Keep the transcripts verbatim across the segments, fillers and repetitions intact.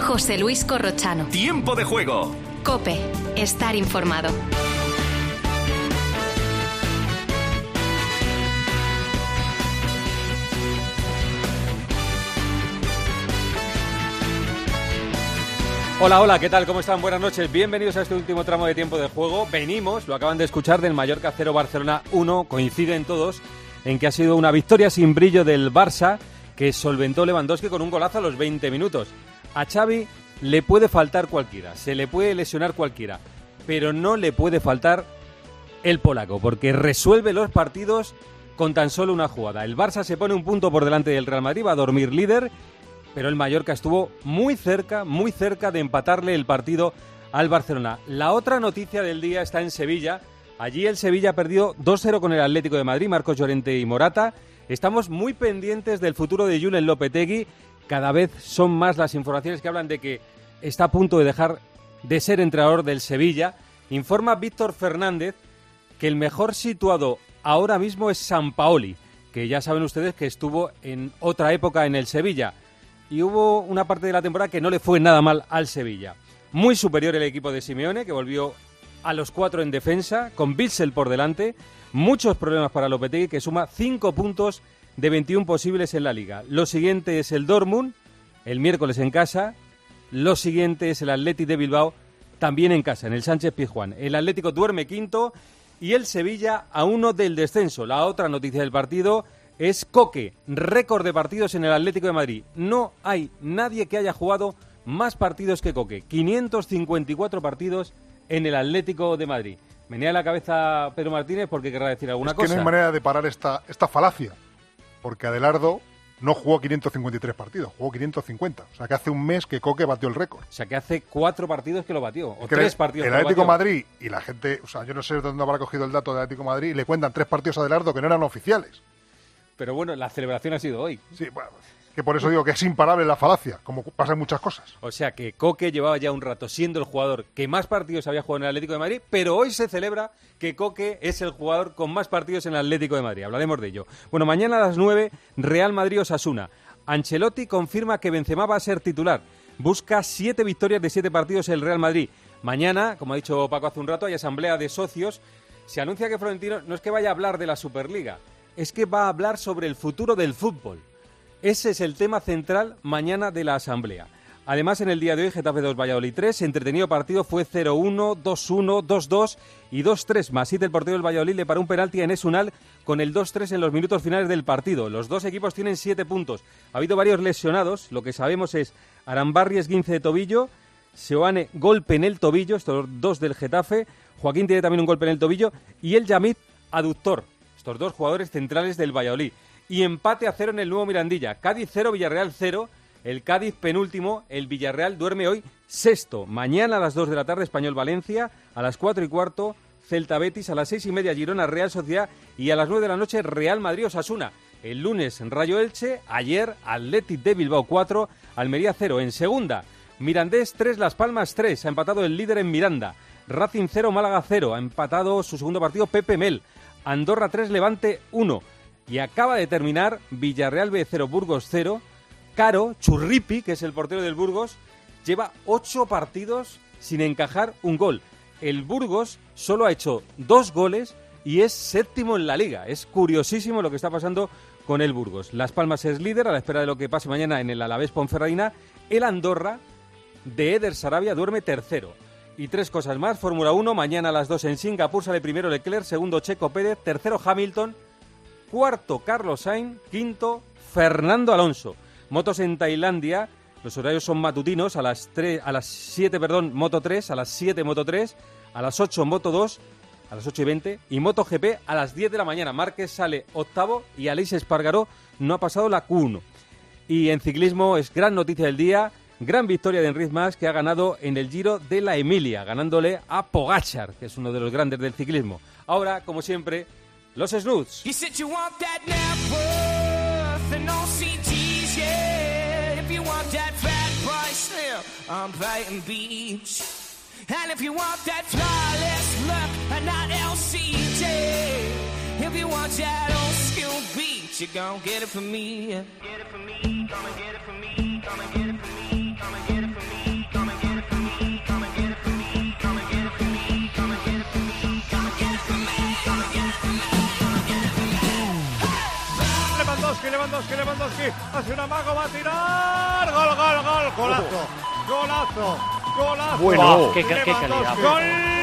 José Luis Corrochano. Tiempo de juego. COPE. Estar informado. Hola, hola, ¿qué tal? ¿Cómo están? Buenas noches. Bienvenidos a este último tramo de tiempo de juego. Venimos, lo acaban de escuchar, del Mallorca cero Barcelona uno. Coinciden todos en que ha sido una victoria sin brillo del Barça, que solventó Lewandowski con un golazo a los veinte minutos. A Xavi le puede faltar cualquiera, se le puede lesionar cualquiera, pero no le puede faltar el polaco, porque resuelve los partidos con tan solo una jugada. El Barça se pone un punto por delante del Real Madrid, va a dormir líder, pero el Mallorca estuvo muy cerca, muy cerca de empatarle el partido al Barcelona. La otra noticia del día está en Sevilla. Allí el Sevilla perdió dos cero con el Atlético de Madrid, Marcos Llorente y Morata. Estamos muy pendientes del futuro de Julen Lopetegui. Cada vez son más las informaciones que hablan de que está a punto de dejar de ser entrenador del Sevilla. Informa Víctor Fernández que el mejor situado ahora mismo es Sampaoli, que ya saben ustedes que estuvo en otra época en el Sevilla. Y hubo una parte de la temporada que no le fue nada mal al Sevilla. Muy superior el equipo de Simeone, que volvió a los cuatro en defensa, con Witsel por delante. Muchos problemas para Lopetegui, que suma cinco puntos de veintiún posibles en la Liga. Lo siguiente es el Dortmund, el miércoles en casa. Lo siguiente es el Athletic de Bilbao, también en casa, en el Sánchez Pizjuán. El Atlético duerme quinto y el Sevilla a uno del descenso. La otra noticia del partido es Coque, récord de partidos en el Atlético de Madrid. No hay nadie que haya jugado más partidos que Coque. quinientos cincuenta y cuatro partidos en el Atlético de Madrid. Menea la cabeza Pedro Martínez porque querrá decir alguna es que cosa. No hay manera de parar esta, esta falacia, porque Adelardo no jugó quinientos cincuenta y tres partidos, jugó quinientos cincuenta. O sea que hace un mes que Coque batió el récord. O sea que hace cuatro partidos que lo batió, o que tres partidos el que lo Atlético batió. Madrid y la gente, o sea, yo no sé de dónde habrá cogido el dato del Atlético Madrid, le cuentan tres partidos a Adelardo que no eran oficiales. Pero bueno, la celebración ha sido hoy. Sí, bueno, que por eso digo que es imparable la falacia, como pasa en muchas cosas. O sea que Coque llevaba ya un rato siendo el jugador que más partidos había jugado en el Atlético de Madrid, pero hoy se celebra que Coque es el jugador con más partidos en el Atlético de Madrid. Hablaremos de ello. Bueno, mañana a las nueve, Real Madrid-Osasuna. Ancelotti confirma que Benzema va a ser titular. Busca siete victorias de siete partidos el Real Madrid. Mañana, como ha dicho Paco hace un rato, hay asamblea de socios. Se anuncia que Florentino no es que vaya a hablar de la Superliga, es que va a hablar sobre el futuro del fútbol. Ese es el tema central mañana de la asamblea. Además, en el día de hoy, Getafe dos, Valladolid tres. Entretenido partido fue cero uno, dos uno, dos dos y dos tres. Masip, el portero del Valladolid, le paró un penalti a Enes Unal con el dos tres en los minutos finales del partido. Los dos equipos tienen siete puntos. Ha habido varios lesionados. Lo que sabemos es Arambarri, esguince de tobillo. Seoane, golpe en el tobillo. Estos dos del Getafe. Joaquín tiene también un golpe en el tobillo. Y el Yamit, aductor. Estos dos jugadores centrales del Valladolid. Y empate a cero en el nuevo Mirandilla. Cádiz cero, Villarreal cero. El Cádiz penúltimo, el Villarreal duerme hoy sexto. Mañana a las dos de la tarde, Español Valencia. A las cuatro y cuarto, Celta Betis. A las seis y media, Girona Real Sociedad. Y a las nueve de la noche, Real Madrid Osasuna. El lunes, Rayo Elche. Ayer, Athletic de Bilbao cuatro, Almería cero. En segunda, Mirandés tres, Las Palmas tres. Ha empatado el líder en Miranda. Racing cero, Málaga cero. Ha empatado su segundo partido Pepe Mel. Andorra tres, Levante uno. Y acaba de terminar Villarreal B cero, Burgos cero. Caro, Churripi, que es el portero del Burgos, lleva ocho partidos sin encajar un gol. El Burgos solo ha hecho dos goles y es séptimo en la Liga. Es curiosísimo lo que está pasando con el Burgos. Las Palmas es líder a la espera de lo que pase mañana en el Alavés Ponferradina. El Andorra de Eder Sarabia duerme tercero. Y tres cosas más. Fórmula uno, mañana a las dos en Singapur sale primero Leclerc, segundo Checo Pérez, tercero Hamilton, cuarto Carlos Sainz, quinto Fernando Alonso. Motos en Tailandia, los horarios son matutinos, a las tres, a las siete, perdón, Moto tres, a las siete Moto tres, a las ocho Moto dos, a las ocho y veinte, y MotoGP a las diez de la mañana. Márquez sale octavo y Aleix Espargaró no ha pasado la Q uno. Y en ciclismo es gran noticia del día, gran victoria de Enric Mas, que ha ganado en el Giro de la Emilia, ganándole a Pogačar, que es uno de los grandes del ciclismo. Ahora, como siempre, los snoods. Yeah, if you want that fat boy slim, I'm Brighton Beach. And if you want that flawless look, I'm not L C J. If you want that old school beat, you gon' get it from me. Get it from me, come and get it from me, come and get it from me, come and get it from me. Lewandowski, Lewandowski, Lewandowski, hace un amago, va a tirar, gol, gol, gol, golazo, golazo, golazo. Bueno, qué, qué, qué calidad. Gol.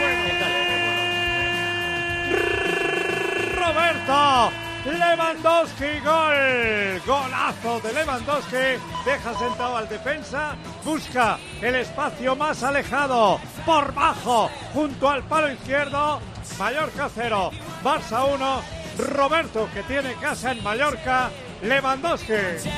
Roberto Lewandowski, gol, golazo de Lewandowski, deja sentado al defensa, busca el espacio más alejado, por bajo, junto al palo izquierdo, Mallorca cero, Barça uno, Roberto, que tiene casa en Mallorca, Lewandowski.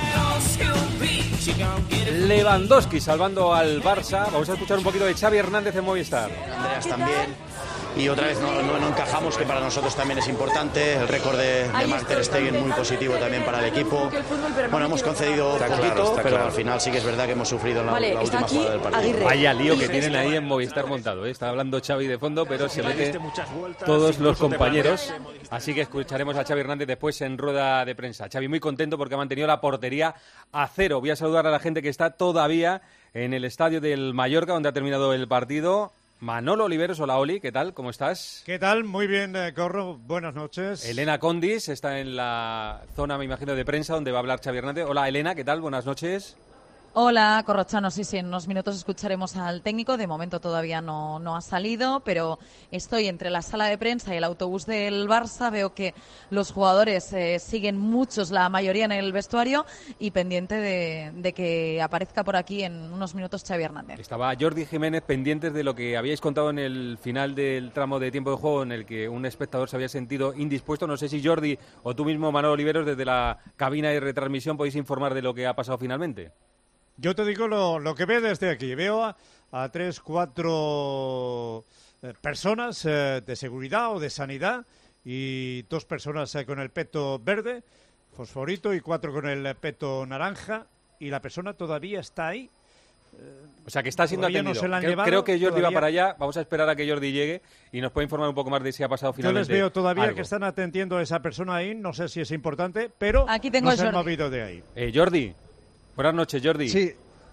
Lewandowski salvando al Barça. Vamos a escuchar un poquito de Xavi Hernández en Movistar. Andreas también. Y otra vez no, no, no encajamos, que para nosotros también es importante. El récord de, de Marc Ter Stegen muy positivo también para el equipo. Bueno, hemos concedido un poquito, claro, pero claro. Al final sí que es verdad que hemos sufrido en la, vale, la última jugada del partido. Aguirre. Vaya lío que tienen ahí en Movistar montado, ¿eh? Está hablando Xavi de fondo, pero se mete todos los compañeros. Así que escucharemos a Xavi Hernández después en rueda de prensa. Xavi muy contento porque ha mantenido la portería a cero. Voy a saludar a la gente que está todavía en el estadio del Mallorca, donde ha terminado el partido. Manolo Oliveros, hola Oli, ¿qué tal? ¿Cómo estás? ¿Qué tal? Muy bien, eh, Corro, buenas noches. Elena Condis está en la zona, me imagino, de prensa, donde va a hablar Xavi Hernández. Hola Elena, ¿qué tal? Buenas noches. Hola, Corrochano. Sí, sí, en unos minutos escucharemos al técnico. De momento todavía no, no ha salido, pero estoy entre la sala de prensa y el autobús del Barça. Veo que los jugadores eh, siguen muchos, la mayoría en el vestuario, y pendiente de, de que aparezca por aquí en unos minutos Xavi Hernández. Estaba Jordi Jiménez pendientes de lo que habíais contado en el final del tramo de tiempo de juego, en el que un espectador se había sentido indispuesto. No sé si Jordi o tú mismo, Manolo Oliveros, desde la cabina de retransmisión podéis informar de lo que ha pasado finalmente. Yo te digo lo, lo que veo desde aquí. Veo a, a tres, cuatro eh, personas eh, de seguridad o de sanidad y dos personas eh, con el peto verde, fosforito, y cuatro con el peto naranja, y la persona todavía está ahí. Eh, o sea, que está siendo atendido. No se la han creo, llevado, creo que Jordi todavía... va para allá. Vamos a esperar a que Jordi llegue y nos pueda informar un poco más de si ha pasado finalmente. Yo les veo todavía algo. Que están atendiendo a esa persona ahí. No sé si es importante, pero aquí tengo no se han movido de ahí. Eh, Jordi. Buenas noches, Jordi. Sí.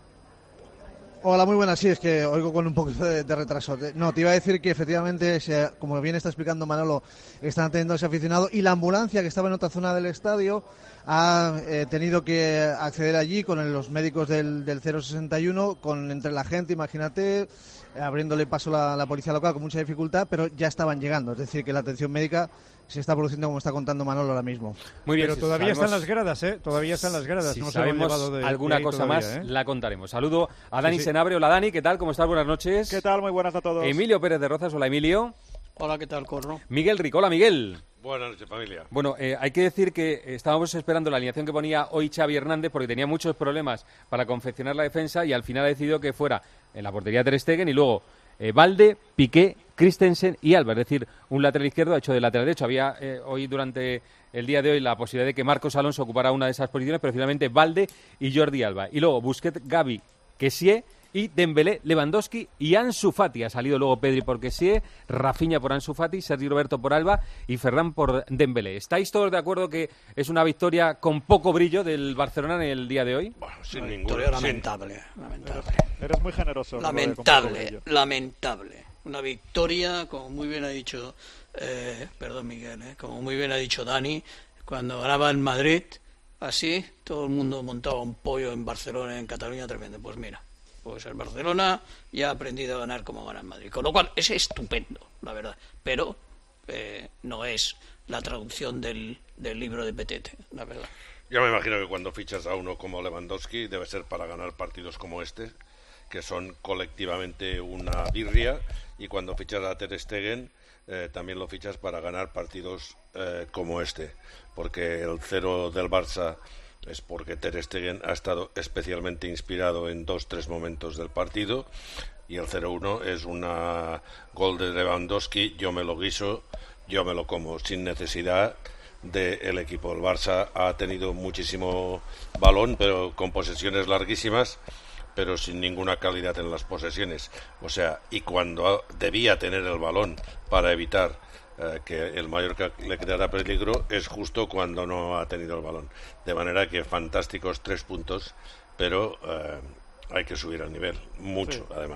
Hola, muy buenas. Sí, es que oigo con un poco de, de retraso. No, te iba a decir que efectivamente, se, como bien está explicando Manolo, están atendiendo a ese aficionado, y la ambulancia que estaba en otra zona del estadio ha eh, tenido que acceder allí con el, los médicos del, del cero sesenta y uno, con entre la gente, imagínate, abriéndole paso a la, la policía local con mucha dificultad, pero ya estaban llegando. Es decir, que la atención médica se está produciendo como está contando Manolo ahora mismo. Muy bien, pero si todavía sabemos, están las gradas, ¿eh? Todavía están las gradas. Si no sabemos se han de, alguna de cosa todavía, más, ¿eh? la contaremos. Saludo a Dani sí, sí. Senabre. Hola Dani, ¿qué tal? ¿Cómo estás? Buenas noches. ¿Qué tal? Muy buenas a todos. Emilio Pérez de Rozas. Hola Emilio. Hola, ¿qué tal, Corro? Miguel Rico. Hola Miguel. Buenas noches, familia. Bueno, eh, hay que decir que estábamos esperando la alineación que ponía hoy Xavi Hernández, porque tenía muchos problemas para confeccionar la defensa, y al final ha decidido que fuera en la portería Ter Stegen y luego eh, Valde, Piqué, Christensen y Alba, es decir, un lateral izquierdo ha hecho de lateral derecho. Había eh, hoy durante el día de hoy la posibilidad de que Marcos Alonso ocupara una de esas posiciones, pero finalmente Valde y Jordi Alba. Y luego Busquets, Gavi, Kessie y Dembélé, Lewandowski y Ansu Fati. Ha salido luego Pedri por Kessie, Rafinha por Ansu Fati, Sergi Roberto por Alba y Ferran por Dembélé. ¿Estáis todos de acuerdo que es una victoria con poco brillo del Barcelona en el día de hoy? Bueno, sin una ninguna, victoria lamentable, sin... lamentable. Eres, eres muy generoso. Lamentable, lamentable. Una victoria, como muy bien ha dicho, eh, perdón Miguel, eh, como muy bien ha dicho Dani, cuando ganaba en Madrid, así, todo el mundo montaba un pollo en Barcelona, en Cataluña, tremendo. Pues mira, pues el Barcelona ya ha aprendido a ganar como gana en Madrid, con lo cual es estupendo, la verdad, pero eh, no es la traducción del, del libro de Petete, la verdad. Yo me imagino que cuando fichas a uno como Lewandowski debe ser para ganar partidos como este, que son colectivamente una birria, y cuando fichas a Ter Stegen eh, también lo fichas para ganar partidos eh, como este, porque el cero del Barça es porque Ter Stegen ha estado especialmente inspirado en dos, tres momentos del partido, y el cero uno es una gol de Lewandowski, yo me lo guiso, yo me lo como, sin necesidad del equipo. El Barça ha tenido muchísimo balón, pero con posesiones larguísimas, pero sin ninguna calidad en las posesiones. O sea, y cuando debía tener el balón para evitar eh, que el Mallorca le quedara peligro, es justo cuando no ha tenido el balón. De manera que fantásticos tres puntos, pero eh, hay que subir el nivel, mucho, sí. Además.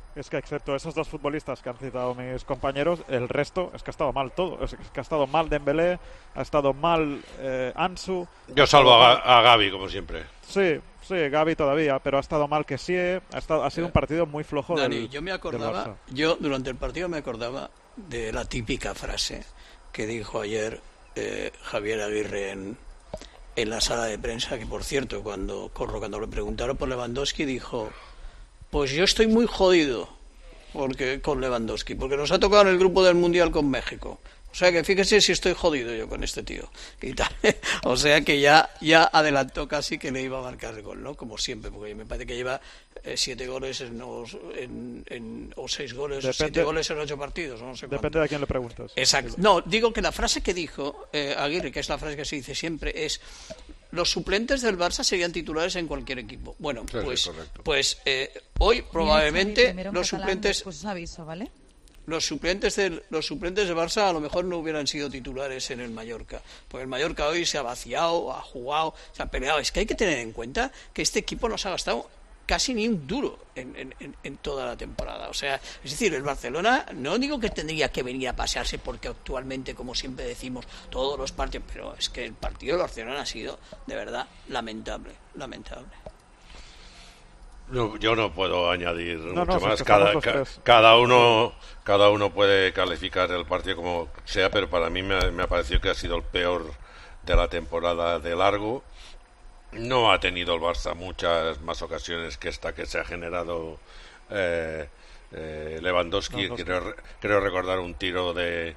Es que excepto esos dos futbolistas que han citado mis compañeros, el resto es que ha estado mal todo. Es que ha estado mal Dembélé, ha estado mal eh, Ansu. Yo salvo a, a Gavi, como siempre. Sí, sí, Gavi todavía, pero ha estado mal Kessie. Ha, estado, ha sido un partido muy flojo Dani, del, yo me acordaba, yo durante el partido me acordaba de la típica frase que dijo ayer eh, Javier Aguirre en, en la sala de prensa, que por cierto, cuando, cuando le preguntaron por Lewandowski, dijo... Pues yo estoy muy jodido porque con Lewandowski, porque nos ha tocado en el grupo del Mundial con México. O sea que fíjese si estoy jodido yo con este tío. Y tal. O sea que ya, ya adelantó casi que le iba a marcar el gol, ¿no? Como siempre, porque me parece que lleva eh, siete goles en, en, en, o seis goles, depende, siete goles en ocho partidos. No sé depende cuánto. de a quién le preguntas. Exacto. No, digo que la frase que dijo eh, Aguirre, que es la frase que se dice siempre, es... Los suplentes del Barça serían titulares en cualquier equipo. Bueno, sí, pues, sí, pues eh, hoy probablemente Mira, los suplentes, pues aviso, ¿vale? los suplentes del los suplentes del Barça a lo mejor no hubieran sido titulares en el Mallorca, porque el Mallorca hoy se ha vaciado, ha jugado, se ha peleado. Es que hay que tener en cuenta que este equipo no se ha gastado casi ni un duro en, en, en toda la temporada. O sea, es decir, el Barcelona, no digo que tendría que venir a pasearse porque actualmente, como siempre decimos, todos los partidos, pero es que el partido del Barcelona ha sido, de verdad, lamentable, lamentable. No, yo no puedo añadir no, mucho no, más. Si cada, ca, cada uno cada uno puede calificar el partido como sea, pero para mí me, me ha parecido que ha sido el peor de la temporada de largo. No ha tenido el Barça muchas más ocasiones que esta que se ha generado eh, eh, Lewandowski. No, no, creo, creo recordar un tiro de,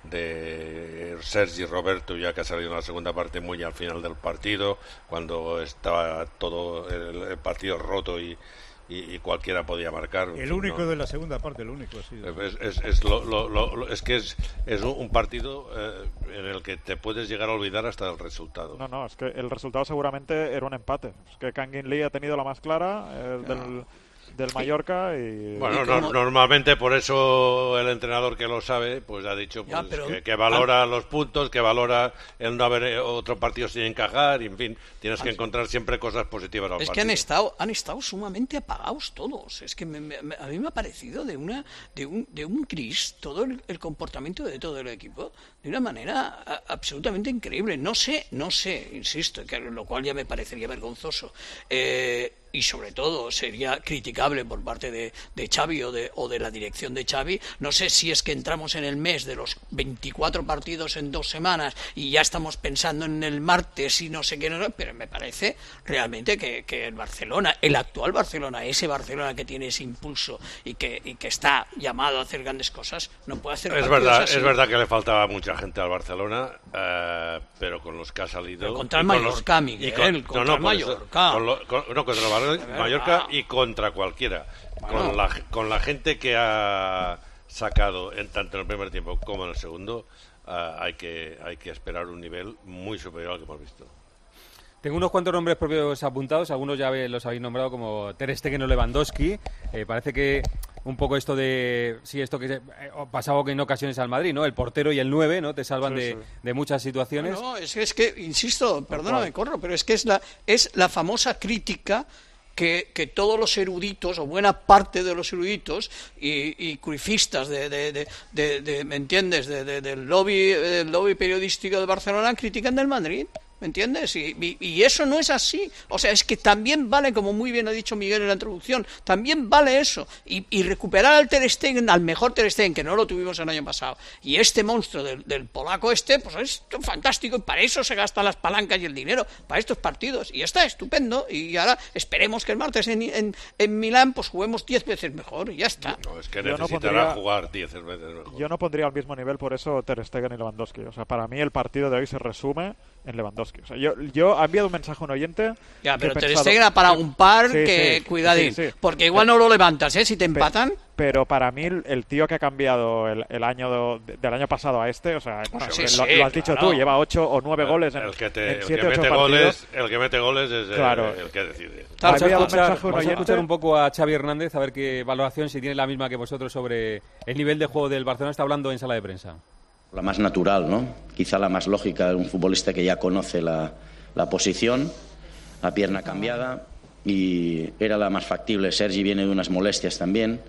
de Sergi Roberto, ya que ha salido en la segunda parte muy al final del partido, cuando estaba todo el, el partido roto y, y, y cualquiera podía marcar. El único no. de la segunda parte, el único. Sí. Es, es, es, lo, lo, lo, es que es, es un partido eh, en el que te puedes llegar a olvidar hasta el resultado. No, no, es que el resultado seguramente era un empate. Es que Kangin Lee ha tenido la más clara eh, del, del Mallorca y... Bueno, no, normalmente por eso el entrenador que lo sabe, pues ha dicho pues, ya, pero... que, que valora los puntos, que valora el no haber otro partido sin encajar, y en fin, tienes que encontrar siempre cosas positivas al es partido. Que han estado, han estado sumamente apagados todos. Es que me, me, a mí me ha parecido de una de un, de un gris todo el, el comportamiento de todo el equipo, de una manera a, absolutamente increíble. No sé, no sé, insisto, que lo cual ya me parecería vergonzoso. Eh... y sobre todo sería criticable por parte de, de Xavi o de, o de la dirección de Xavi. No sé si es que entramos en el mes de los veinticuatro partidos en dos semanas y ya estamos pensando en el martes y no sé qué, no, pero me parece realmente que, que el Barcelona, el actual Barcelona, ese Barcelona que tiene ese impulso y que, y que está llamado a hacer grandes cosas, no puede hacer es verdad así. Es verdad que le faltaba mucha gente al Barcelona, eh, pero con los que ha salido... Pero contra el Mallorca, los, Miguel, con, contra no, no, el Mallorca. Con lo, con, no, contra el Mallorca y contra cualquiera, bueno. con la con la gente que ha sacado en tanto en el primer tiempo como en el segundo, uh, hay que hay que esperar un nivel muy superior al que hemos visto. Tengo unos cuantos nombres propios apuntados, algunos ya los habéis nombrado como Ter Stegen o Lewandowski. Eh, parece que un poco esto de sí esto que eh, pasaba en ocasiones al Madrid, ¿no? El portero y el nueve, ¿no? Te salvan sí, de, sí. de muchas situaciones. No, no es, que, es que insisto, perdóname, Corro, pero es que es la es la famosa crítica Que, que todos los eruditos, o buena parte de los eruditos y, y cruifistas de, de, de, de, de ¿me entiendes?, de, de, del lobby del lobby periodístico de Barcelona critican del Madrid. ¿Me entiendes? Y, y, y eso no es así. O sea, es que también vale, como muy bien ha dicho Miguel en la introducción, también vale eso. Y, y recuperar al Ter Stegen, al mejor Ter Stegen, que no lo tuvimos el año pasado, y este monstruo del, del polaco este, pues es fantástico. Y para eso se gastan las palancas y el dinero, para estos partidos. Y está estupendo. Y ahora esperemos que el martes en, en, en Milán pues juguemos diez veces mejor. Y ya está. No, es que necesitará no jugar diez veces mejor. Yo no pondría al mismo nivel por eso Ter Stegen y Lewandowski. O sea, para mí el partido de hoy se resume en Lewandowski. O sea, yo, yo he enviado un mensaje a un oyente. Ya, pero Ter Stegen ha parado un par sí, que sí, cuidadín. Sí, sí. Porque igual no lo levantas, ¿eh? Si te empatan. Pero, pero para mí, el, el tío que ha cambiado el, el año de, del año pasado a este, o sea, bueno, sí, lo, sí, lo has dicho claro. tú, lleva ocho o nueve el, goles en, el que te, en siete, el que ocho mete partidos. Goles, el que mete goles es claro. el, el que decide. Vamos, a escuchar, vamos a escuchar un poco a Xavi Hernández, a ver qué valoración, si tiene la misma que vosotros sobre el nivel de juego del Barcelona. Está hablando en sala de prensa. La más natural, ¿no? Quizá la más lógica, un futbolista que ya conoce la, la posición, la pierna cambiada, y era la más factible. Sergi viene de unas molestias también,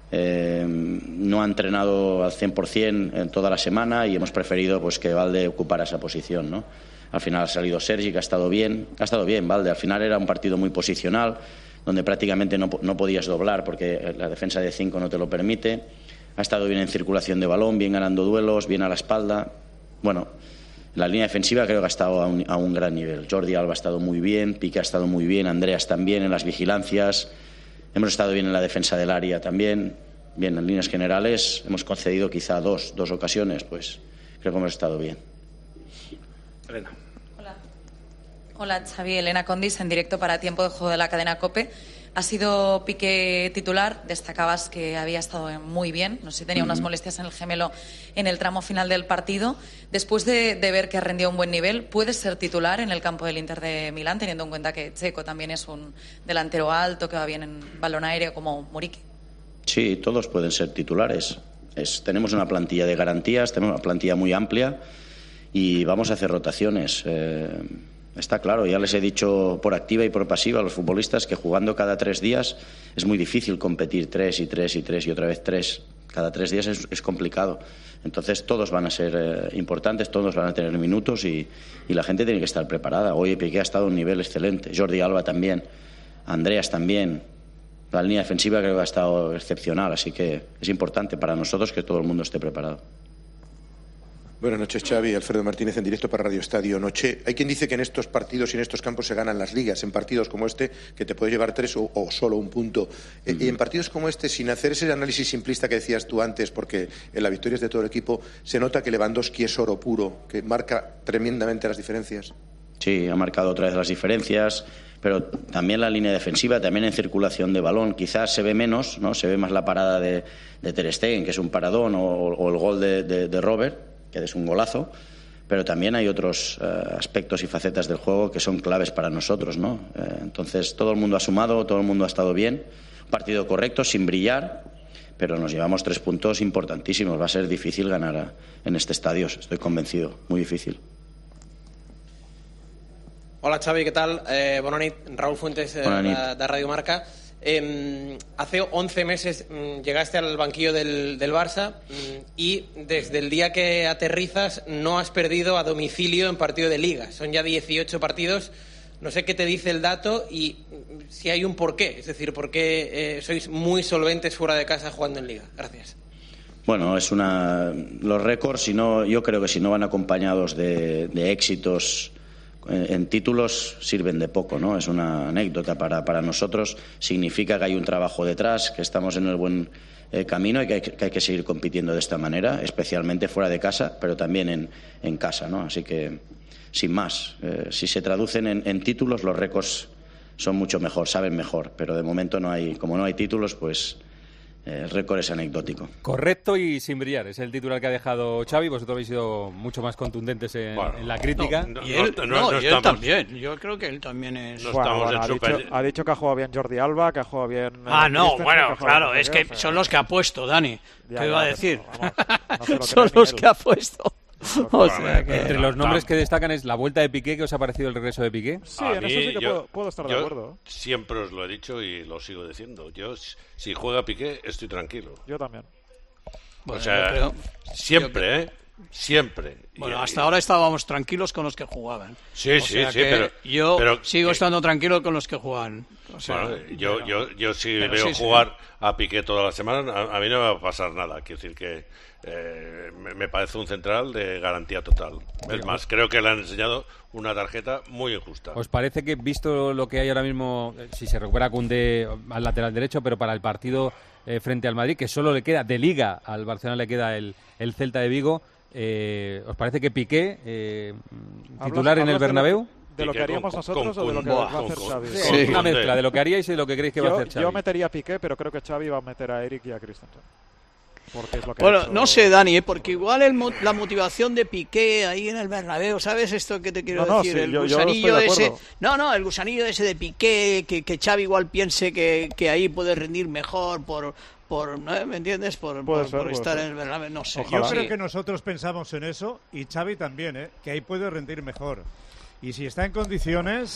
Eh, no ha entrenado al cien por cien en toda la semana y hemos preferido pues que Valde ocupara esa posición, ¿no? Al final ha salido Sergi, que ha estado bien, ha estado bien Valde. Al final era un partido muy posicional, donde prácticamente no, no podías doblar porque la defensa de cinco no te lo permite. Ha estado bien en circulación de balón, bien ganando duelos, bien a la espalda. Bueno, la línea defensiva creo que ha estado a un, a un gran nivel. Jordi Alba ha estado muy bien, Piqué ha estado muy bien, Andreas también en las vigilancias. Hemos estado bien en la defensa del área también. Bien, en líneas generales hemos concedido quizá dos, dos ocasiones, pues creo que hemos estado bien. Elena. Hola. Hola, Xavi. Elena Condis, en directo para Tiempo de Juego de la cadena COPE. Ha sido Piqué titular, destacabas que había estado muy bien, no sé si tenía unas molestias en el gemelo en el tramo final del partido. Después de, de ver que ha rendido un buen nivel, ¿puede ser titular en el campo del Inter de Milán, teniendo en cuenta que Checo también es un delantero alto, que va bien en balón aéreo como Muriqui? Sí, todos pueden ser titulares. Es, tenemos una plantilla de garantías, tenemos una plantilla muy amplia y vamos a hacer rotaciones. Eh, está claro, ya les he dicho por activa y por pasiva a los futbolistas que jugando cada tres días es muy difícil competir tres y tres y tres y otra vez tres. Cada tres días es, es complicado. Entonces todos van a ser eh, importantes, todos van a tener minutos y, y la gente tiene que estar preparada. Hoy Piqué ha estado a un nivel excelente, Jordi Alba también, Andreas también. La línea defensiva creo que ha estado excepcional, así que es importante para nosotros que todo el mundo esté preparado. Buenas noches, Xavi. Alfredo Martínez, en directo para Radio Estadio Noche. Hay quien dice que en estos partidos y en estos campos se ganan las ligas, en partidos como este, que te puedes llevar tres o, o solo un punto. Uh-huh. Y en partidos como este, sin hacer ese análisis simplista que decías tú antes, porque en la victoria es de todo el equipo, se nota que Lewandowski es oro puro, que marca tremendamente las diferencias. Sí, ha marcado otra vez las diferencias, pero también la línea defensiva, también en circulación de balón. Quizás se ve menos, ¿no? Se ve más la parada de, de Ter Stegen, que es un paradón, o, o el gol de, de, de Robert, que es un golazo, pero también hay otros uh, aspectos y facetas del juego que son claves para nosotros, ¿no? Eh, entonces todo el mundo ha sumado, todo el mundo ha estado bien, un partido correcto, sin brillar, pero nos llevamos tres puntos importantísimos. Va a ser difícil ganar a, en este estadio, estoy convencido, muy difícil. Hola, Xavi, ¿qué tal? Eh, bona nit, Raúl Fuentes, eh, de, de Radio Marca. Eh, hace once meses mm, llegaste al banquillo del, del Barça mm, y desde el día que aterrizas no has perdido a domicilio en partido de Liga. Son ya dieciocho partidos. No sé qué te dice el dato y mm, si hay un porqué. Es decir, por qué eh, sois muy solventes fuera de casa jugando en Liga. Gracias. Bueno, es una los récords, si no, yo creo que si no van acompañados de, de éxitos en títulos sirven de poco, ¿no? Es una anécdota para, para nosotros, significa que hay un trabajo detrás, que estamos en el buen eh, camino y que hay, que hay que seguir compitiendo de esta manera, especialmente fuera de casa, pero también en, en casa, ¿no? Así que, sin más, eh, si se traducen en, en títulos, los récords son mucho mejor, saben mejor, pero de momento no hay, como no hay títulos, pues el récord es anecdótico. Correcto y sin brillar, es el titular que ha dejado Xavi. Vosotros habéis sido mucho más contundentes en, bueno, en la crítica. No, no, y él, no, no, no, y él también, yo creo que él también es... No bueno, bueno, ha, super... dicho, ha dicho que ha jugado bien Jordi Alba, que ha jugado bien... Ah, no, bueno, claro, es que son los que ha puesto, Dani. Ya, ¿Qué iba a decir? Vamos, no son los que ha puesto. O sea que... Entre los nombres que destacan es la vuelta de Piqué. ¿Qué os ha parecido el regreso de Piqué? Sí, a en mí, eso sí que yo, puedo, puedo estar de acuerdo. Siempre os lo he dicho y lo sigo diciendo. Yo, si juega Piqué, estoy tranquilo. Yo también. Bueno, o sea, creo, siempre, creo... ¿eh? Siempre. Bueno, hasta ahora estábamos tranquilos con los que jugaban. Sí, o sí, sea sí, pero... Yo pero, sigo eh, estando tranquilo con los que juegan. O sea, bueno, yo, pero, yo, yo si pero veo sí, jugar sí. a Piqué toda la semana, a, a mí no me va a pasar nada. Quiero decir que eh, me, me parece un central de garantía total. Es más, creo que le han enseñado una tarjeta muy injusta. ¿Os parece que, visto lo que hay ahora mismo, si se recupera Koundé al lateral derecho, pero para el partido eh, frente al Madrid, que solo le queda de Liga, al Barcelona le queda el, el Celta de Vigo, eh, ¿os parece que Piqué, eh, titular en el Bernabéu? ¿De lo que haríamos con, nosotros con, o de lo que con, va a hacer con, Xavi? Sí. Una mezcla de lo que haríais y de lo que creéis que yo, va a hacer Xavi. Yo metería a Piqué, pero creo que Xavi va a meter a Eric y a Christensen. Porque es lo que bueno, hecho... no sé, Dani, ¿eh? Porque igual el, la motivación de Piqué ahí en el Bernabéu, ¿sabes esto que te quiero no, no, decir? Sí, el yo, gusanillo yo ese, no, no, el gusanillo ese de Piqué, que, que Xavi igual piense que, que ahí puede rendir mejor por... por ¿no? ¿Me entiendes? Por, por, ser, por estar ser. en el Bernabéu, no sé. Ojalá. Yo creo sí. que nosotros pensamos en eso y Xavi también, ¿eh? Que ahí puede rendir mejor. Y si está en condiciones,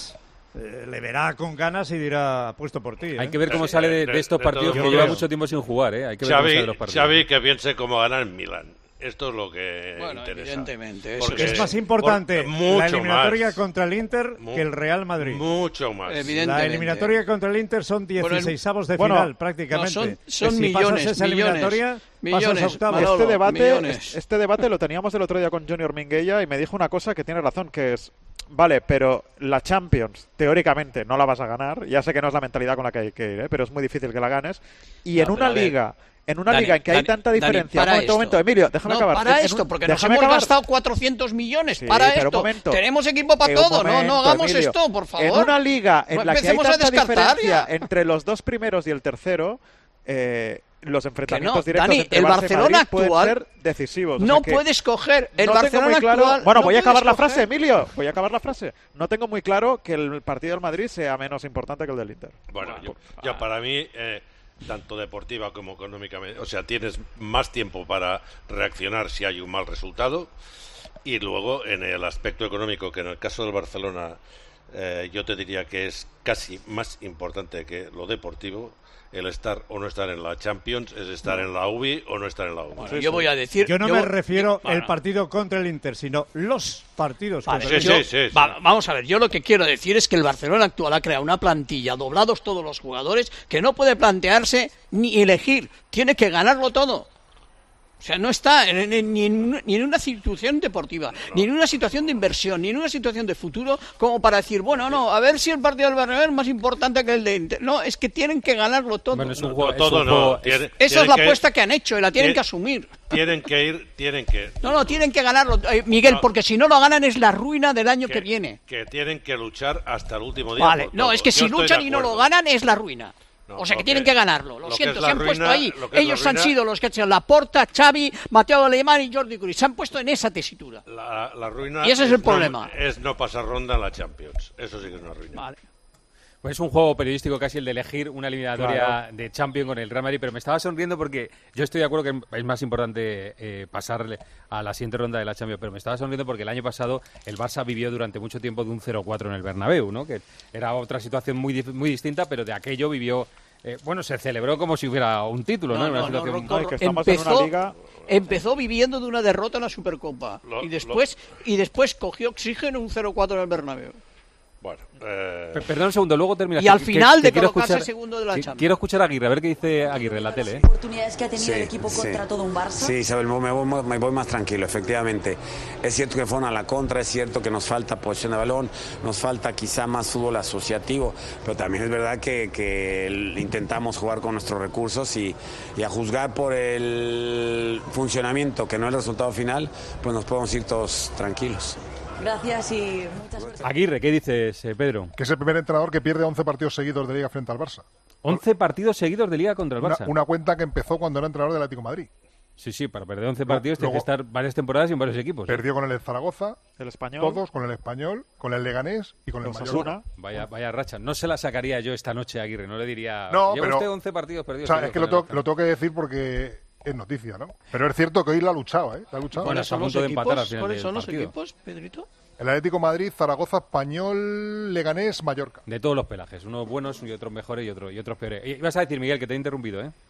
eh, le verá con ganas y dirá, apuesto por ti. ¿eh? Hay que ver cómo sale de, de estos de, de partidos que lleva mucho tiempo sin jugar. ¿eh? Hay que ver Xavi, cómo sale de los partidos. Xavi que piense cómo ganar en Milán. Esto es lo que bueno, interesa. Evidentemente. Eso es más importante la eliminatoria más. contra el Inter Mu que el Real Madrid. Mucho más. La eliminatoria contra el Inter son dieciseisavos de bueno, final, prácticamente. No, son son si millones, pasas esa millones, eliminatoria, millones, pasas a octavos. Manolo, este, debate, millones. este debate lo teníamos el otro día con Junior Minguella y me dijo una cosa que tiene razón, que es, vale, pero la Champions, teóricamente, no la vas a ganar. Ya sé que no es la mentalidad con la que hay que ir, ¿eh? Pero es muy difícil que la ganes. Y no, en una liga... En una Dani, liga en que hay Dani, tanta diferencia... Dani, un momento, momento, Emilio, déjame no, acabar. para en esto, un, porque nos hemos acabar. gastado cuatrocientos millones sí, para pero esto. Un momento, Tenemos equipo para todo, momento, no, no hagamos Emilio. esto, por favor. En una liga en no la que hay tanta diferencia ya. entre los dos primeros y el tercero... Eh, los enfrentamientos no, directos Dani, entre el Barça Barcelona y Madrid pueden actual ser decisivos. O no sea que puedes coger el no Barcelona tengo muy claro, actual. Bueno, no voy a acabar la coger. frase, Emilio. Voy a acabar la frase. No tengo muy claro que el partido del Madrid sea menos importante que el del Inter. Bueno, yo, ya para mí, eh, tanto deportiva como económicamente, o sea, tienes más tiempo para reaccionar si hay un mal resultado. Y luego, en el aspecto económico, que en el caso del Barcelona, eh, yo te diría que es casi más importante que lo deportivo. El estar o no estar en la Champions es estar en la U B I o no estar en la U B I. Bueno, yo voy a decir... Yo no yo, me refiero bueno. el partido contra el Inter, sino los partidos vale, contra el yo, Inter. Sí, sí, sí. Va, vamos a ver, yo lo que quiero decir es que el Barcelona actual ha creado una plantilla, doblados todos los jugadores, que no puede plantearse ni elegir, tiene que ganarlo todo. O sea, no está en, en, ni, en, ni en una situación deportiva, no. ni en una situación de inversión, ni en una situación de futuro como para decir, bueno, no, a ver si el partido del Bernabéu es más importante que el de Inter. No, es que tienen que ganarlo todo. Bueno, es un No, juego, no, todo es un no. juego, Tiene, Esa tienen es la que, apuesta que han hecho y la tienen tiene, que asumir. Tienen que ir, tienen que... No, no, tienen que ganarlo, eh, Miguel, no. porque si no lo ganan es la ruina del año que, que viene. Que tienen que luchar hasta el último día. Vale, por no, todo. es que Yo si luchan y no lo ganan es la ruina. No, o sea que lo tienen que- que ganarlo. Lo, lo que siento, es se la han puesto ruina- ahí. lo que es la Ellos han ruina- sido los que han sido Laporta, Xavi, Mateo Alemán y Jordi Cruyff. Se han puesto en esa tesitura. La, la ruina Y ese es el no- problema. es no pasar ronda en la Champions. Eso sí que es una ruina. Vale. Pues es un juego periodístico casi el de elegir una eliminatoria Claro. de Champions con el Real Madrid, pero me estaba sonriendo porque yo estoy de acuerdo que es más importante eh, pasarle a la siguiente ronda de la Champions, pero me estaba sonriendo porque el año pasado el Barça vivió durante mucho tiempo de un cero cuatro en el Bernabéu, ¿no? Que era otra situación muy dif- muy distinta, pero de aquello vivió... Eh, bueno, se celebró como si hubiera un título, ¿no? No, Una no, no, situación- no, No, y que estamos en empezó, una liga... empezó viviendo de una derrota en la Supercopa. Lo- y después y después cogió oxígeno un cero cuatro en el Bernabéu. Bueno, eh, Pe- Perdón un segundo, luego termina. Y al final de colocarse segundo de la Champions. Quiero escuchar a Aguirre, a ver qué dice Aguirre en la tele. ¿eh? Oportunidades que ha tenido Sí, el equipo sí. contra todo un Barça. Sí, Isabel, me voy, me voy más tranquilo, efectivamente. Es cierto que fueron a la contra, es cierto que nos falta posesión de balón, nos falta quizá más fútbol asociativo, pero también es verdad que, que el- intentamos jugar con nuestros recursos y, y a juzgar por el funcionamiento, que no es el resultado final, pues nos podemos ir todos tranquilos. Gracias y mucha suerte. Aguirre, ¿qué dices, eh, Pedro? Que es el primer entrenador que pierde once partidos seguidos de Liga frente al Barça. once partidos seguidos de Liga contra el Una, Barça. una cuenta que empezó cuando era entrenador del Atlético de Madrid. Sí, sí, para perder once partidos luego- tienes que estar varias temporadas y en varios equipos. ¿eh? Perdió con el Zaragoza, El español. todos, con el Español, con el Leganés y con el Osasuna. Mallorca. Vaya, vaya racha. No se la sacaría yo esta noche a Aguirre, no le diría... No, Lleva pero- usted once partidos O perdidos. sea, seguidos es que lo con el tengo, lo tengo que decir porque es noticia, ¿no? Pero es cierto que hoy lo ha luchado, ¿eh? Lo ha luchado. Bueno, ¿Cuáles son a los punto de empatar al equipos? final ¿Cuáles del son los partido. equipos, Pedrito? El Atlético de Madrid, Zaragoza, Español, Leganés, Mallorca. De todos los pelajes, unos buenos y otros mejores y otros y otros peores. Y ibas a decir, Miguel, que te he interrumpido, ¿eh?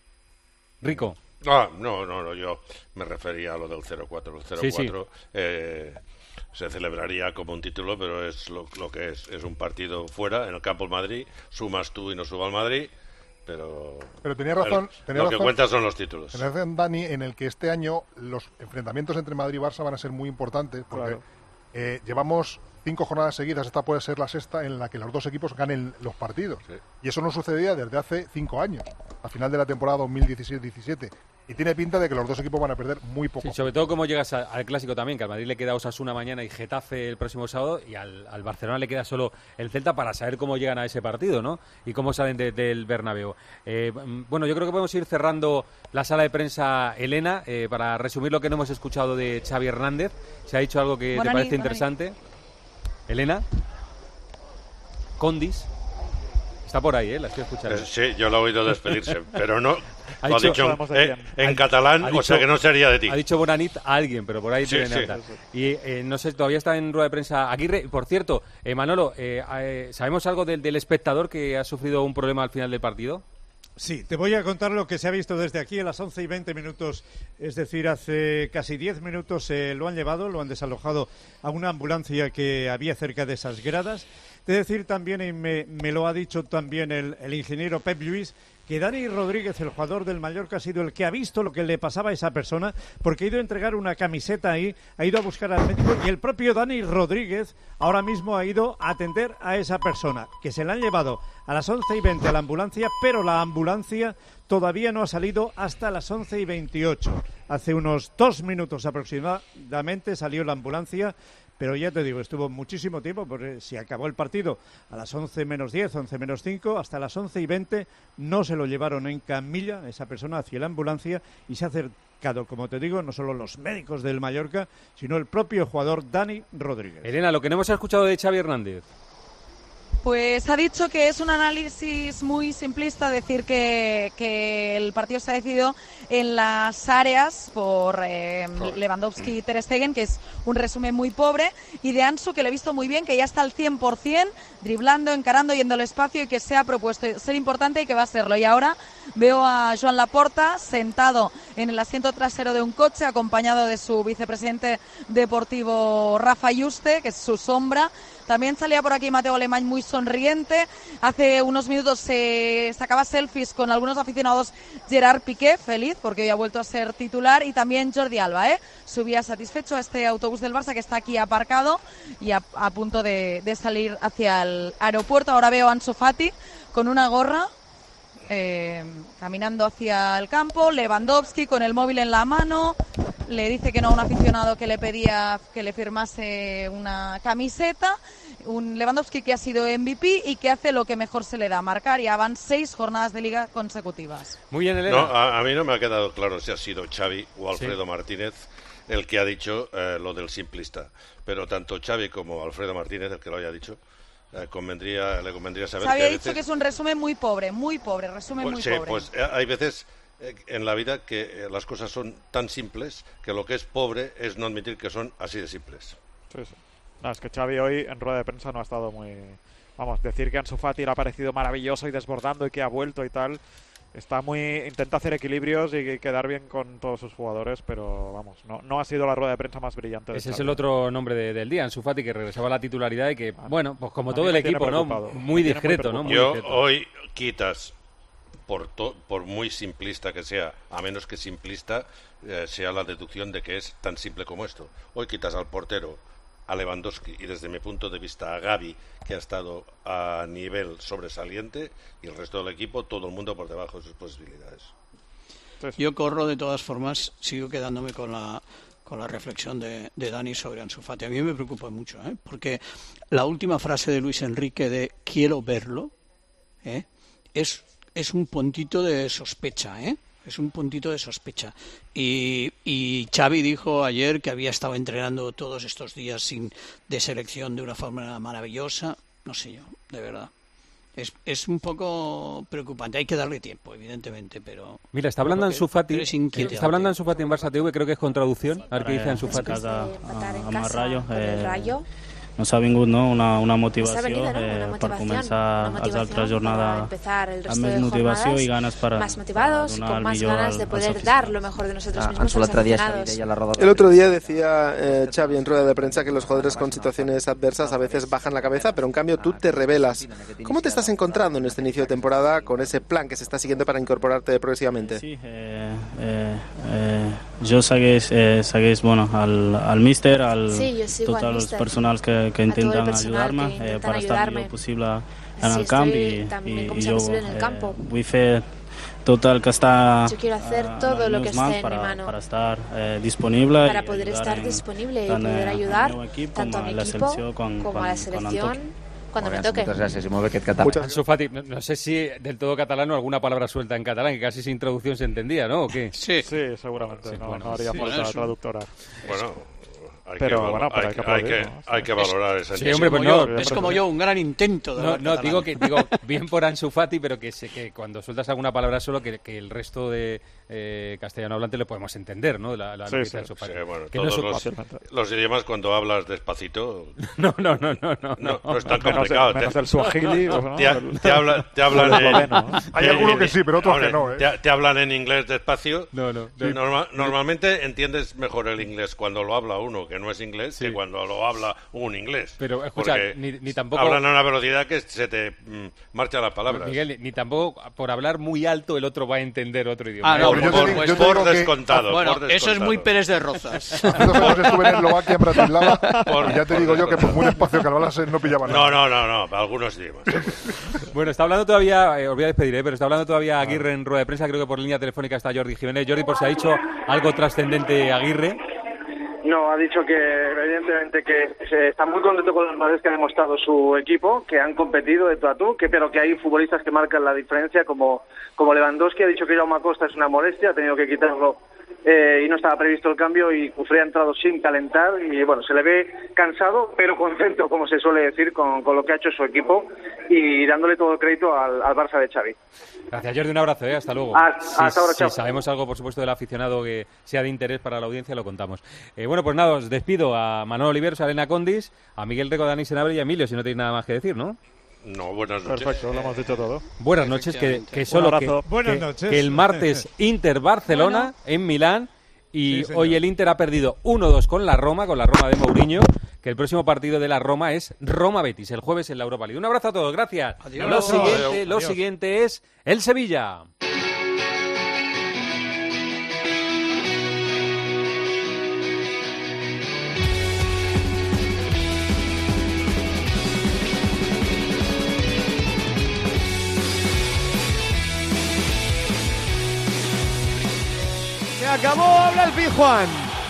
Rico. ah, no, no, no, yo me refería a lo del cero cuatro. El cero cuatro Sí, sí. eh, se celebraría como un título, pero es lo, lo que es. Es un partido fuera, en el campo del Madrid. Sumas tú y no suba al Madrid, pero... Pero tenía razón, el- tenía lo que razón. cuenta son los títulos. Tenés razón, Dani, en el que este año los enfrentamientos entre Madrid y Barça van a ser muy importantes porque Claro. eh, llevamos cinco jornadas seguidas, esta puede ser la sexta, en la que los dos equipos ganen los partidos. Sí. Y eso no sucedía desde hace cinco años, a final de la temporada dos mil dieciséis diecisiete. Y tiene pinta de que los dos equipos van a perder muy poco. Sí, sobre todo como llegas a- al Clásico también, que al Madrid le queda Osasuna mañana y Getafe el próximo sábado, y al, al Barcelona le queda solo el Celta para saber cómo llegan a ese partido, ¿no? Y cómo salen de- del Bernabéu. Eh, mm, bueno, yo creo que podemos ir cerrando la sala de prensa, Elena, eh, para resumir lo que no hemos escuchado de Xavi Hernández. ¿Se ha dicho algo que Buena te parece nit, buena interesante? Elena. Condis. Está por ahí, ¿eh? La estoy escuchando. Eh, Sí, yo lo he oído despedirse, pero no, Ha Lo ha dicho, dicho en, en catalán, ha o dicho, sea que no sería de ti. Ha dicho Bonanit a alguien, pero por ahí Sí, deben sí. andar. Y eh, no sé, todavía está en rueda de prensa Aguirre. Por cierto, eh, Manolo, eh, eh, ¿sabemos algo del, del espectador que ha sufrido un problema al final del partido? Sí, te voy a contar lo que se ha visto desde aquí a las once y veinte minutos, es decir, hace casi diez minutos eh, lo han llevado, lo han desalojado a una ambulancia que había cerca de esas gradas. De decir también, y me, me lo ha dicho también el, el ingeniero Pep Lluís, que Dani Rodríguez, el jugador del Mallorca, ha sido el que ha visto lo que le pasaba a esa persona, porque ha ido a entregar una camiseta ahí, ha ido a buscar al médico, y el propio Dani Rodríguez ahora mismo ha ido a atender a esa persona, que se la han llevado a las once y veinte a la ambulancia, pero la ambulancia todavía no ha salido hasta las once y veintiocho. Hace unos dos minutos aproximadamente salió la ambulancia, pero ya te digo, estuvo muchísimo tiempo, porque si acabó el partido a las once menos diez, once menos cinco, hasta las once y veinte no se lo llevaron en camilla esa persona hacia la ambulancia, y se ha acercado, como te digo, no solo los médicos del Mallorca, sino el propio jugador Dani Rodríguez. Elena, lo que no hemos escuchado de Xavi Hernández. Pues ha dicho que es un análisis muy simplista decir que, que el partido se ha decidido en las áreas por eh, Lewandowski y Ter Stegen, que es un resumen muy pobre, y de Ansu, que lo he visto muy bien, que ya está al cien por ciento, driblando, encarando, yendo al espacio, y que se ha propuesto ser importante y que va a serlo. Y ahora veo a Joan Laporta sentado en el asiento trasero de un coche, acompañado de su vicepresidente deportivo Rafa Yuste, que es su sombra. También salía por aquí Mateo Alemany muy sonriente. Hace unos minutos se sacaba selfies con algunos aficionados. Gerard Piqué, feliz porque hoy ha vuelto a ser titular. Y también Jordi Alba, ¿eh? Subía satisfecho a este autobús del Barça que está aquí aparcado y a, a punto de, de salir hacia el aeropuerto. Ahora veo a Ansu Fati con una gorra, eh, caminando hacia el campo. Lewandowski con el móvil en la mano. Le dice que no a un aficionado que le pedía que le firmase una camiseta. Un Lewandowski que ha sido M V P y que hace lo que mejor se le da, marcar. Ya van seis jornadas de liga consecutivas. Muy bien, Elena. No, a, a mí no me ha quedado claro si ha sido Xavi o Alfredo sí. Martínez el que ha dicho eh, lo del simplista. Pero tanto Xavi como Alfredo Martínez, el que lo haya dicho, eh, convendría, le convendría saber Xavi que ha a dicho veces... que es un resumen muy pobre, muy pobre, resumen pues, muy sí, pobre. Pues eh, hay veces eh, en la vida que eh, las cosas son tan simples que lo que es pobre es no admitir que son así de simples. Sí, sí. No, es que Xavi hoy en rueda de prensa no ha estado muy... Vamos, decir que Ansu Fati le ha parecido maravilloso y desbordando y que ha vuelto y tal... Está muy... Intenta hacer equilibrios y quedar bien con todos sus jugadores, pero vamos, no, no ha sido la rueda de prensa más brillante de Ese Xavi. es el otro nombre de, del día, Ansu Fati, que regresaba a la titularidad y que, ah, bueno, pues como todo el equipo, ¿no? Muy discreto, ¿no? Muy Yo discreto. hoy quitas, por, to, por muy simplista que sea, a menos que simplista eh, sea la deducción de que es tan simple como esto. Hoy quitas al portero, a Lewandowski y desde mi punto de vista a Gavi, que ha estado a nivel sobresaliente, y el resto del equipo, todo el mundo por debajo de sus posibilidades. Yo corro, de todas formas, sigo quedándome con la con la reflexión de, de Dani sobre Ansu Fati. A mí me preocupa mucho, ¿eh? Porque la última frase de Luis Enrique de quiero verlo, ¿eh? es, es un puntito de sospecha, ¿eh? Es un puntito de sospecha. Y, y Xavi dijo ayer que había estado entrenando todos estos días sin de selección de una forma maravillosa. No sé yo, de verdad. Es, es un poco preocupante. Hay que darle tiempo, evidentemente, pero... Mira, está hablando Ansu Fati. Está hablando Ansu Fati en Barça T V, creo que es con traducción. A ver qué dice Ansu Fati. Amb el Rayo, eh, nos ha vingut, no? una, una motivació, venido, ¿no? una eh, per començar les altres jornades amb més motivació i ganes per, más motivados, per con más millor ganas de poder dar lo mejor de nosotros ah, mismos a los aficionados. El otro día decía eh, Xavi en rueda de prensa que los jugadores con situaciones adversas a veces bajan la cabeza, pero en cambio tú te revelas. ¿Cómo te estás encontrando en este inicio de temporada con ese plan que se está siguiendo para incorporarte progresivamente? Sí, eh, eh, eh, jo segueix, eh, segueix bueno, al, al míster, al, sí, tots els personals que, que intenten ayudarme eh, para estar lo possible en sí, el camp i, i, i jo eh, vull fer tot el que està yo quiero hacer todo lo que esté en mi mano para estar eh, disponible para poder estar disponible y poder ayudar tanto a mi equipo como a la selección cuando me toque. Muchas gracias. Y mueve que catalán. Ansu Fati, no, no sé si del todo catalán o alguna palabra suelta en catalán, que casi sin traducción se entendía, ¿no? ¿O qué? Sí, sí, seguramente. Sí, no, bueno, no haría sí, falta bueno, traductora. Bueno, Hay pero que, bueno, pero hay, hay que hay, que, aplaudir, ¿no? hay que valorar esa Sí, hombre, pues no, es como yo, un gran intento de No, hablar no catalán. digo que digo bien por Ansu Fati, pero que sé que cuando sueltas alguna palabra solo que, que el resto de eh, castellano hablante le podemos entender, ¿no? La, la sí, noticia sí, de Ansu Fati. sí, bueno, que todos no los, los idiomas cuando hablas despacito no, no, no, no, no, no, no es tan menos complicado. el, menos el suajili, te, ¿no? te, te, habla, te hablan en, esloveno, ¿no? Hay algunos que sí, pero otros hombre, que no, ¿eh? Te, te hablan en inglés despacio. No, no. Sí, norma, normalmente entiendes mejor el inglés cuando lo habla uno que no es inglés sí. que cuando lo habla un inglés. Pero escucha, porque ni, ni tampoco hablan a una velocidad que se te mm, marcha las palabras. Miguel, ni, ni tampoco por hablar muy alto el otro va a entender otro idioma. Ah, no, por, por, por, pues, por, por descontado. Bueno, por descontado. eso es muy Pérez de Rozas. Hace dos años estuve en Eslovaquia, en Bratislava, y ya te digo yo que por muy despacio que hablas no pillaba nada. No, no, no, no, algunos idiomas. Bueno, está hablando todavía, eh, os voy a despedir, eh, pero está hablando todavía Aguirre en rueda de prensa, creo que por línea telefónica está Jordi Jiménez. Jordi, por si ha dicho algo trascendente Aguirre. No, ha dicho que evidentemente que se está muy contento con los valores que ha demostrado su equipo, que han competido de tú a tú, que, pero que hay futbolistas que marcan la diferencia, como, como Lewandowski. Ha dicho que Jaume Costa es una molestia, ha tenido que quitarlo eh, y no estaba previsto el cambio, y Cufré ha entrado sin calentar y bueno, se le ve cansado pero contento, como se suele decir, con, con lo que ha hecho su equipo y dándole todo el crédito al, al Barça de Xavi. Gracias, Jordi, un abrazo, ¿eh? Hasta luego. Hasta, si, hasta ahora, chao. Si sabemos algo, por supuesto, del aficionado que sea de interés para la audiencia, lo contamos. Eh, bueno, pues nada, os despido a Manolo Oliveros, a Elena Condis, a Miguel Reco, Dani Senabre y a Emilio, si no tenéis nada más que decir, ¿no? No, buenas noches. Perfecto, lo hemos dicho todo. Buenas noches, que, que solo que, buenas que, noches. que el martes Inter-Barcelona bueno. en Milán y sí, hoy el Inter ha perdido uno dos con la Roma, con la Roma de Mourinho, que el próximo partido de la Roma es Roma-Betis, el jueves en la Europa League. Un abrazo a todos, gracias. Adiós. Lo siguiente, Adiós. lo siguiente es el Sevilla. Se acabó, habla el Pijuan.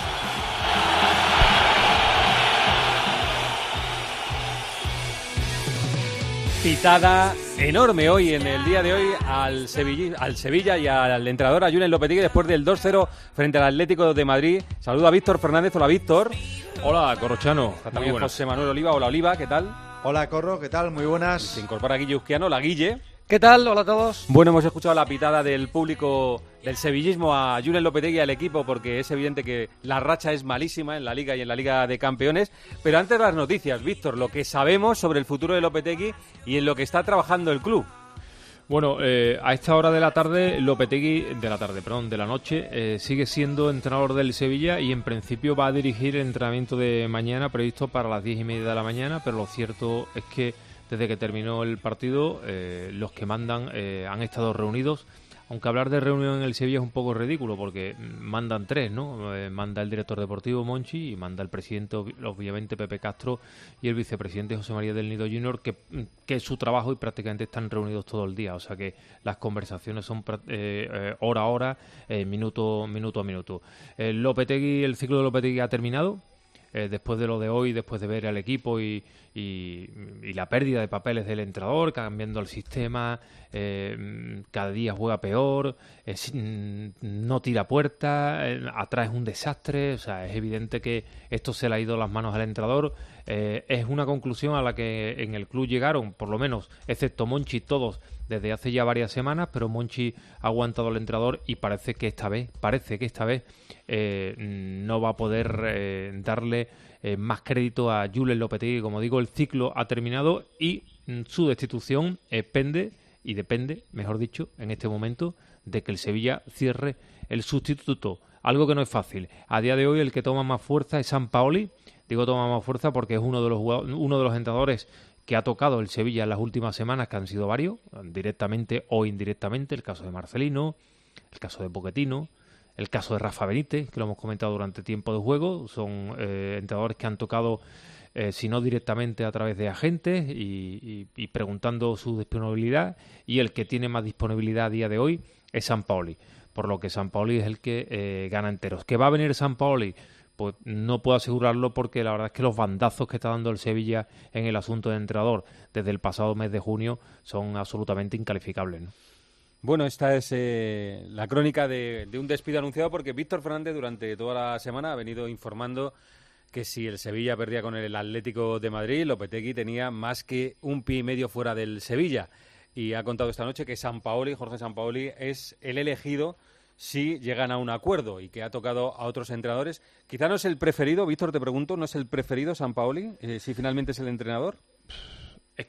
Pitada enorme hoy, en el día de hoy, al Sevilla, al Sevilla y al entrenador, a Julen Lopetegui, después del dos cero frente al Atlético de Madrid. Saludo a Víctor Fernández. Hola, Víctor. Hola, Corrochano. Está también José Manuel Oliva. Hola, Oliva, ¿qué tal? Hola, Corro, ¿qué tal? Muy buenas. Se incorpora Guille Uzquiano. Hola, Guille. ¿Qué tal? Hola a todos. Bueno, hemos escuchado la pitada del público del sevillismo a Julen Lopetegui y al equipo, porque es evidente que la racha es malísima en la Liga y en la Liga de Campeones. Pero antes de las noticias, Víctor, lo que sabemos sobre el futuro de Lopetegui y en lo que está trabajando el club. Bueno, eh, a esta hora de la tarde, Lopetegui, de la tarde, perdón, de la noche, eh, sigue siendo entrenador del Sevilla y en principio va a dirigir el entrenamiento de mañana, previsto para las diez y media de la mañana, pero lo cierto es que desde que terminó el partido, eh, los que mandan eh, han estado reunidos, aunque hablar de reunión en el Sevilla es un poco ridículo porque mandan tres, ¿no? Eh, manda el director deportivo Monchi y manda el presidente, obviamente, Pepe Castro, y el vicepresidente José María del Nido Junior, que, que es su trabajo y prácticamente están reunidos todo el día, o sea que las conversaciones son eh, eh, hora a hora, eh, minuto, minuto a minuto. Eh, Lopetegui, el ciclo de Lopetegui ha terminado. Eh, después de lo de hoy, después de ver al equipo y, y, y la pérdida de papeles del entrenador, cambiando el sistema, eh, cada día juega peor, eh, no tira puerta, eh, atrás es un desastre, o sea, es evidente que esto se le ha ido a las manos al entrenador. Eh, es una conclusión a la que en el club llegaron, por lo menos, excepto Monchi, todos desde hace ya varias semanas, pero Monchi ha aguantado al entrenador y parece que esta vez, parece que esta vez eh, no va a poder eh, darle eh, más crédito a Julen Lopetegui. Como digo, el ciclo ha terminado y mm, su destitución eh, pende y depende, mejor dicho, en este momento, de que el Sevilla cierre el sustituto, algo que no es fácil. A día de hoy el que toma más fuerza es Sampaoli. Digo toma más fuerza porque es uno de los uno de los entrenadores que ha tocado el Sevilla en las últimas semanas, que han sido varios, directamente o indirectamente, el caso de Marcelino, el caso de Pochettino, el caso de Rafa Benítez, que lo hemos comentado durante tiempo de juego. Son eh, entrenadores que han tocado, eh, si no directamente, a través de agentes y, y, y preguntando su disponibilidad, y el que tiene más disponibilidad a día de hoy es Sampaoli, por lo que Sampaoli es el que eh, gana enteros. ¿Que va a venir Sampaoli? Pues no puedo asegurarlo, porque la verdad es que los bandazos que está dando el Sevilla en el asunto de entrenador desde el pasado mes de junio son absolutamente incalificables, ¿no? Bueno, esta es eh, la crónica de, de un despido anunciado, porque Víctor Fernández durante toda la semana ha venido informando que si el Sevilla perdía con el Atlético de Madrid, Lopetegui tenía más que un pie y medio fuera del Sevilla. Y ha contado esta noche que Sampaoli, Jorge Sampaoli, es el elegido si llegan a un acuerdo, y que ha tocado a otros entrenadores. Quizá no es el preferido, Víctor, te pregunto, ¿no es el preferido Sampaoli, eh, si finalmente es el entrenador? Es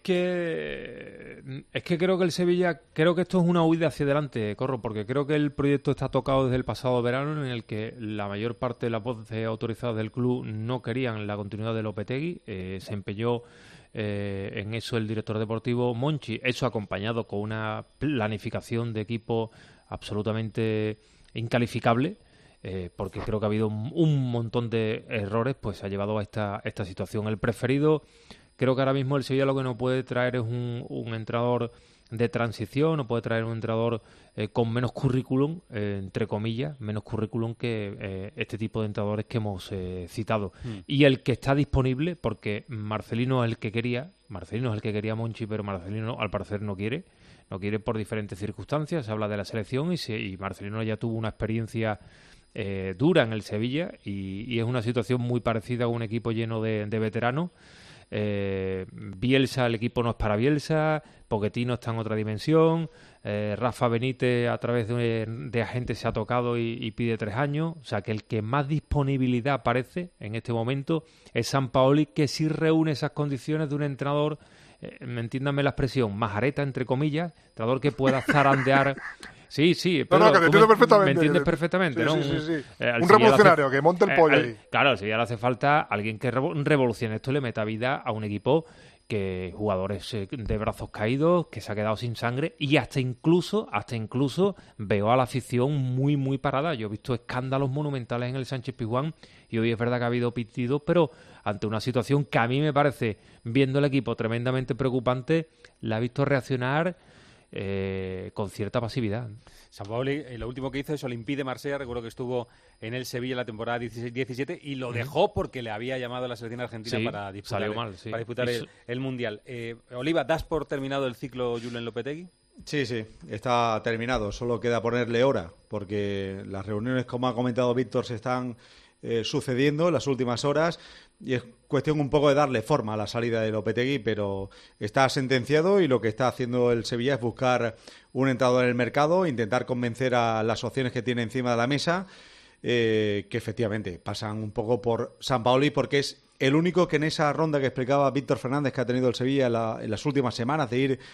que es que creo que el Sevilla, creo que esto es una huida hacia adelante, Corro, porque creo que el proyecto está tocado desde el pasado verano, en el que la mayor parte de las voces autorizadas del club no querían la continuidad de Lopetegui. Eh, se empeñó eh, en eso el director deportivo Monchi, eso acompañado con una planificación de equipo absolutamente incalificable, eh, porque creo que ha habido un, un montón de errores, pues ha llevado a esta, esta situación. El preferido, creo que ahora mismo el Sevilla lo que no puede traer es un, un entrenador de transición, no puede traer un entrenador eh, con menos currículum, eh, entre comillas, menos currículum que eh, este tipo de entrenadores que hemos eh, citado. Mm. Y el que está disponible, porque Marcelino es el que quería, Marcelino es el que quería Monchi, pero Marcelino al parecer no quiere, no quiere por diferentes circunstancias. Se habla de la selección y, se, y Marcelino ya tuvo una experiencia eh, dura en el Sevilla, y, y es una situación muy parecida a un equipo lleno de, de veteranos. Eh, Bielsa, el equipo no es para Bielsa, Pochettino está en otra dimensión, eh, Rafa Benítez a través de, de agentes se ha tocado y, y pide tres años, o sea que el que más disponibilidad parece en este momento es Sampaoli, que sí reúne esas condiciones de un entrenador, eh, entiéndame la expresión, majareta entre comillas, entrenador que pueda zarandear. Sí, sí, pero no, no, que te entiendo perfectamente. Me entiendes perfectamente, sí, ¿no? Sí, sí, sí. Eh, un revolucionario hace, que monte el pollo eh, ahí. Claro, si ya le hace falta alguien que revolucione esto, le meta vida a un equipo que jugadores de brazos caídos, que se ha quedado sin sangre, y hasta incluso, hasta incluso veo a la afición muy, muy parada. Yo he visto escándalos monumentales en el Sánchez Pizjuán, y hoy es verdad que ha habido pitidos, pero ante una situación que a mí me parece, viendo el equipo tremendamente preocupante, la he visto reaccionar Eh, con cierta pasividad. Sampaoli, eh, lo último que hizo es Olympique de Marsella. Recuerdo que estuvo en el Sevilla la temporada dieciséis diecisiete y lo dejó porque le había llamado a la selección argentina sí, para disputar, salió mal, sí. para disputar el, el Mundial. Eh, Oliva, ¿das por terminado el ciclo Julen Lopetegui? Sí, sí, está terminado. Solo queda ponerle hora, porque las reuniones, como ha comentado Víctor, se están eh, sucediendo en las últimas horas, y es cuestión un poco de darle forma a la salida de Lopetegui, pero está sentenciado, y lo que está haciendo el Sevilla es buscar un entrenador en el mercado, intentar convencer a las opciones que tiene encima de la mesa, eh, que efectivamente pasan un poco por Sampaoli, porque es el único que en esa ronda que explicaba Víctor Fernández que ha tenido el Sevilla en, la, en las últimas semanas, de ir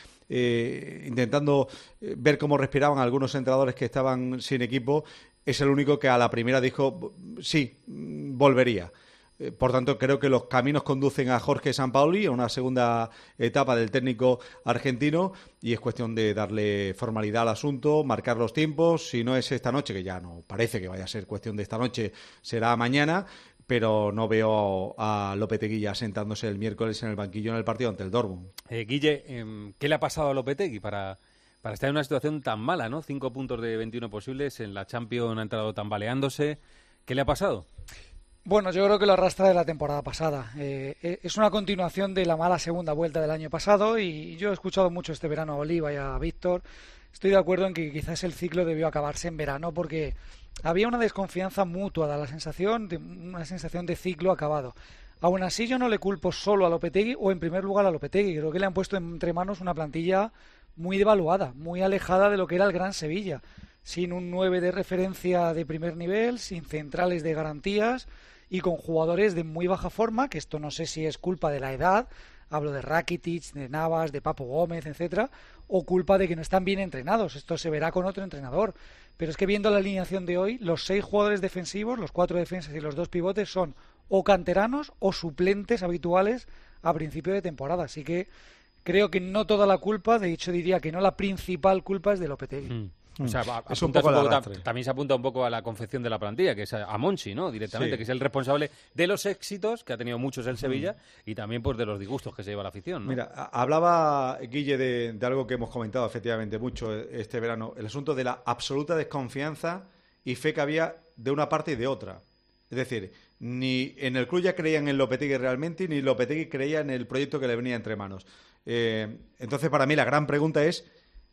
eh, intentando eh, ver cómo respiraban algunos entrenadores que estaban sin equipo, es el único que a la primera dijo sí, volvería. Por tanto, creo que los caminos conducen a Jorge Sampaoli, a una segunda etapa del técnico argentino, y es cuestión de darle formalidad al asunto, marcar los tiempos. Si no es esta noche, que ya no parece que vaya a ser cuestión de esta noche, será mañana, pero no veo a Lopetegui ya sentándose el miércoles en el banquillo en el partido ante el Dortmund. Eh, Guille, eh, ¿qué le ha pasado a Lopetegui para, para estar en una situación tan mala, ¿no? Cinco puntos de veintiuno posibles, en la Champions ha entrado tambaleándose. ¿Qué le ha pasado? Bueno, yo creo que lo arrastra de la temporada pasada. Eh, es una continuación de la mala segunda vuelta del año pasado, y yo he escuchado mucho este verano a Oliva y a Víctor. Estoy de acuerdo en que quizás el ciclo debió acabarse en verano, porque había una desconfianza mutua, da la sensación de una sensación de ciclo acabado. Aún así, yo no le culpo solo a Lopetegui, o en primer lugar a Lopetegui. Creo que le han puesto entre manos una plantilla muy devaluada, muy alejada de lo que era el Gran Sevilla, sin un nueve de referencia de primer nivel, sin centrales de garantías, y con jugadores de muy baja forma, que esto no sé si es culpa de la edad, hablo de Rakitic, de Navas, de Papo Gómez, etcétera, o culpa de que no están bien entrenados. Esto se verá con otro entrenador. Pero es que viendo la alineación de hoy, los seis jugadores defensivos, los cuatro defensas y los dos pivotes, son o canteranos o suplentes habituales a principio de temporada. Así que creo que no toda la culpa, de hecho diría que no la principal culpa, es de Lopetegui. Mm. O sea, es un poco, un poco arrastre. También se apunta un poco a la confección de la plantilla, que es a Monchi, ¿no? Directamente, sí. Que es el responsable de los éxitos, que ha tenido muchos el Sevilla, mm. y también pues de los disgustos que se lleva la afición, ¿no? Mira, hablaba Guille de, de algo que hemos comentado efectivamente mucho este verano, el asunto de la absoluta desconfianza y fe que había de una parte y de otra. Es decir, ni en el club ya creían en Lopetegui realmente, ni Lopetegui creía en el proyecto que le venía entre manos. Eh, entonces, para mí, la gran pregunta es: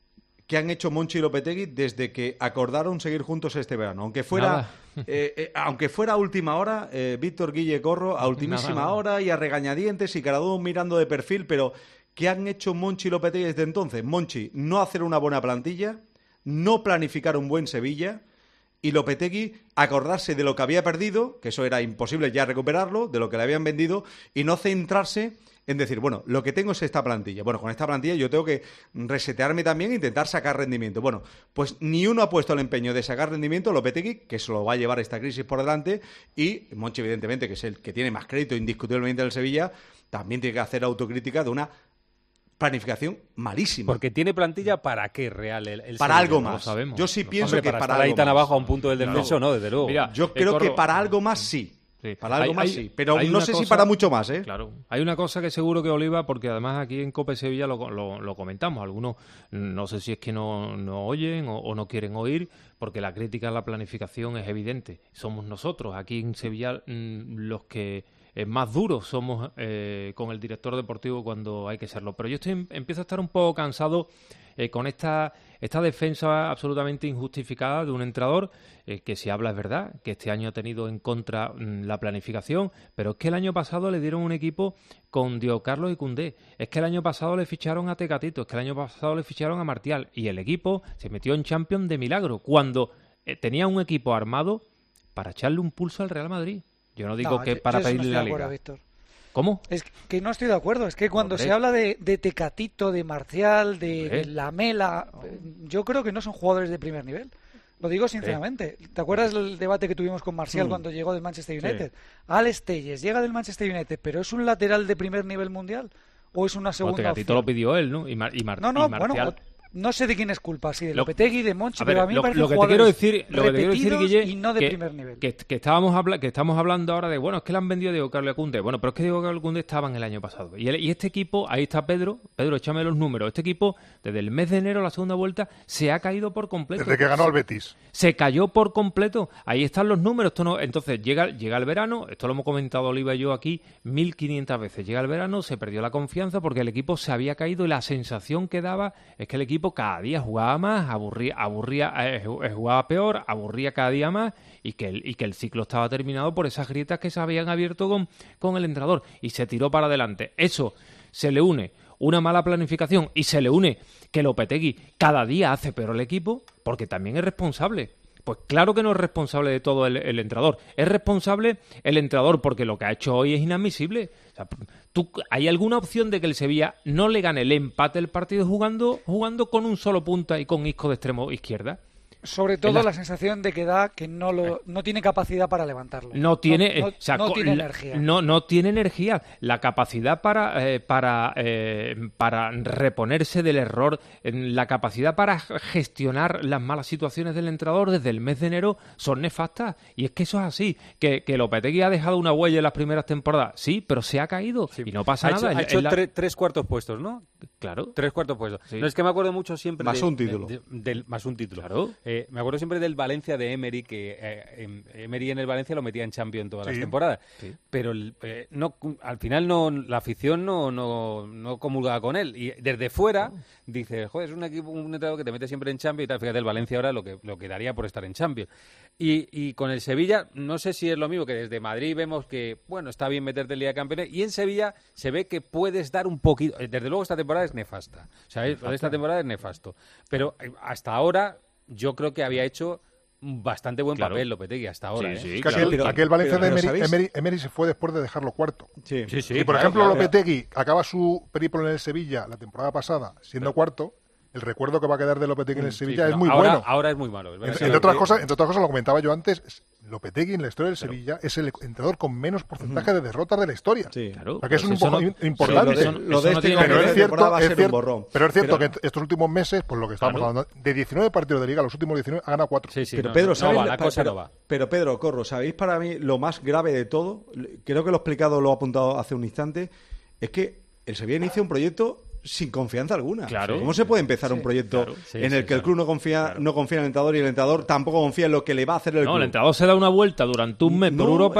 ¿qué han hecho Monchi y Lopetegui desde que acordaron seguir juntos este verano? Aunque fuera eh, eh, aunque fuera a última hora, eh, Víctor, Guille, Corro, a ultimísima nada, nada. hora y a regañadientes y cada uno mirando de perfil, pero ¿qué han hecho Monchi y Lopetegui desde entonces? Monchi, no hacer una buena plantilla, no planificar un buen Sevilla, y Lopetegui acordarse de lo que había perdido, que eso era imposible ya recuperarlo, de lo que le habían vendido, y no centrarse en decir, bueno, lo que tengo es esta plantilla. Bueno, con esta plantilla yo tengo que resetearme también e intentar sacar rendimiento. Bueno, pues ni uno ha puesto el empeño de sacar rendimiento. Lopetegui, que se lo va a llevar esta crisis por delante, y Monchi, evidentemente, que es el que tiene más crédito indiscutiblemente del Sevilla, también tiene que hacer autocrítica de una planificación malísima. Porque tiene plantilla para qué real el, el para Sevilla, algo no más. Lo sabemos. Yo sí no, pienso hombre, que para, para estar algo ahí tan más. abajo a un punto del descenso, no, no, desde luego. Mira, yo creo Corro, que para algo más sí. Sí. Para algo hay, más hay, sí, pero no sé cosa, si para mucho más, ¿eh? Claro. Hay una cosa que seguro que Oliva, porque además aquí en Cope Sevilla lo, lo, lo comentamos, algunos no sé si es que no, no oyen o, o no quieren oír, porque la crítica a la planificación es evidente. Somos nosotros, aquí en Sevilla, mmm, los que eh, más duros somos eh, con el director deportivo cuando hay que serlo. Pero yo estoy empiezo a estar un poco cansado eh, con esta, esta defensa absolutamente injustificada de un entrenador eh, que si habla es verdad, que este año ha tenido en contra mmm, la planificación, pero es que el año pasado le dieron un equipo con Diego Carlos y Koundé, es que el año pasado le ficharon a Tecatito, es que el año pasado le ficharon a Martial, y el equipo se metió en Champions de milagro, cuando eh, tenía un equipo armado para echarle un pulso al Real Madrid. Yo no digo no, que yo, para yo pedirle no la acuerdo, liga. Víctor. ¿Cómo? Es que no estoy de acuerdo. Es que cuando Hombre. se habla de, de Tecatito, de Marcial, de, Hombre. de Lamela, yo creo que no son jugadores de primer nivel. Lo digo sinceramente. Sí. ¿Te acuerdas del debate que tuvimos con Marcial mm. cuando llegó del Manchester United? Sí. Alex Telles llega del Manchester United, pero ¿es un lateral de primer nivel mundial o es una segunda bueno, Tecatito opción? lo pidió él, ¿no? Y, Mar y, Mar no, no, y Marcial... Bueno, no sé de quién es culpa, si de Lopetegui, de Monchi, a ver, pero a mí lo, me parece lo que te quiero decir, lo que te quiero decir, Guille, y no de que, primer nivel. Que, que, estábamos habla, que estamos hablando ahora de, bueno, es que le han vendido a Diego Carlos y a Koundé. Bueno, pero es que Diego Carlos y Koundé estaban el año pasado. Y, el, y este equipo, ahí está Pedro, Pedro, échame los números. Este equipo, desde el mes de enero, la segunda vuelta, se ha caído por completo. Desde que ganó al Betis. Se cayó por completo. Ahí están los números. Esto no, entonces, llega, llega el verano, esto lo hemos comentado Oliva y yo aquí mil quinientas veces. Llega el verano, se perdió la confianza porque el equipo se había caído y la sensación que daba es que el equipo cada día jugaba más, aburría aburría, eh, jugaba peor, aburría cada día más y que, el, y que el ciclo estaba terminado por esas grietas que se habían abierto con, con el entrenador y se tiró para adelante. Eso se le une una mala planificación y se le une que Lopetegui cada día hace peor el equipo porque también es responsable. Pues claro que no es responsable de todo el, el entrenador. Es responsable el entrenador porque lo que ha hecho hoy es inadmisible. O sea, ¿tú, ¿hay alguna opción de que el Sevilla no le gane el empate del partido jugando, jugando con un solo punta y con Isco de extremo izquierda? Sobre todo la... la sensación de que da que no lo no tiene capacidad para levantarlo. No tiene, no, no, o sea, no tiene la, energía. No, no tiene energía. La capacidad para eh, para eh, para reponerse del error, la capacidad para gestionar las malas situaciones del entrenador desde el mes de enero son nefastas. Y es que eso es así. Que, que Lopetegui ha dejado una huella en las primeras temporadas, sí, pero se ha caído sí. y no pasa ha nada. Hecho, ha en, hecho en la... tre tres cuartos puestos, ¿no? Claro. Tres cuartos puestos. Sí. No es que me acuerdo mucho siempre más de, un título. De, de, del, más un título. Claro. Eh, me acuerdo siempre del Valencia de Emery, que eh, Emery en el Valencia lo metía en Champions todas sí. las temporadas. Sí. Pero eh, no, al final no la afición no, no, no comulgaba con él. Y desde fuera oh. dice, joder, es un equipo, un entrenador que te mete siempre en Champions y tal. Fíjate, el Valencia ahora lo que, lo que daría por estar en Champions. Y, y con el Sevilla, no sé si es lo mismo, que desde Madrid vemos que, bueno, está bien meterte en Liga de Campeones, y en Sevilla se ve que puedes dar un poquito. Desde luego esta temporada es nefasta. O sea, lo de esta temporada es nefasto. Pero hasta ahora yo creo que había hecho bastante buen claro. papel Lopetegui hasta ahora. Sí, sí, ¿eh? claro. aquel, pero, aquel Valencia pero, de Emery, Emery, Emery se fue después de dejarlo cuarto. Sí, sí, sí. Si por claro, ejemplo claro, Lopetegui claro. acaba su periplo en el Sevilla la temporada pasada siendo pero, cuarto, el recuerdo que va a quedar de Lopetegui en el Sevilla sí, es muy ahora, bueno. Ahora es muy malo. Es entre, entre, otras cosas, entre otras cosas, lo comentaba yo antes, Lopetegui en la historia del claro. Sevilla es el entrenador con menos porcentaje de derrotas de la historia. Sí, claro. Porque es un poco no, importante. Sí, lo de, lo de este pero es cierto, es cierto, pero es cierto pero, que estos últimos meses, pues lo que estamos claro. hablando, de diecinueve partidos de Liga, los últimos diecinueve ha ganado cuatro. Sí, sí, pero no, Pedro, ¿sabes? No va, la cosa pero, no va. Pero Pedro, Corro, ¿sabéis para mí lo más grave de todo? Creo que lo he explicado, lo he apuntado hace un instante, es que el Sevilla inicia un proyecto sin confianza alguna. Claro. ¿Cómo se puede empezar sí, un proyecto claro, sí, en el sí, que el club no confía claro. no confía en el entrenador y el entrenador tampoco confía en lo que le va a hacer el no, club? El entrenador se da una vuelta durante un mes no, por Europa es,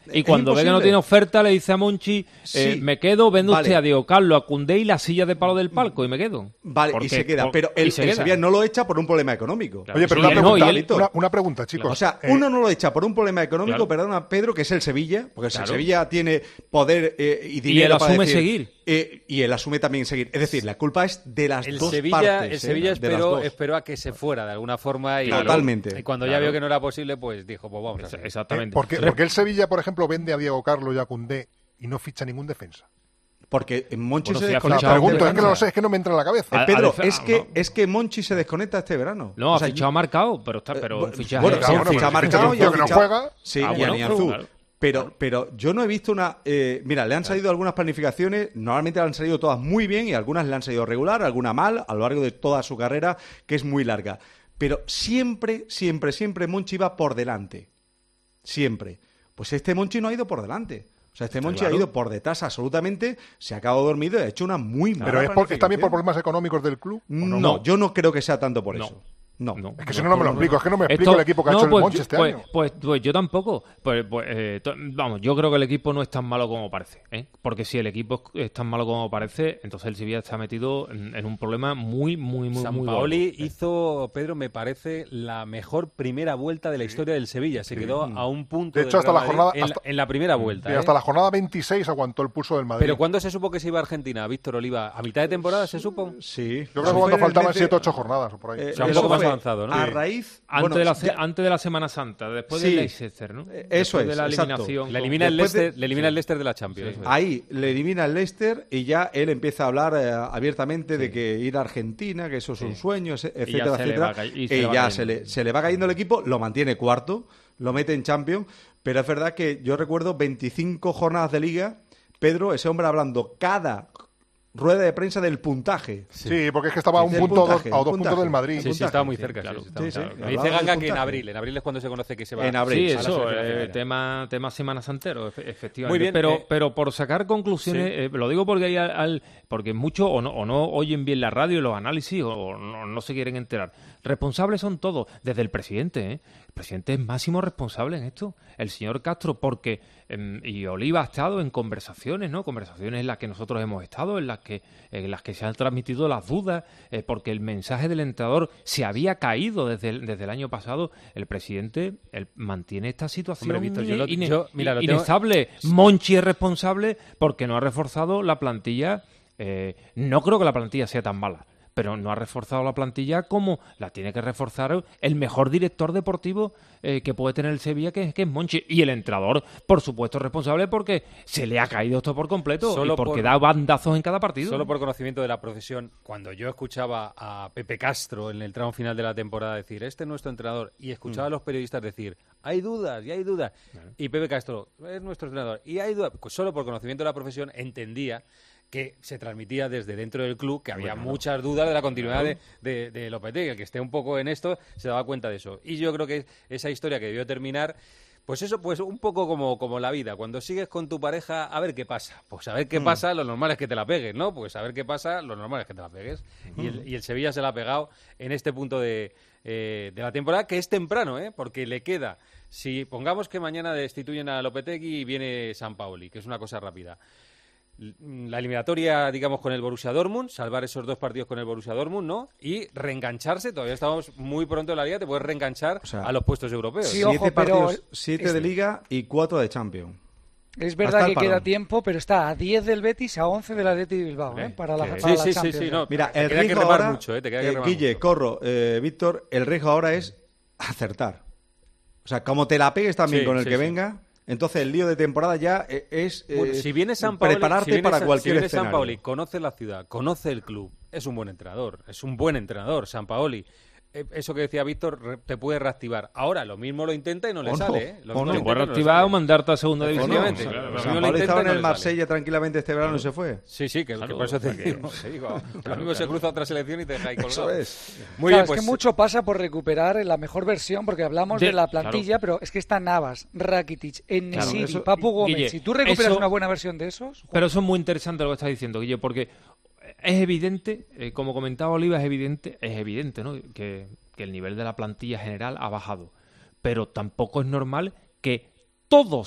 Y cuando ve que no tiene oferta, le dice a Monchi, eh, Sí. me quedo, vendo Vale. usted a Diego Carlos, a Koundé y la silla de palo del palco, y me quedo. Vale, Porque- y se queda. por- Pero y el, se el queda. Sevilla no lo echa por un problema económico. Oye, pero Sí, una, él no, pregunta, y él- una, una pregunta, chicos. O sea, Eh, uno no lo echa por un problema económico, Claro. perdona, Pedro, que es el Sevilla, porque Claro. el Sevilla tiene poder eh, y Y dinero él para asume decir- seguir. eh, y él asume también seguir. Es decir, la culpa es de las El dos Sevilla, partes. el ¿eh? Sevilla De las esperó, dos. esperó a que se fuera de alguna forma y, Totalmente. y cuando ya Claro. vio que no era posible, pues dijo, pues vamos a hacer. Exactamente. ¿por qué, por qué el Sevilla, por ejemplo, vende a Diego Carlos y a Koundé y no ficha ningún defensa? Porque Monchi Bueno, se sí, ha desconecta. fichado Pregunto, este es que no verano. lo sé, es que no me entra en la cabeza. Eh, A- Pedro, a defe- es, ah, que, no. es que Monchi se desconecta este verano. No, O ha sea, fichado marcado, pero está, pero bueno, un fichaje. bueno, Claro, sí, bueno, ficha pero marcado ficha y ha un tío que no fichado- juega. Sí, Ah, y bueno, Alianzú. claro. Pero, pero yo no he visto una... eh, mira, le han salido algunas planificaciones, normalmente le han salido todas muy bien y algunas le han salido regular, alguna mal, a lo largo de toda su carrera, que es muy larga. Pero siempre, siempre, siempre Monchi va por delante. Siempre. Pues este Monchi no ha ido por delante. O sea, este Monchi claro. ha ido por detrás absolutamente, se ha quedado dormido y ha hecho una muy mala Pero es, por, es también por planificación. problemas económicos del club. ¿o No, no? yo no creo que sea tanto por No. eso. No. No. Es que si no, no me lo explico. Es que no me explico Esto- el equipo que ha no, hecho el pues Monchi yo- este pues, año. Pues, pues yo tampoco. Pues, pues, eh, to- vamos, yo creo que el equipo no es tan malo como parece. ¿eh? Porque si el equipo es tan malo como parece, entonces el Sevilla está metido en, en un problema muy, muy, muy, muy Sampaoli gordo. hizo, Pedro, me parece, la mejor primera vuelta de la historia del Sevilla. Se quedó a un punto De hecho, del hasta la Real jornada- Madrid en, hasta- la, en la primera vuelta. Y ¿eh? hasta la jornada veintiséis aguantó el pulso del Madrid. Pero ¿cuándo se supo que se iba a Argentina, Víctor Oliva? ¿A mitad de temporada se supo? Sí. Yo creo que cuando faltaban siete o ocho jornadas o por ahí. Eh, O sea, un eso poco más fue avanzado, ¿no? A Sí. raíz... Antes, bueno, de la, ya- antes de la Semana Santa, después Sí. del Leicester, ¿no? Eh, eso Después es, de la exacto. eliminación. Le con- elimina, el Después de- Leicester, le elimina el Leicester de la Champions. eso es. Ahí le elimina el Leicester y ya él empieza a hablar eh, abiertamente de que ir a Argentina, que eso es un sueño, ese- Y ya etcétera, se le va etcétera. ca- y Y, se le va ya cayendo. se le, se le va cayendo el equipo, lo mantiene cuarto, lo mete en Champions, pero es verdad que yo recuerdo veinticinco jornadas de liga, Pedro, ese hombre hablando cada rueda de prensa del puntaje. Sí, porque es que estaba a un Del punto o dos- puntaje, a dos puntaje. puntos del Madrid. Sí, sí, puntaje, estaba muy sí, cerca. claro. sí, estaba Sí, sí, muy cerca. Me hablaba dice del Ganga que en puntaje. abril. En abril es cuando se conoce que se va En abril. Sí, a la eso, selección eh, nacional. tema, tema Semana Santero, efe- efectivamente. Muy bien, pero, eh, pero por sacar conclusiones, eh, lo digo porque hay al, al- porque muchos o no, o no oyen bien la radio y los análisis o, o no, no se quieren enterar. Responsables son todos, desde el presidente. ¿eh? El presidente es máximo responsable en esto. El señor Castro, porque em, y Oliva ha estado en conversaciones, ¿no? Conversaciones en las que nosotros hemos estado, en las que en las que se han transmitido las dudas, eh, porque el mensaje del entrenador se había caído desde el, desde el año pasado. El presidente él mantiene esta situación Hombre, Víctor, yo lo- ine- yo- mira, lo tengo- inestable. Monchi es responsable porque no ha reforzado la plantilla. Eh, no creo que la plantilla sea tan mala, pero no ha reforzado la plantilla como la tiene que reforzar el mejor director deportivo eh, que puede tener el Sevilla, que, que es Monchi. Y el entrenador, por supuesto, es responsable porque se le ha caído esto por completo Solo y porque por- da bandazos en cada partido. Solo por conocimiento de la profesión, cuando yo escuchaba a Pepe Castro en el tramo final de la temporada decir, este es nuestro entrenador, y escuchaba a los periodistas decir, hay dudas, y hay dudas, y Pepe Castro, es nuestro entrenador, y hay dudas, pues solo por conocimiento de la profesión entendía que se transmitía desde dentro del club, que había Bueno, muchas dudas de la continuidad claro. de, de, de Lopetegui. El que esté un poco en esto se daba cuenta de eso. Y yo creo que esa historia que debió terminar, pues eso, pues un poco como, como la vida. Cuando sigues con tu pareja, a ver qué pasa. Pues a ver qué Mm. pasa, lo normal es que te la pegues, ¿no? Pues a ver qué pasa, lo normal es que te la pegues. Y, el, y el Sevilla se la ha pegado en este punto de, eh, de la temporada, que es temprano, ¿eh? Porque le queda, si pongamos que mañana destituyen a Lopetegui y viene Sampaoli, que es una cosa rápida. La eliminatoria, digamos, con el Borussia Dortmund, salvar esos dos partidos con el Borussia Dortmund, ¿no? Y reengancharse, todavía estamos muy pronto en la liga, te puedes reenganchar O sea, a los puestos europeos. Sí, siete ojo, pero partidos, siete es- de Liga y cuatro de Champions. Es verdad Hasta que el parón. queda tiempo, pero está a diez del Betis, a once del Athletic de Bilbao, ¿eh? Para la, que- para sí, la sí, sí, Champions. sí, ya. no. Mira, Te el queda que riesgo remar ahora, mucho, ¿eh? Te queda que eh, remar Guille, mucho. Corro, eh, Víctor, el riesgo ahora es acertar. O sea, como te la pegues también Sí, con el sí, que sí. venga, entonces el lío de temporada ya eh, es eh, Bueno, si viene Sampaoli, prepararte si viene para Sa- cualquier si viene escenario. Sampaoli, conoce la ciudad, conoce el club, es un buen entrenador, es un buen entrenador, Sampaoli. Eh, Eso que decía Víctor re- te puede reactivar. Ahora, lo mismo lo intenta y no le O no, sale, ¿eh? Lo o mismo no. lo Te puede intenta y no le reactivar sale. o mandarte a segunda O no, división. Efectivamente. o sea, Claro, lo San mismo lo Pablo intenta estaba y en no el le sale. Marsella tranquilamente este verano y se fue. Sí, sí, que, que Claro, por eso te o sea que- digo. te digo, lo mismo se cruza otra selección y te deja ahí colgado. Eso es. Muy Claro, bien, pues es que mucho pasa por recuperar la mejor versión, porque hablamos De- de la plantilla, pero es que está Navas, Rakitic, Enesiri, eso- Papu Gómez. Guille, si tú recuperas eso- una buena versión de esos, Pero eso es muy interesante lo que estás diciendo, Guille, porque es evidente, eh, como comentaba Oliva, es evidente, es evidente, ¿no? Que, que el nivel de la plantilla general ha bajado. Pero tampoco es normal que todos,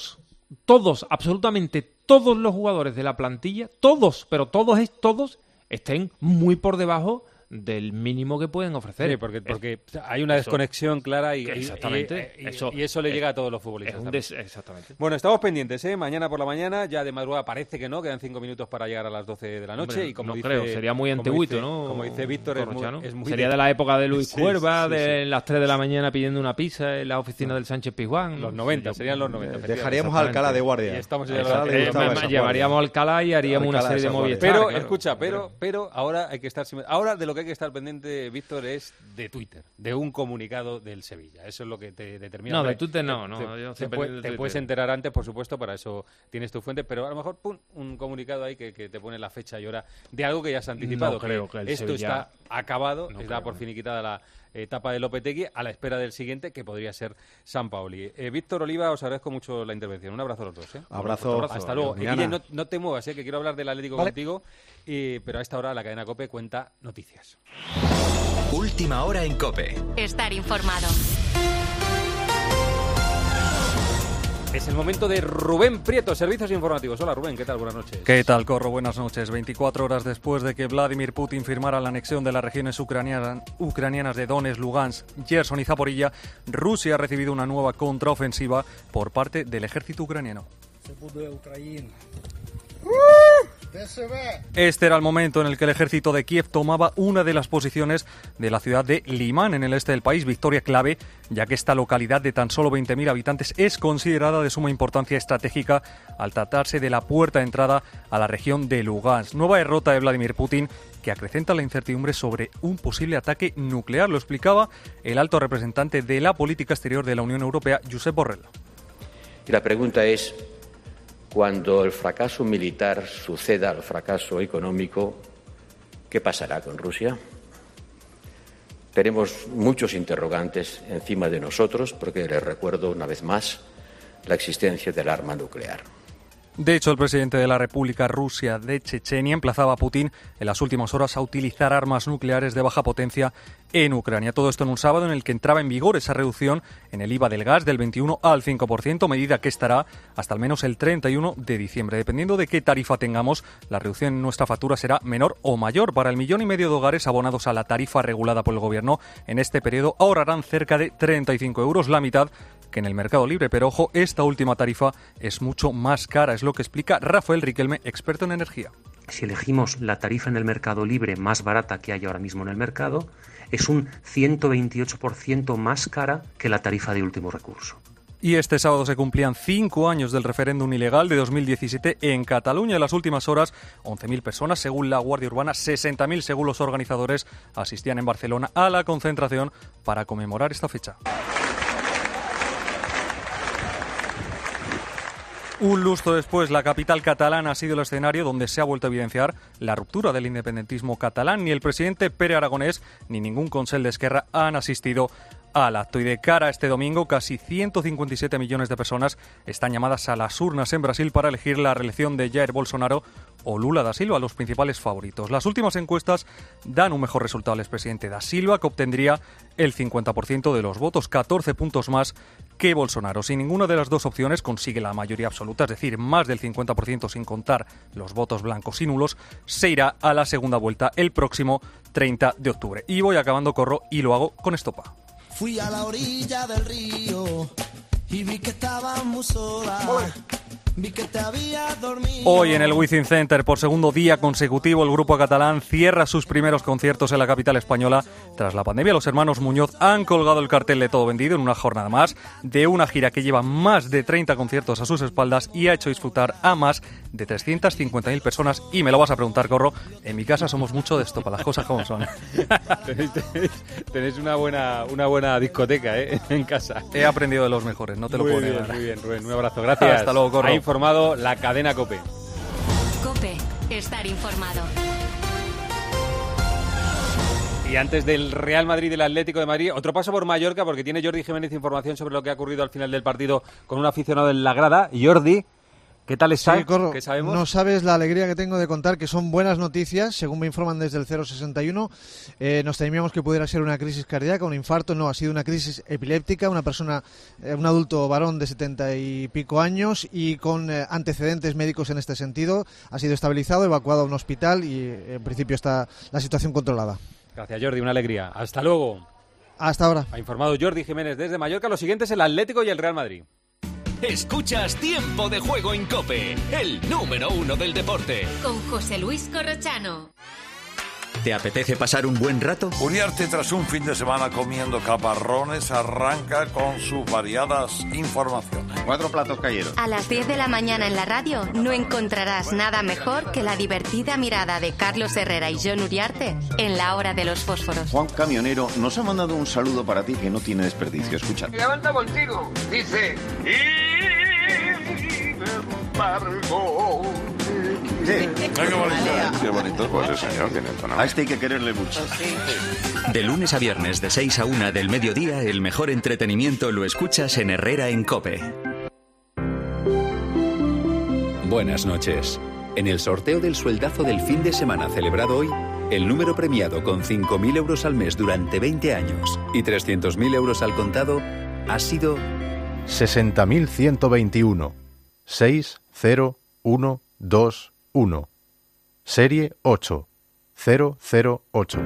todos, absolutamente todos los jugadores de la plantilla, todos, pero todos, todos, estén muy por debajo del mínimo que pueden ofrecer. Sí, porque, porque hay una desconexión clara y, exactamente, y, y, eso, y eso le llega a todos los futbolistas. Des, exactamente. Bueno, estamos pendientes, ¿eh? Mañana por la mañana, ya de madrugada parece que no, quedan cinco minutos para llegar a las doce de la noche. Hombre, y como no dice, creo, sería muy antiguito, ¿no? Como dice Víctor, es muy, es muy sería de la época de Luis sí, Cuerva, sí, sí, de sí. las tres de la mañana pidiendo una pizza en la oficina del Sánchez Pizjuán. Los noventa, serían los noventa. Dejaríamos a Alcalá de guardia. Y estamos ya eh, eh, llevaríamos a Alcalá y haríamos Alcalá una serie de Movistar. Pero, claro. escucha, pero, pero ahora hay que estar... Ahora de lo que hay que estar pendiente, Víctor, es de Twitter, de un comunicado del Sevilla. Eso es lo que te determina. No, de Twitter no. no te, yo te, puede, te puedes enterar antes, por supuesto, para eso tienes tu fuente, pero a lo mejor pum, un comunicado ahí que, que te pone la fecha y hora de algo que ya se ha anticipado. No creo que el esto Sevilla... está acabado, no está creo, por no. finiquitada la etapa de Lopetegui, a la espera del siguiente, que podría ser Sampaoli. Eh, Víctor Oliva, os agradezco mucho la intervención. Un abrazo a los dos. ¿eh? Abrazo. abrazo. Hasta luego. Eh, Guille, no, no te muevas, ¿eh? Que quiero hablar del Atlético vale. contigo, y, pero a esta hora la cadena COPE cuenta noticias. Última hora en COPE. Estar informado. Es el momento de Rubén Prieto, Servicios Informativos. Hola Rubén, ¿qué tal? Buenas noches. ¿Qué tal, Corro? Buenas noches. veinticuatro horas después de que Vladimir Putin firmara la anexión de las regiones ucranianas, ucranianas de Donetsk, Lugansk, Gerson y Zaporilla, Rusia ha recibido una nueva contraofensiva por parte del ejército ucraniano. Este era el momento en el que el ejército de Kiev tomaba una de las posiciones de la ciudad de Limán, en el este del país, victoria clave, ya que esta localidad de tan solo veinte mil habitantes es considerada de suma importancia estratégica al tratarse de la puerta de entrada a la región de Lugansk. Nueva derrota de Vladimir Putin que acrecenta la incertidumbre sobre un posible ataque nuclear, lo explicaba el alto representante de la política exterior de la Unión Europea, Josep Borrell. Y la pregunta es, cuando el fracaso militar suceda al fracaso económico, ¿qué pasará con Rusia? Tenemos muchos interrogantes encima de nosotros, porque les recuerdo una vez más la existencia del arma nuclear. De hecho, el presidente de la República Rusia de Chechenia emplazaba a Putin en las últimas horas a utilizar armas nucleares de baja potencia en Ucrania. Todo esto en un sábado en el que entraba en vigor esa reducción en el I V A del gas del veintiuno al cinco por ciento, medida que estará hasta al menos el treinta y uno de diciembre. Dependiendo de qué tarifa tengamos, la reducción en nuestra factura será menor o mayor. Para el millón y medio de hogares abonados a la tarifa regulada por el Gobierno, en este periodo ahorrarán cerca de treinta y cinco euros, la mitad que en el mercado libre. Pero ojo, esta última tarifa es mucho más cara, es lo que explica Rafael Riquelme, experto en energía. Si elegimos la tarifa en el mercado libre más barata que hay ahora mismo en el mercado, es un ciento veintiocho por ciento más cara que la tarifa de último recurso. Y este sábado se cumplían cinco años del referéndum ilegal de dos mil diecisiete en Cataluña. En las últimas horas, once mil personas, según la Guardia Urbana, sesenta mil según los organizadores, asistían en Barcelona a la concentración para conmemorar esta fecha. Un lustro después, la capital catalana ha sido el escenario donde se ha vuelto a evidenciar la ruptura del independentismo catalán. Ni el presidente Pere Aragonés ni ningún consell de Esquerra han asistido al acto. Y de cara a este domingo, casi ciento cincuenta y siete millones de personas están llamadas a las urnas en Brasil para elegir la reelección de Jair Bolsonaro o Lula da Silva, los principales favoritos. Las últimas encuestas dan un mejor resultado al expresidente da Silva, que obtendría el cincuenta por ciento de los votos, catorce puntos más que Bolsonaro. Si ninguna de las dos opciones consigue la mayoría absoluta, es decir, más del cincuenta por ciento sin contar los votos blancos y nulos, se irá a la segunda vuelta el próximo treinta de octubre. Y voy acabando, Corro, y lo hago con estopa. Fui a la orilla del río y vi que estabas muy sola. Vi que te habías dormido. Hoy en el Wizzing Center, por segundo día consecutivo, el grupo catalán cierra sus primeros conciertos en la capital española. Tras la pandemia, los hermanos Muñoz han colgado el cartel de todo vendido en una jornada más de una gira que lleva más de treinta conciertos a sus espaldas y ha hecho disfrutar a más de trescientas cincuenta mil personas. Y me lo vas a preguntar, Corro, en mi casa somos mucho de esto, para las cosas como son. tenéis, tenéis, tenéis una buena una buena discoteca, ¿eh? En casa. He aprendido de los mejores, no te lo muy puedo bien, negar. Muy bien, Rubén, un abrazo, gracias. Hasta luego, Corro. Ha informado la cadena COPE. COPE, estar informado. Y antes del Real Madrid y del Atlético de Madrid, otro paso por Mallorca, porque tiene Jordi Jiménez información sobre lo que ha ocurrido al final del partido con un aficionado en la grada. Jordi, ¿Qué tal está? Sí, Corro, ¿Qué sabemos? No sabes la alegría que tengo de contar que son buenas noticias, según me informan desde el cero sesenta y uno. Eh, nos temíamos que pudiera ser una crisis cardíaca, un infarto. No, ha sido una crisis epiléptica. Una persona, eh, un adulto varón de setenta y pico años y con eh, antecedentes médicos en este sentido. Ha sido estabilizado, evacuado a un hospital y eh, en principio está la situación controlada. Gracias, Jordi, una alegría. Hasta luego. Hasta ahora. Ha informado Jordi Jiménez desde Mallorca. Lo siguiente es el Atlético y el Real Madrid. Escuchas Tiempo de Juego en COPE, el número uno del deporte. Con José Luis Corrochano. ¿Te apetece pasar un buen rato? Uriarte, tras un fin de semana comiendo caparrones, arranca con sus variadas informaciones. Cuatro platos cayeron. A las diez de la mañana en la radio no encontrarás nada mejor que la divertida mirada de Carlos Herrera y John Uriarte en la hora de los fósforos. Juan Camionero nos ha mandado un saludo para ti que no tiene desperdicio. Escucha. Levanta contigo. Dice... Y embargo... Sí. Ay, qué bonito. Qué bonito, pues el señor tiene entonado. A este hay que quererle mucho. De lunes a viernes, de seis a una del mediodía, el mejor entretenimiento lo escuchas en Herrera en COPE. Buenas noches. En el sorteo del sueldazo del fin de semana celebrado hoy, el número premiado con cinco mil euros al mes durante veinte años y trescientos mil euros al contado ha sido sesenta mil ciento veintiuno, seis cero uno dos uno, serie ocho cero cero ocho.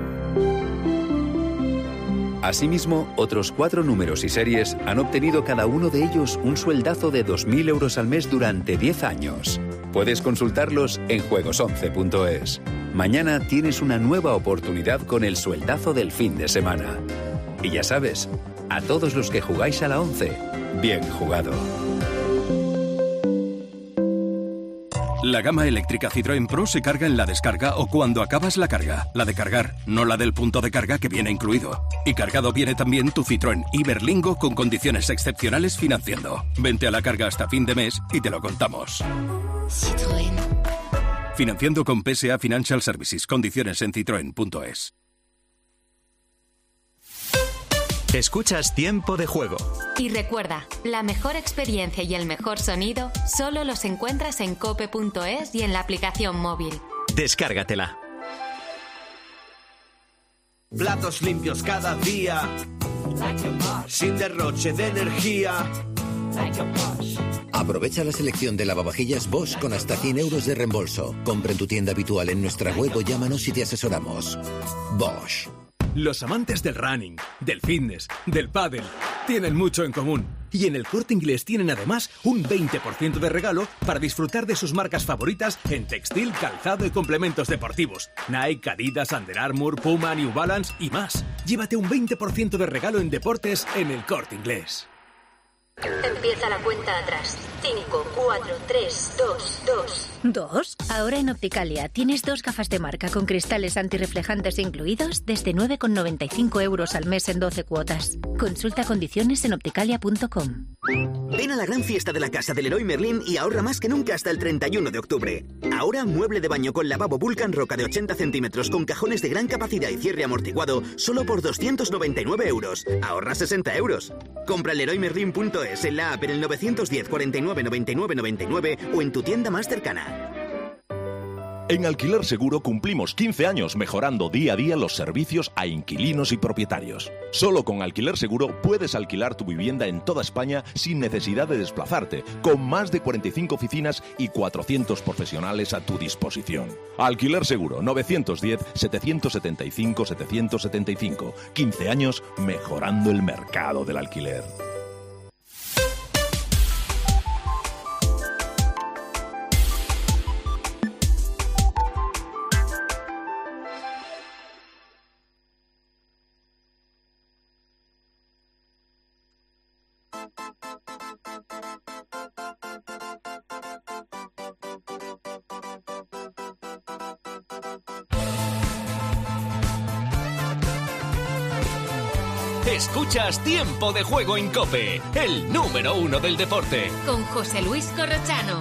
Asimismo, otros cuatro números y series han obtenido cada uno de ellos un sueldazo de dos mil euros al mes durante diez años. Puedes consultarlos en juegos once punto es. Mañana tienes una nueva oportunidad con el sueldazo del fin de semana. Y ya sabes, a todos los que jugáis a la once, bien jugado. La gama eléctrica Citroën Pro se carga en la descarga o cuando acabas la carga. La de cargar, no la del punto de carga que viene incluido. Y cargado viene también tu Citroën Iberlingo con condiciones excepcionales financiando. Vente a la carga hasta fin de mes y te lo contamos. Citroën. Financiando con P S A Financial Services. Condiciones en citroen punto es. Escuchas Tiempo de Juego. Y recuerda, la mejor experiencia y el mejor sonido solo los encuentras en cope punto es y en la aplicación móvil. Descárgatela. Platos limpios cada día, sin derroche de energía. Aprovecha la selección de lavavajillas Bosch con hasta cien euros de reembolso. Compra en tu tienda habitual en nuestra web o llámanos y te asesoramos. Bosch. Los amantes del running, del fitness, del pádel, tienen mucho en común. Y en el Corte Inglés tienen además un veinte por ciento de regalo para disfrutar de sus marcas favoritas en textil, calzado y complementos deportivos. Nike, Adidas, Under Armour, Puma, New Balance y más. Llévate un veinte por ciento de regalo en deportes en el Corte Inglés. Empieza la cuenta atrás. cinco, cuatro, tres, dos, dos. ¿Dos? Ahora en Opticalia tienes dos gafas de marca con cristales antirreflejantes incluidos desde nueve con noventa y cinco euros al mes en doce cuotas. Consulta condiciones en opticalia punto com. Ven a la gran fiesta de la casa del Leroy Merlin y ahorra más que nunca hasta el treinta y uno de octubre. Ahora, mueble de baño con lavabo Vulcan Roca de ochenta centímetros con cajones de gran capacidad y cierre amortiguado solo por doscientos noventa y nueve euros. Ahorra sesenta euros. Compra leroy merlin punto es en la app en el novecientos diez, cuarenta y nueve, noventa y nueve, noventa y nueve o en tu tienda más cercana. En Alquiler Seguro cumplimos quince años mejorando día a día los servicios a inquilinos y propietarios. Solo con Alquiler Seguro puedes alquilar tu vivienda en toda España sin necesidad de desplazarte, con más de cuarenta y cinco oficinas y cuatrocientos profesionales a tu disposición. Alquiler Seguro, novecientos diez, setecientos setenta y cinco, setecientos setenta y cinco. quince años mejorando el mercado del alquiler. Escuchas Tiempo de Juego en COPE, el número uno del deporte. Con José Luis Corrochano.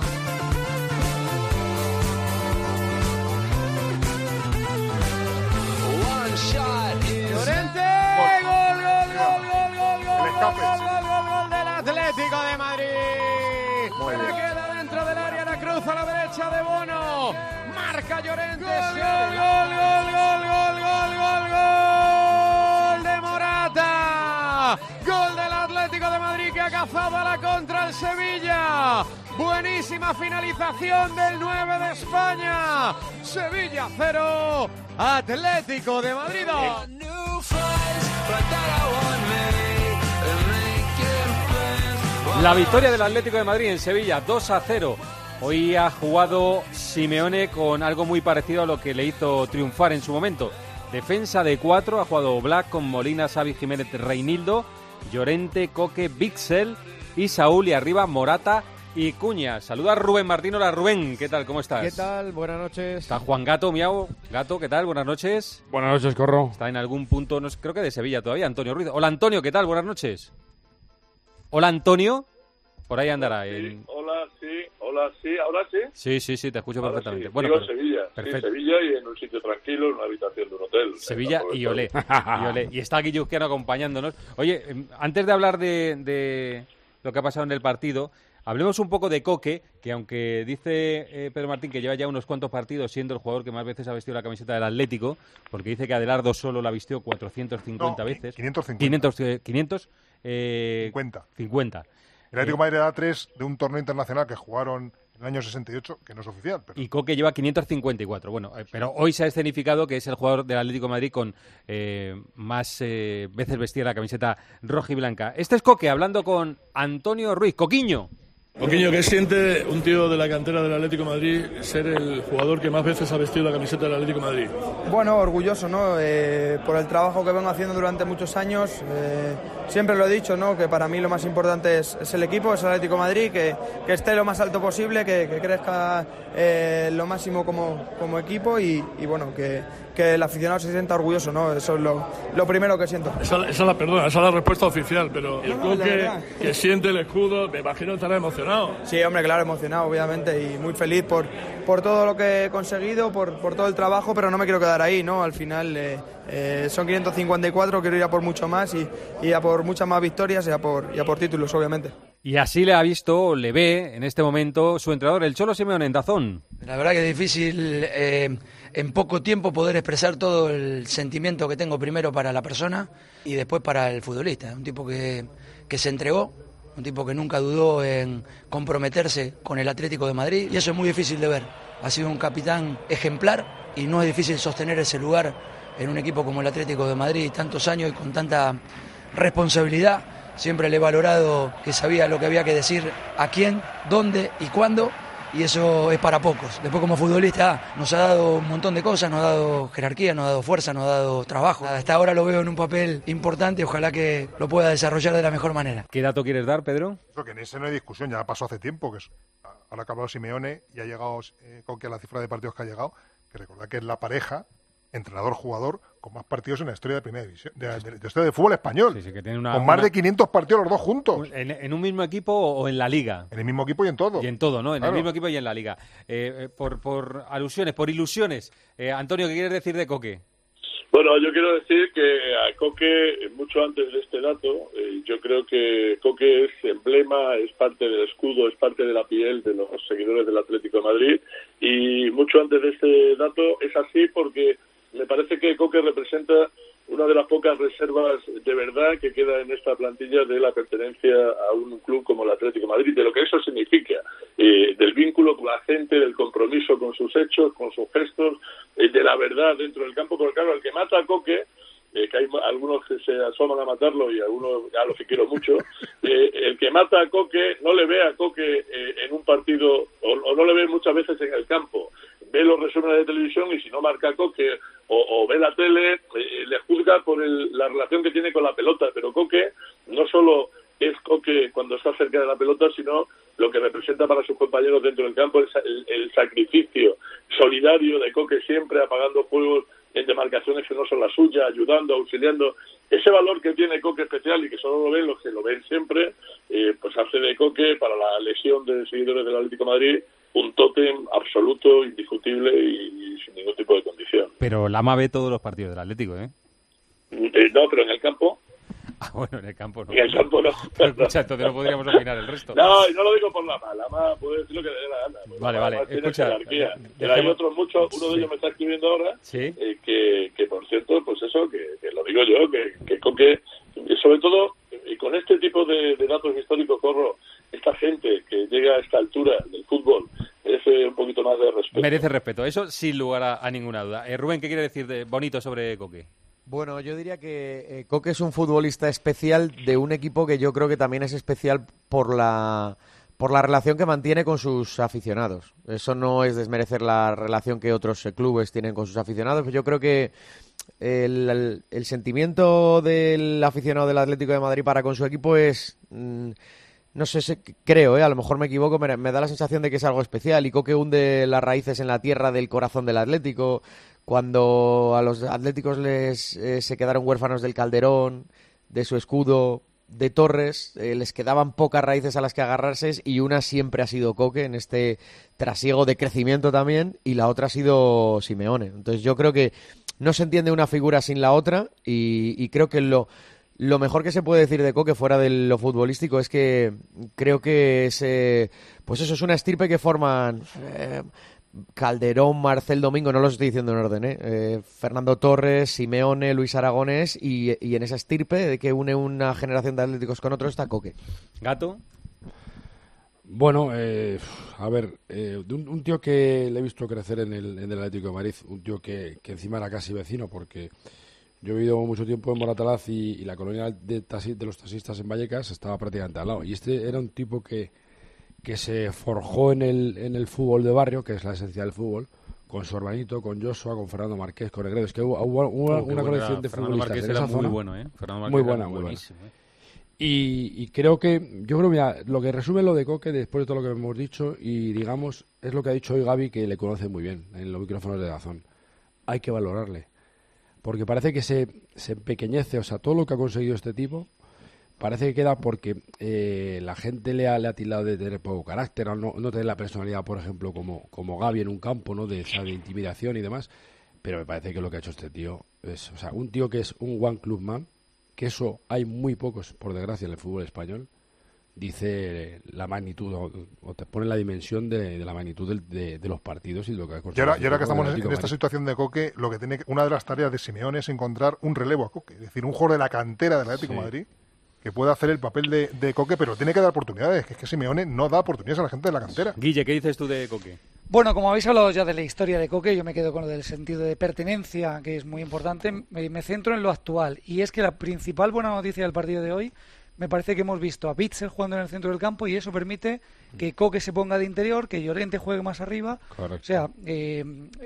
One shot. Llorente. Gol, gol, gol, gol, gol, gol, gol, gol, gol, gol del Atlético de Madrid. Muy bien. Queda dentro del área la cruza a la derecha de Bono, marca Llorente. ¡Gol, gol, gol, gol, gol, gol, gol, gol de Morata! Gol del Atlético de Madrid que ha cazado a la contra el Sevilla. Buenísima finalización del nueve de España. Sevilla cero, Atlético de Madrid dos. La victoria del Atlético de Madrid en Sevilla, dos a cero. Hoy ha jugado Simeone con algo muy parecido a lo que le hizo triunfar en su momento. Defensa de cuatro, ha jugado Black con Molina, Xavi, Jiménez, Reinildo, Llorente, Coque, Bixel y Saúl, y arriba Morata y Cuña. Saluda a Rubén Martín. Hola Rubén, ¿qué tal? ¿Cómo estás? ¿Qué tal? Buenas noches. Está Juan Gato, miau. Gato, ¿qué tal? Buenas noches. Buenas noches, Corro. Está en algún punto, no sé, creo que de Sevilla todavía, Antonio Ruiz. Hola Antonio, ¿qué tal? Buenas noches. Hola Antonio. Por ahí andará. Sí, en... Hola, sí, hola, sí, ahora sí. Sí, sí, sí, te escucho Ahora perfectamente. Sí. Bueno, Digo pero... Sevilla, perfecto. sí, Sevilla y en un sitio tranquilo, en una habitación de un hotel. Sevilla y Olé. y Olé. Y está Guillusquiano acompañándonos. Oye, antes de hablar de, de lo que ha pasado en el partido, hablemos un poco de Coque, que aunque dice eh, Pedro Martín que lleva ya unos cuantos partidos siendo el jugador que más veces ha vestido la camiseta del Atlético, porque dice que Adelardo solo la vistió cuatrocientas cincuenta No, veces. quinientas cincuenta. quinientos, eh, quinientos eh, cincuenta. cincuenta. El Atlético de Madrid da tres de un torneo internacional que jugaron en el año sesenta y ocho, que no es oficial. Pero... Y Coque lleva quinientos cincuenta y cuatro. Bueno, eh, pero hoy se ha escenificado que es el jugador del Atlético de Madrid con eh, más eh, veces vestida la camiseta roja y blanca. Este es Coque hablando con Antonio Ruiz. Coquiño. Coquiño, ¿qué siente un tío de la cantera del Atlético de Madrid ser el jugador que más veces ha vestido la camiseta del Atlético de Madrid? Bueno, orgulloso, ¿no? Eh, por el trabajo que vengo haciendo durante muchos años. Eh, siempre lo he dicho, ¿no? Que para mí lo más importante es, es el equipo, es el Atlético de Madrid, que, que esté lo más alto posible, que, que crezca eh, lo máximo como, como equipo y, y bueno, que, que el aficionado se sienta orgulloso, ¿no? Eso es lo, lo primero que siento. Esa, esa, la, perdona, esa es la respuesta oficial, pero el No, no, Coque verdad. que siente el escudo, me imagino estará emocionado. Sí, hombre, claro, emocionado, obviamente, y muy feliz por, por todo lo que he conseguido, por, por todo el trabajo, pero no me quiero quedar ahí, ¿no? Al final eh, eh, son quinientos cincuenta y cuatro, quiero ir a por mucho más y, y a por muchas más victorias y a por, y a por títulos, obviamente. Y así le ha visto, le ve en este momento su entrenador, el Cholo Simeone, en Dazón. La verdad que es difícil eh, en poco tiempo poder expresar todo el sentimiento que tengo primero para la persona y después para el futbolista. Un tipo que, que se entregó, un tipo que nunca dudó en comprometerse con el Atlético de Madrid y eso es muy difícil de ver. Ha sido un capitán ejemplar y no es difícil sostener ese lugar en un equipo como el Atlético de Madrid tantos años y con tanta responsabilidad. Siempre le he valorado que sabía lo que había que decir a quién, dónde y cuándo, y eso es para pocos. Después como futbolista nos ha dado un montón de cosas, nos ha dado jerarquía, nos ha dado fuerza, nos ha dado trabajo. Hasta ahora lo veo en un papel importante y ojalá que lo pueda desarrollar de la mejor manera. ¿Qué dato quieres dar, Pedro? Creo que en ese no hay discusión, ya pasó hace tiempo, que es, ahora ha acabado Simeone y ha llegado eh, Coque a la cifra de partidos que ha llegado, que recordad que es la pareja entrenador-jugador con más partidos en la historia de primera división, de, de, de, de historia de fútbol español, sí, sí, que tiene una, con más una... de quinientos partidos los dos juntos. ¿En, ¿En un mismo equipo o en la Liga? En el mismo equipo y en todo. Y en todo, ¿no? En claro. el mismo equipo y en la Liga. Eh, eh, por, por alusiones, por ilusiones. Eh, Antonio, ¿qué quieres decir de Coque? Bueno, yo quiero decir que a Coque, mucho antes de este dato, eh, yo creo que Coque es emblema, es parte del escudo, es parte de la piel de los seguidores del Atlético de Madrid, y mucho antes de este dato es así porque me parece que Coque representa una de las pocas reservas de verdad que queda en esta plantilla de la pertenencia a un club como el Atlético de Madrid, de lo que eso significa, eh, del vínculo con la gente, del compromiso con sus hechos, con sus gestos, eh, de la verdad dentro del campo, porque claro, el que mata a Coque, eh, que hay algunos que se asoman a matarlo y algunos a los que quiero mucho, eh, el que mata a Coque no le ve a Coque eh, en un partido, o, o no le ve muchas veces en el campo, ve los resúmenes de televisión y si no marca Coque o, o ve la tele, eh, le juzga por el, la relación que tiene con la pelota, pero Coque no solo es Coque cuando está cerca de la pelota, sino lo que representa para sus compañeros dentro del campo, el, el, el sacrificio solidario de Coque siempre apagando fuegos en demarcaciones que no son las suyas, ayudando, auxiliando. Ese valor que tiene Coque especial y que solo lo ven los que lo ven siempre, eh, pues hace de Coque, para la legión de seguidores del Atlético de Madrid, un tótem absoluto, indiscutible y, y sin ningún tipo de condición. Pero Lama ve todos los partidos del Atlético, ¿eh? eh no, pero en el campo... Ah, bueno, en el campo no. En el campo no. Escucha, entonces no podríamos opinar el resto. No, y no lo digo por la mala, más puede decir lo que le dé la gana. Vale, vale. Escucha, pero hay otros muchos, uno de ellos me está escribiendo ahora, ¿sí? eh, que, que por cierto, pues eso, que, que lo digo yo, que, que Coque, sobre todo, y con este tipo de, de datos históricos, Corro, esta gente que llega a esta altura del fútbol merece un poquito más de respeto. Merece respeto, eso sin lugar a, a ninguna duda. Eh, Rubén, ¿qué quiere decir de bonito sobre Coque? Bueno, yo diría que eh, Coque es un futbolista especial de un equipo que yo creo que también es especial por la por la relación que mantiene con sus aficionados. Eso no es desmerecer la relación que otros eh, clubes tienen con sus aficionados, pero yo creo que el, el, el sentimiento del aficionado del Atlético de Madrid para con su equipo es... Mmm, no sé, sé, creo, ¿eh? A lo mejor me equivoco, me, me da la sensación de que es algo especial. Y Coque hunde las raíces en la tierra del corazón del Atlético. Cuando a los atléticos les eh, se quedaron huérfanos del Calderón, de su escudo, de Torres, eh, les quedaban pocas raíces a las que agarrarse y una siempre ha sido Coque en este trasiego de crecimiento también y la otra ha sido Simeone. Entonces yo creo que no se entiende una figura sin la otra y, y creo que lo... Lo mejor que se puede decir de Coque fuera de lo futbolístico es que creo que es, eh, pues eso es una estirpe que forman eh, Calderón, Marcel Domingo, no los estoy diciendo en orden, ¿eh? Eh, Fernando Torres, Simeone, Luis Aragonés y, y en esa estirpe de que une una generación de atléticos con otro está Coque. ¿Gato? Bueno, eh, a ver, eh, un, un tío que le he visto crecer en el, en el Atlético de Madrid, un tío que, que encima era casi vecino porque... Yo he vivido mucho tiempo en Moratalaz y, y la colonia de, taxi, de los taxistas en Vallecas estaba prácticamente al lado. Y este era un tipo que, que se forjó en el, en el fútbol de barrio, que es la esencia del fútbol, con su hermanito, con Joshua, con Fernando Marqués, con Negredo. Es que hubo, hubo una, oh, una colección de Fernando futbolistas Marqués en era esa muy zona. Bueno, ¿eh? Fernando Marqués muy buena, era muy buena. ¿eh? Y, y creo que, yo creo, mira, lo que resume lo de Coque, después de todo lo que hemos dicho, y digamos, es lo que ha dicho hoy Gaby, que le conoce muy bien en los micrófonos de Dazón. Hay que valorarle. Porque parece que se, se empequeñece, o sea, todo lo que ha conseguido este tipo parece que queda porque eh, la gente le ha, le ha tildado de tener poco carácter, no, no tener la personalidad, por ejemplo, como, como Gaby en un campo, ¿no? De, o sea, de intimidación y demás, pero me parece que lo que ha hecho este tío es, o sea, un tío que es un one club man, que eso hay muy pocos, por desgracia, en el fútbol español, dice la magnitud o, o te pone la dimensión de, de la magnitud del, de, de los partidos y lo que ha conseguido. Y ahora, y ahora que estamos en, en esta situación de Coque, lo que tiene una de las tareas de Simeone es encontrar un relevo a Coque, es decir, un jugador de la cantera del Atlético de sí. Madrid que pueda hacer el papel de, de Coque, pero tiene que dar oportunidades, que es que Simeone no da oportunidades a la gente de la cantera. Guille, ¿qué dices tú de Coque? Bueno, como habéis hablado ya de la historia de Coque, yo me quedo con lo del sentido de pertenencia, que es muy importante. Me, me centro en lo actual, y es que la principal buena noticia del partido de hoy, me parece que hemos visto a Witsel jugando en el centro del campo y eso permite que Coque se ponga de interior, que Llorente juegue más arriba. Correcto. O sea, eh,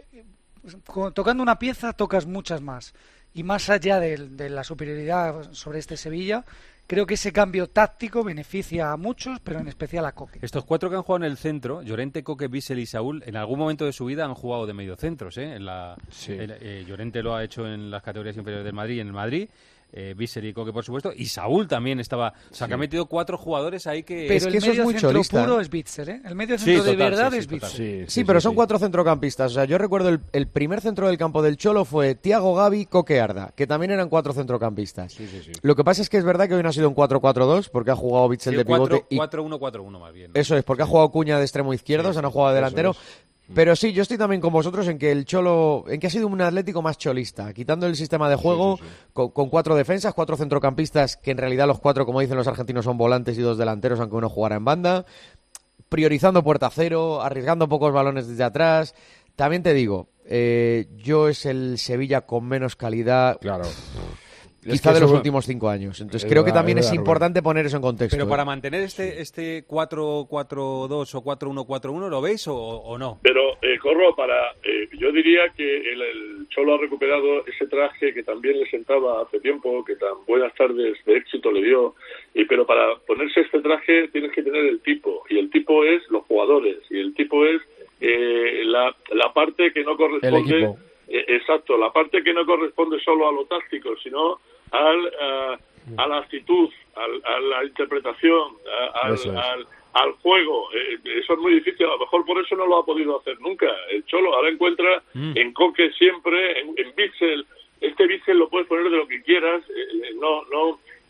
tocando una pieza tocas muchas más. Y más allá de, de la superioridad sobre este Sevilla, creo que ese cambio táctico beneficia a muchos, pero en especial a Coque. Estos cuatro que han jugado en el centro, Llorente, Coque, Witsel y Saúl, en algún momento de su vida han jugado de mediocentros, ¿eh? En la, sí. el, eh, Llorente lo ha hecho en las categorías inferiores del Madrid y en el Madrid. Eh, Witsel y Coque, por supuesto, y Saúl también estaba. O sea, sí. que ha metido cuatro jugadores ahí que... Pero es el que eso medio es muy centro cholista. Puro es Witsel, ¿eh? El medio centro sí, de total, verdad sí, sí, es Witsel. Sí, sí, sí, pero sí, son sí. cuatro centrocampistas. O sea, yo recuerdo el, el primer centro del campo del Cholo fue Thiago, Gavi, Coque, Arda, que también eran cuatro centrocampistas. Sí, sí, sí. Lo que pasa es que es verdad que hoy no ha sido un cuatro cuatro dos, porque ha jugado Witsel sí, de pivote. cuatro uno cuatro uno más bien. ¿no? Eso es, porque sí. ha jugado Cuña de extremo izquierdo, sí, o sea, no ha jugado de delantero. Pero sí, yo estoy también con vosotros en que el Cholo, en que ha sido un Atlético más cholista, quitando el sistema de juego, sí, sí, sí. Con, con cuatro defensas, cuatro centrocampistas, que en realidad los cuatro, como dicen los argentinos, son volantes y dos delanteros, aunque uno jugara en banda, priorizando puerta cero, arriesgando pocos balones desde atrás. También te digo, eh, yo es el Sevilla con menos calidad. Claro. Quizá de los eso, últimos cinco años. Entonces creo verdad, que también es, es importante poner eso en contexto. Pero ¿eh? para mantener este sí. este cuatro cuatro dos o cuatro uno cuatro uno, ¿lo veis o, o no? Pero, eh, Corro, para eh, yo diría que el, el Cholo ha recuperado ese traje que también le sentaba hace tiempo, que tan buenas tardes de éxito le dio. Y pero para ponerse este traje tienes que tener el tipo. Y el tipo es los jugadores. Y el tipo es eh, la, la parte que no corresponde... Eh, exacto, la parte que no corresponde solo a lo táctico, sino al, uh, a la actitud, al, a la interpretación, a, al, al, al juego. Eh, eso es muy difícil, a lo mejor por eso no lo ha podido hacer nunca. El Cholo ahora encuentra mm. en Coque siempre, en, en Witsel. Este Witsel lo puedes poner de lo que quieras, eh, no no no te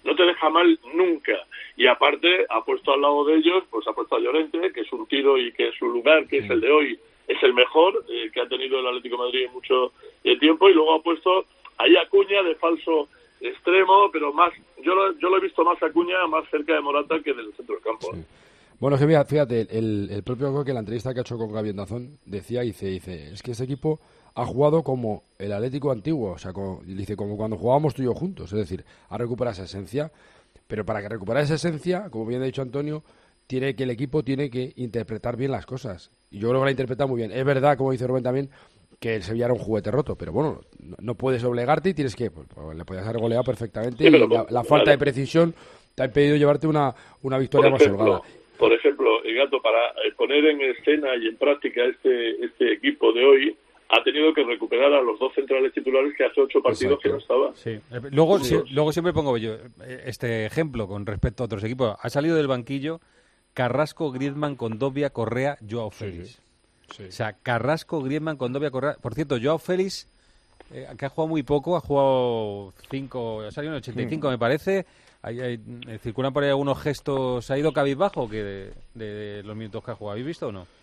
pasa mal nunca. Y aparte, ha puesto al lado de ellos, pues ha puesto a Llorente, que es un tiro y que su lugar, que es el de hoy, es el mejor eh, que ha tenido el Atlético de Madrid en mucho eh, tiempo, y luego ha puesto ahí a Acuña de falso extremo, pero más yo lo, yo lo he visto más a Acuña más cerca de Morata que del centro del campo. Sí. Bueno, que mira, fíjate, el, el propio Coque, en la entrevista que ha hecho con Gaby en Dazón, decía, dice, dice, es que este equipo ha jugado como el Atlético antiguo, o sea, como, dice, como cuando jugábamos tú y yo juntos, es decir, ha recuperado esa esencia, pero para que recuperar esa esencia, como bien ha dicho Antonio, tiene que el equipo tiene que interpretar bien las cosas, y yo creo que la interpreta muy bien. Es verdad, como dice Rubén también, que el Sevilla era un juguete roto, pero bueno, no, no puedes obligarte y tienes que, pues, pues, le podías haber goleado perfectamente, sí, y la, la falta de precisión te ha impedido llevarte una, una victoria más holgada. Por ejemplo, el Gato, para poner en escena y en práctica este este equipo de hoy, ha tenido que recuperar a los dos centrales titulares que hace ocho partidos Exacto. que no estaban. Sí. Luego, sí, luego siempre pongo yo este ejemplo con respecto a otros equipos. Ha salido del banquillo Carrasco, Griezmann, Condovia, Correa, Joao Félix. Sí. O sea, Carrasco, Griezmann, Condovia, Correa. Por cierto, Joao Félix, eh, que ha jugado muy poco, ha jugado cinco, ha salido en el ochenta y cinco, mm. me parece. Hay, hay, circulan por ahí algunos gestos. ¿Ha ido cabizbajo que de, de, de los minutos que ha jugado? ¿Habéis visto o no?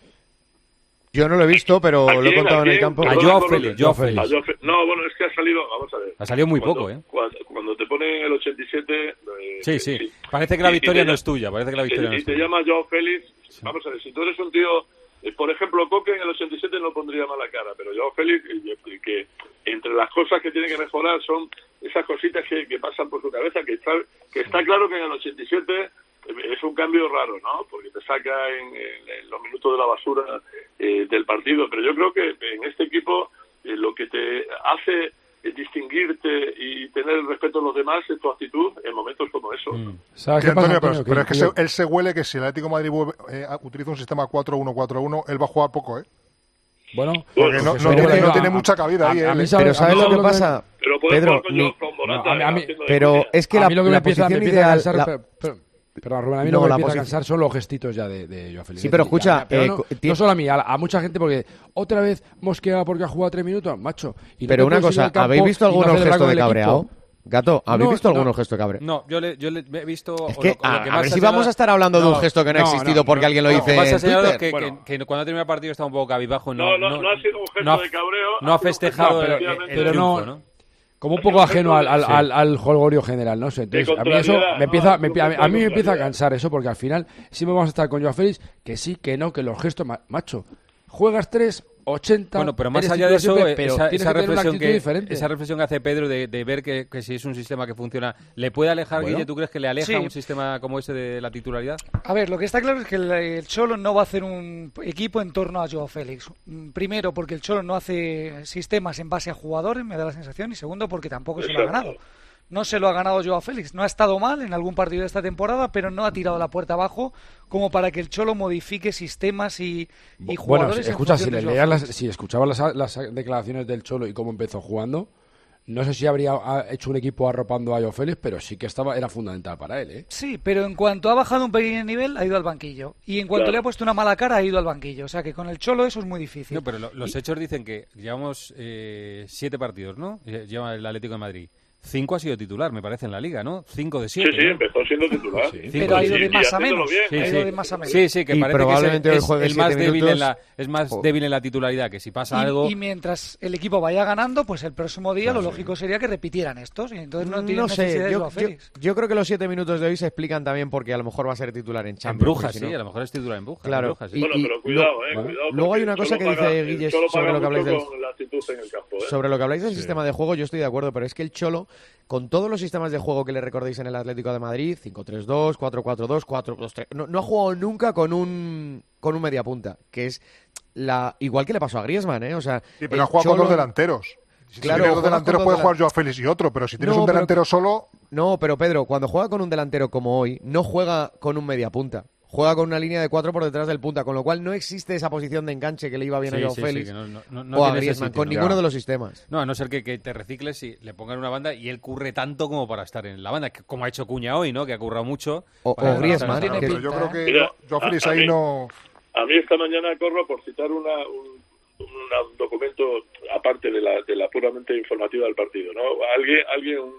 Yo no lo he visto, pero lo he contado en el campo. A Joao Félix. Joao Félix. No, bueno, es que ha salido, vamos a ver. Ha salido muy cuando, poco, ¿eh? Cuando, cuando te ponen el ochenta y siete... Eh, sí, sí, sí. Parece que la victoria no es tuya. Parece que la victoria y, no es tuya. Y te llama Joao Félix. Sí. Vamos a ver, si tú eres un tío... Eh, por ejemplo, Coque en el ochenta y siete no pondría mala cara, pero Joao Félix, eh, que entre las cosas que tiene que mejorar son esas cositas que, que pasan por su cabeza, que está, que está claro que en el ochenta y siete es un cambio raro, ¿no? Porque te saca en, en, en los minutos de la basura eh, del partido, pero yo creo que en este equipo eh, lo que te hace eh, distinguirte y tener el respeto a los demás es tu actitud en momentos como esos. Mm. ¿Sabes sí, qué pasa, Antonio? Antonio? Pero, pero que, es que, que se, yo... él se huele que si el Atlético de Madrid vuelve, eh, utiliza un sistema cuatro uno cuatro uno, él va a jugar poco, ¿eh? Bueno, porque no, no, tiene, no tiene mucha cabida a, ahí. A, a él, sabe, pero ¿sabes lo que lo pasa? Pero Pedro, ni, no, a mí, a mí, pero es que la, lo que la me empieza, posición me empieza ideal... a cansar, la... pero, pero, pero Rubén, a mí no, lo que me la empieza posición... a cansar son los gestitos ya de, de Joao Félix. Sí, pero escucha... Ya, pero eh, no, t- no solo a mí, a, a mucha gente, porque otra vez mosquea porque ha jugado tres minutos, macho. Y pero no una cosa, ¿habéis visto algunos no gestos de cabreado? Gato, ¿habéis no, visto no, algunos gestos de cabreado? No, yo le, yo le he visto... Es que, lo, a, lo que a más ver si señalado... vamos a estar hablando no, de un gesto que no, no ha existido no, porque no, alguien lo dice en Twitter. Que, bueno. que, que cuando termina el partido está un poco cabizbajo. No, no, no, no ha sido un gesto no, de cabreo. No ha festejado pero, el, el, pero el triunfo, no, ¿no? Como un poco ajeno al, al, al, al jolgorio general, no sé. Entonces, a mí eso me empieza, me, a, mí, a mí me empieza a cansar eso, porque al final siempre vamos a estar con Joao Félix, que sí, que no, que los gestos, macho, juegas tres, ochenta... Bueno, pero más allá de eso, siempre, pero esa, tienes esa, que reflexión que, diferente. esa reflexión que hace Pedro de, de ver que, que si es un sistema que funciona, ¿le puede alejar, bueno, Guille? ¿Tú crees que le aleja sí. un sistema como ese de la titularidad? A ver, lo que está claro es que el, el Cholo no va a hacer un equipo en torno a Joao Félix. Primero, porque el Cholo no hace sistemas en base a jugadores, me da la sensación, y segundo, porque tampoco se lo ha ganado. No se lo ha ganado Joao Félix. No ha estado mal en algún partido de esta temporada, pero no ha tirado la puerta abajo como para que el Cholo modifique sistemas y, y jugadores. Bueno, escucha, si, le leías las, si escuchabas las, las declaraciones del Cholo y cómo empezó jugando, no sé si habría hecho un equipo arropando a Joao Félix, pero sí que estaba era fundamental para él, ¿eh? Sí, pero en cuanto ha bajado un pequeño nivel, ha ido al banquillo. Y en cuanto claro. le ha puesto una mala cara, ha ido al banquillo. O sea que con el Cholo eso es muy difícil. No, pero lo, los y... hechos dicen que llevamos eh, siete partidos, ¿no? Lleva el Atlético de Madrid. Cinco ha sido titular, me parece, en la Liga, ¿no? Cinco de siete. Sí, sí, ¿no? empezó siendo titular. Sí, pero ha ido de más a menos. Sí, ha ido sí. de más a menos. Sí, sí, que y parece probablemente que es, el, es el más débil minutos... en la es más oh. débil en la titularidad, que si pasa y, algo. Y mientras el equipo vaya ganando, pues el próximo día no, lo lógico sí. sería que repitieran estos. Y entonces no, no sé, yo, yo, yo creo que los siete minutos de hoy se explican también porque a lo mejor va a ser titular en Champions. En Brujas, si sí, no... a lo mejor es titular en Brujas. Claro. En Brujas, sí. y, bueno, pero cuidado, eh, cuidado. Luego hay una cosa que paga, dice Guille sobre lo que habláis del campo, ¿eh? sobre lo que habláis del sí. sistema de juego. Yo estoy de acuerdo, pero es que el Cholo, con todos los sistemas de juego que le recordéis en el Atlético de Madrid, cinco tres dos, cuatro cuatro dos, cuatro dos tres, no, no ha jugado nunca con un con un mediapunta, que es la igual que le pasó a Griezmann, ¿eh? O sea, sí, pero ha jugado Cholo... con dos delanteros. Si claro, tienes dos delanteros puede jugar Joao Félix y otro, pero si tienes no, un delantero pero... solo... No, pero Pedro, cuando juega con un delantero como hoy, no juega con un mediapunta. Juega con una línea de cuatro por detrás del punta, con lo cual no existe esa posición de enganche que le iba bien sí, a Joao sí, Félix sí, no, no, no o a Griezmann, con ninguno ya. de los sistemas. No, a no ser que, que te recicles y le pongan una banda y él curre tanto como para estar en la banda, como ha hecho Cuña hoy, ¿no? Que ha currado mucho. O, o Griezmann. Claro, que... pero yo creo que Mira, Joao Félix ahí mí, no... A mí esta mañana, Corro, por citar una, un, un documento aparte de la, de la puramente informativa del partido, ¿no? Alguien, alguien un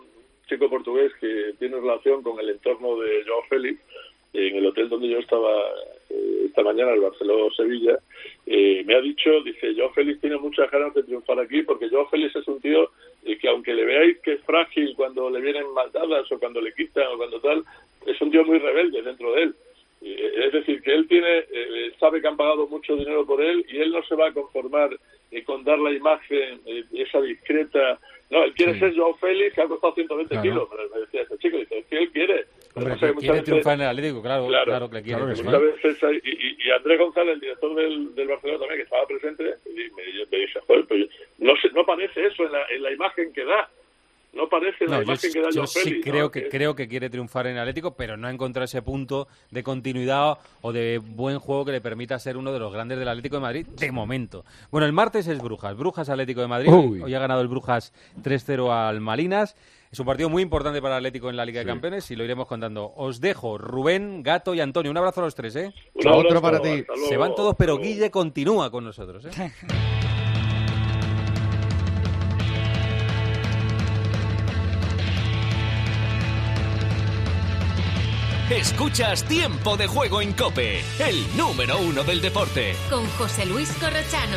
chico portugués que tiene relación con el entorno de Joao Félix, en el hotel donde yo estaba eh, esta mañana, el Barcelona-Sevilla, eh, me ha dicho, dice, Joao Félix tiene muchas ganas de triunfar aquí, porque Joao Félix es un tío eh, que aunque le veáis que es frágil cuando le vienen mal dadas o cuando le quitan o cuando tal, es un tío muy rebelde dentro de él. Eh, es decir, que él tiene eh, sabe que han pagado mucho dinero por él y él no se va a conformar eh, con dar la imagen, eh, esa discreta... No, él quiere sí. ser Joao Félix, que ha costado ciento veinte claro. kilos, pero me decía ese chico, dice, es que él quiere... Hombre, que quiere veces, triunfar en el Atlético, claro, claro, claro que quiere. Claro que muchas veces hay, y, y Andrés González, el director del, del Barcelona también, que estaba presente, y me, me dice, joder, pero no, se, no parece eso en la, en la imagen que da. No parece la no, imagen yo, que da yo Joao sí Félix. creo ¿no? que, creo que quiere triunfar en el Atlético, pero no ha encontrado ese punto de continuidad o de buen juego que le permita ser uno de los grandes del Atlético de Madrid de momento. Bueno, el martes es Brujas. Brujas Atlético de Madrid. Uy. Hoy ha ganado el Brujas tres cero al Malinas. Es un partido muy importante para el Atlético en la Liga sí. de Campeones y lo iremos contando. Os dejo, Rubén, Gato y Antonio. Un abrazo a los tres, ¿eh? Un abrazo, otro para ti. Se van todos, pero Guille continúa con nosotros, ¿eh? Escuchas Tiempo de Juego en COPE, el número uno del deporte. Con José Luis Corrochano.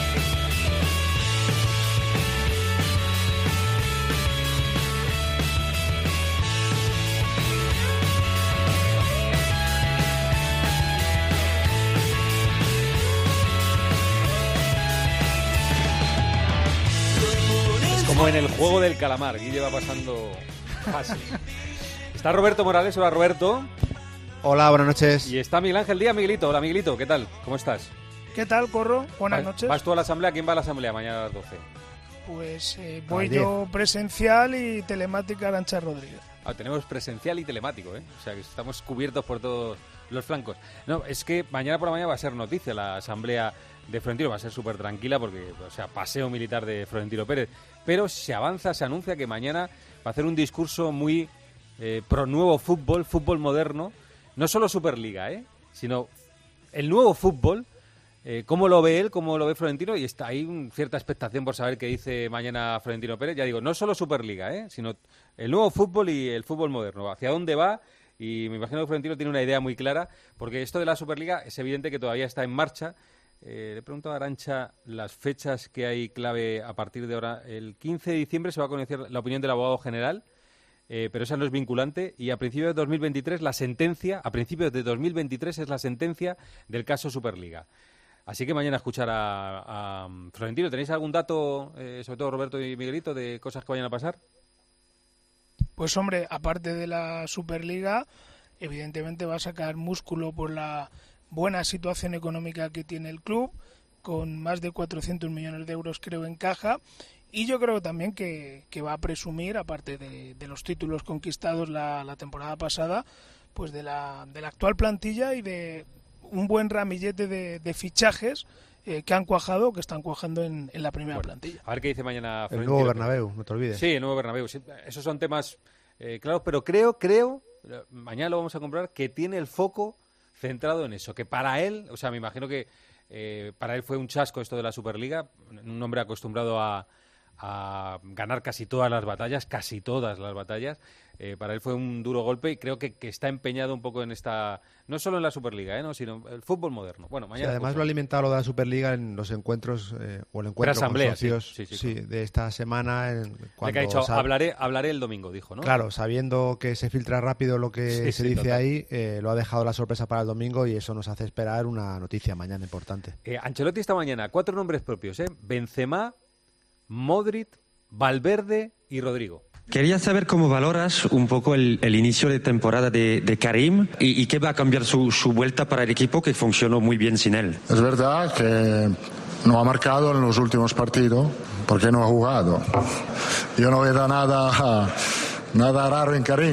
Es como en el juego del calamar, Guille va pasando fácil. Está Roberto Morales. Hola, Roberto. Hola, buenas noches. Y está Miguel Ángel Díaz. Miguelito. Hola, Miguelito. ¿Qué tal? ¿Cómo estás? ¿Qué tal, Corro? Buenas ¿Vas, noches. ¿Vas tú a la asamblea? ¿Quién va a la asamblea mañana a las doce? Pues eh, voy yo presencial y telemática Arantxa Rodríguez. Ah, tenemos presencial y telemático, ¿eh? O sea, que estamos cubiertos por todos los flancos. No, es que mañana por la mañana va a ser noticia la asamblea de Florentino. Va a ser súper tranquila porque, o sea, paseo militar de Florentino Pérez. Pero se avanza, se anuncia que mañana va a hacer un discurso muy... Eh, pro nuevo fútbol, fútbol moderno, no solo Superliga, ¿eh? sino el nuevo fútbol, eh, cómo lo ve él, cómo lo ve Florentino, y está ahí un, cierta expectación por saber qué dice mañana Florentino Pérez. Ya digo, no solo Superliga, ¿eh? sino el nuevo fútbol y el fútbol moderno, hacia dónde va, y me imagino que Florentino tiene una idea muy clara, porque esto de la Superliga es evidente que todavía está en marcha. Eh, le pregunto a Arantxa las fechas que hay clave a partir de ahora. El quince de diciembre se va a conocer la opinión del abogado general. Eh, pero esa no es vinculante, y a principios de dos mil veintitrés la sentencia, a principios de dos mil veintitrés es la sentencia del caso Superliga. Así que mañana escuchar a, a Florentino. ¿Tenéis algún dato, eh, sobre todo Roberto y Miguelito, de cosas que vayan a pasar? Pues hombre, aparte de la Superliga, evidentemente va a sacar músculo por la buena situación económica que tiene el club, con más de cuatrocientos millones de euros creo en caja. Y yo creo también que, que va a presumir, aparte de, de los títulos conquistados la, la temporada pasada, pues de la, de la actual plantilla y de un buen ramillete de, de fichajes eh, que han cuajado, que están cuajando en, en la primera bueno, plantilla. A ver qué dice mañana Florentino. El nuevo Bernabéu, no te olvides. Sí, el nuevo Bernabéu. Sí, esos son temas eh, claros, pero creo, creo, mañana lo vamos a comprobar, que tiene el foco centrado en eso, que para él, o sea, me imagino que eh, para él fue un chasco esto de la Superliga, un hombre acostumbrado a a ganar casi todas las batallas, casi todas las batallas. Eh, para él fue un duro golpe y creo que, que está empeñado un poco en esta, no solo en la Superliga, ¿eh? no, sino el fútbol moderno. Bueno, mañana. Sí, además lo ha alimentado lo de la Superliga en los encuentros eh, o el encuentro con socios sí, sí, sí, sí, de esta semana. En, cuando que ha dicho, hablaré, hablaré el domingo, dijo, ¿no? Claro, sabiendo que se filtra rápido lo que sí, se sí, dice total. ahí, eh, lo ha dejado la sorpresa para el domingo y eso nos hace esperar una noticia mañana importante. Eh, Ancelotti esta mañana, cuatro nombres propios, ¿eh? Benzema, Modric, Valverde y Rodrigo. Quería saber cómo valoras un poco el, el inicio de temporada de, de Karim y, y qué va a cambiar su, su vuelta para el equipo que funcionó muy bien sin él. Es verdad que no ha marcado en los últimos partidos porque no ha jugado. Yo no veo nada, nada raro en Karim.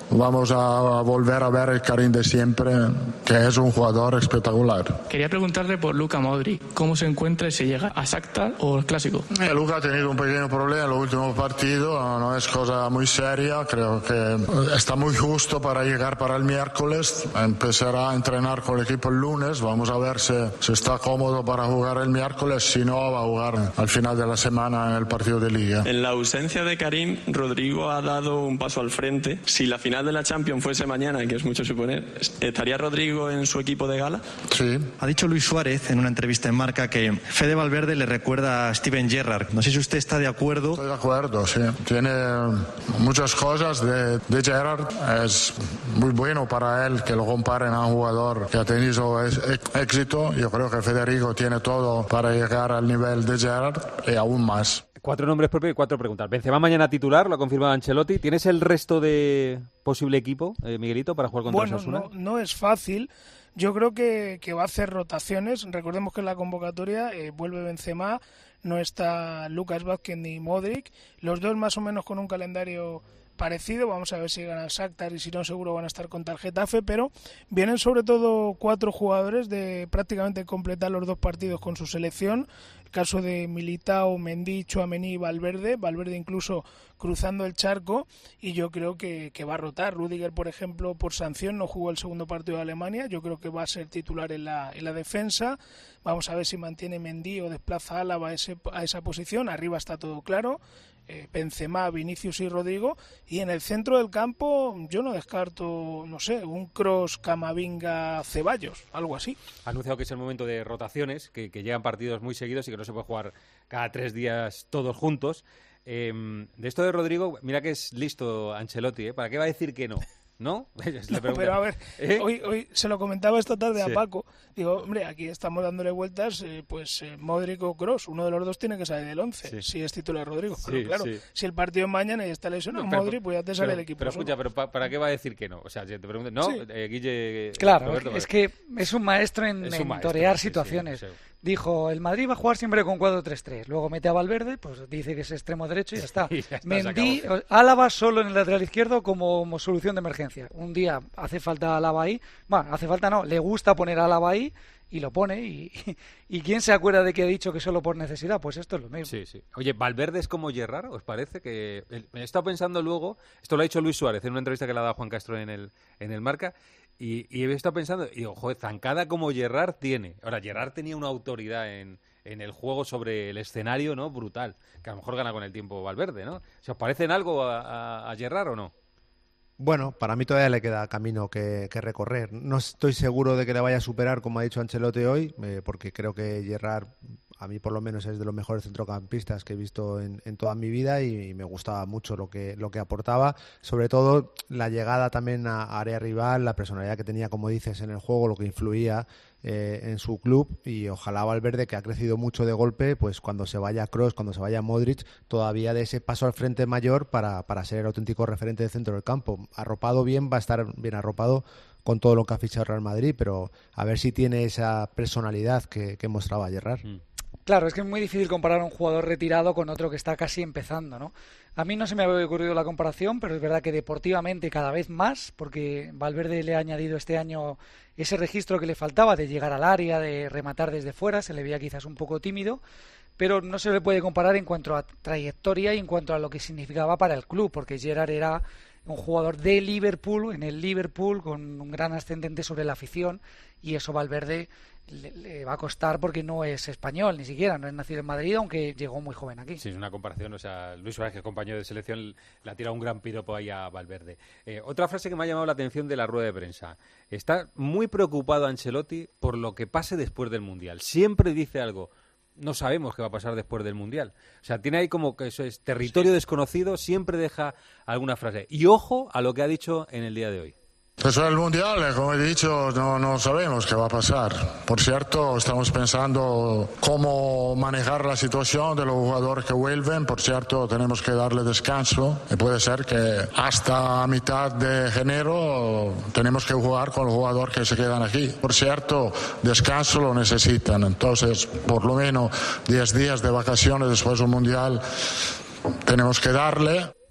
vamos a volver a ver el Karim de siempre, que es un jugador espectacular. Quería preguntarle por Luka Modric, ¿cómo se encuentra y si llega a Shakhtar o el Clásico? Eh, Luka ha tenido un pequeño problema en los últimos partidos, no, no es cosa muy seria, creo que está muy justo para llegar para el miércoles, empezará a entrenar con el equipo el lunes, vamos a ver si, si está cómodo para jugar el miércoles, si no va a jugar al final de la semana en el partido de Liga. En la ausencia de Karim, Rodrigo ha dado un paso al frente. Si la final de la Champions fuese mañana, que es mucho suponer, ¿estaría Rodrigo en su equipo de gala? Sí. Ha dicho Luis Suárez en una entrevista en Marca que Fede Valverde le recuerda a Steven Gerrard. No sé si usted está de acuerdo. Estoy de acuerdo, sí. Tiene muchas cosas de, de Gerrard. Es muy bueno para él que lo comparen a un jugador que ha tenido éxito. Yo creo que Federico tiene todo para llegar al nivel de Gerrard y aún más. Cuatro nombres propios y cuatro preguntas. Benzema mañana titular, lo ha confirmado Ancelotti. ¿Tienes el resto de posible equipo, eh, Miguelito, para jugar contra bueno, Osasuna? No, no es fácil. Yo creo que, que va a hacer rotaciones. Recordemos que en la convocatoria eh, vuelve Benzema, no está Lucas Vázquez ni Modric. Los dos más o menos con un calendario parecido, vamos a ver si ganan Shakhtar y si no seguro van a estar contra el Getafe, pero vienen sobre todo cuatro jugadores de prácticamente completar los dos partidos con su selección, el caso de Militao, Mendy, Tchouaméni y Valverde, Valverde incluso cruzando el charco, y yo creo que, que va a rotar. Rüdiger, por ejemplo, por sanción no jugó el segundo partido de Alemania, yo creo que va a ser titular en la, en la defensa, vamos a ver si mantiene Mendy o desplaza a Álava a, ese, a esa posición, arriba está todo claro, Eh, Benzema, Vinicius y Rodrigo, y en el centro del campo yo no descarto, no sé, un Kroos, Camavinga, Ceballos, algo así. Ha anunciado que es el momento de rotaciones, que, que llegan partidos muy seguidos y que no se puede jugar cada tres días todos juntos. Eh, de esto de Rodrigo, mira que es listo Ancelotti, ¿eh? ¿Para qué va a decir que no? ¿No? No, pero a ver, ¿Eh? hoy, hoy se lo comentaba esta tarde sí. a Paco. Digo, hombre, aquí estamos dándole vueltas, eh, pues eh, Modric o Kroos, uno de los dos tiene que salir del once, sí. si es titular Rodrigo. Sí, pero claro, sí. si el partido es mañana y está lesionado no, pero, Modric, pues ya te sale pero, el equipo. Pero escucha, pero pa, ¿para qué va a decir que no? O sea, si te pregunto, ¿no? Sí. Eh, Guille... Claro, Roberto, es que es un maestro en, un en maestro, torear sí, situaciones. Sí, sí. Dijo, el Madrid va a jugar siempre con cuatro tres tres. Luego mete a Valverde, pues dice que es extremo derecho y ya está. y ya está Mendy, Álava solo en el lateral izquierdo como, como solución de emergencia. Un día hace falta Álava ahí. Bueno, hace falta no, le gusta poner a Álava ahí y lo pone. Y, y, ¿y quién se acuerda de que ha dicho que solo por necesidad? Pues esto es lo mismo. Sí, sí. Oye, ¿Valverde es como Gerrard? ¿Os parece? Que me he estado pensando luego, esto lo ha dicho Luis Suárez en una entrevista que le ha dado Juan Castro en el, en el Marca, y, y he estado pensando, y digo, joder, zancada como Gerrard tiene. Ahora, Gerrard tenía una autoridad en, en el juego sobre el escenario, ¿no? Brutal, que a lo mejor gana con el tiempo Valverde, ¿no? ¿Se os parecen algo a, a, a Gerrard o no? Bueno, para mí todavía le queda camino que, que recorrer. No estoy seguro de que le vaya a superar, como ha dicho Ancelotti hoy, eh, porque creo que Gerrard, a mí por lo menos, es de los mejores centrocampistas que he visto en, en toda mi vida, y, y me gustaba mucho lo que, lo que aportaba, sobre todo la llegada también a área rival, la personalidad que tenía, como dices, en el juego, lo que influía eh, en su club, y ojalá Valverde, que ha crecido mucho de golpe, pues cuando se vaya Kroos, cuando se vaya Modric, todavía de ese paso al frente mayor para, para ser el auténtico referente del centro del campo. Arropado bien, va a estar bien arropado con todo lo que ha fichado Real Madrid, pero a ver si tiene esa personalidad que, que mostraba Gerrard. Mm. Claro, es que es muy difícil comparar a un jugador retirado con otro que está casi empezando, ¿no? A mí no se me había ocurrido la comparación, pero es verdad que deportivamente cada vez más, porque Valverde le ha añadido este año ese registro que le faltaba de llegar al área, de rematar desde fuera, se le veía quizás un poco tímido, pero no se le puede comparar en cuanto a trayectoria y en cuanto a lo que significaba para el club, porque Gerrard era un jugador de Liverpool, en el Liverpool, con un gran ascendente sobre la afición, y eso Valverde le, le va a costar porque no es español, ni siquiera, no es nacido en Madrid, aunque llegó muy joven aquí. Sí, es una comparación, o sea, Luis Suárez, que es compañero de selección, le ha tirado un gran piropo ahí a Valverde. Eh, otra frase que me ha llamado la atención de la rueda de prensa. Está muy preocupado Ancelotti por lo que pase después del Mundial. Siempre dice algo. No sabemos qué va a pasar después del Mundial. O sea, tiene ahí como que eso es territorio sí. desconocido, siempre deja alguna frase. Y ojo a lo que ha dicho en el día de hoy. Eso es el Mundial, como he dicho, no, no sabemos qué va a pasar. Por cierto, estamos pensando cómo manejar la situación de los jugadores que vuelven. Por cierto, tenemos que darle descanso. Y puede ser que hasta mitad de enero tenemos que jugar con los jugadores que se quedan aquí. Por cierto, descanso lo necesitan. Entonces, por lo menos diez días de vacaciones después del Mundial tenemos que darle.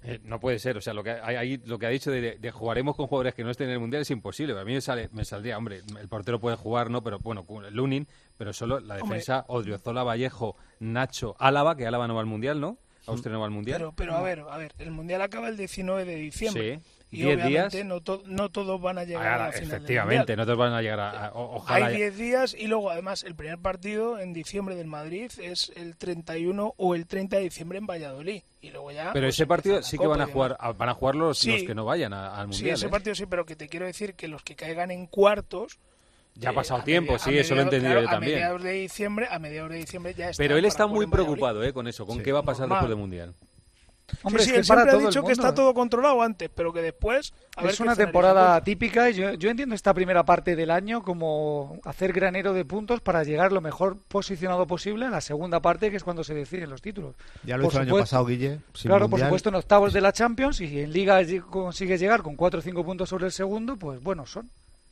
Eh, no puede ser, o sea, lo que, hay, hay, lo que ha dicho de, de, de jugaremos con jugadores que no estén en el Mundial es imposible. A mí me, sale, me saldría, hombre, el portero puede jugar, ¿no? Pero bueno, Lunin, pero solo la defensa, Odriozola, Vallejo, Nacho, Álava, que Álava no va al Mundial, ¿no? Austria no va al Mundial. Pero, pero a ver, a ver, el Mundial acaba el diecinueve de diciembre. Sí. Y diez obviamente días. No, to no todos van a llegar Ahora, a la final efectivamente, del no todos van a llegar a... a o, ojalá Hay diez días y luego, además, el primer partido en diciembre del Madrid es el treinta y uno o el treinta de diciembre en Valladolid. Y luego ya... Pero pues, ese partido sí que van a jugar, demás. van a jugar los, sí, los que no vayan a, al Mundial. Sí, ese ¿eh? partido sí, pero que te quiero decir que los que caigan en cuartos... Ya ha pasado eh, tiempo, media, sí, mediados, eso lo he entendido claro, yo también. A mediados de diciembre, a mediados de diciembre ya está. Pero él está muy preocupado eh, con eso, con sí. qué va a pasar Normal. después del Mundial. Hombre, sí, sí, es que él siempre para ha todo dicho el que mundo, está ¿eh? todo controlado antes, pero que después... A ver es una temporada típica y yo, yo entiendo esta primera parte del año como hacer granero de puntos para llegar lo mejor posicionado posible en la segunda parte, que es cuando se deciden los títulos. Ya lo por hizo el año pasado, Guille. Sin claro, mundial. Por supuesto, en octavos de la Champions, y en Liga consigue llegar con cuatro o cinco puntos sobre el segundo, pues buenos son.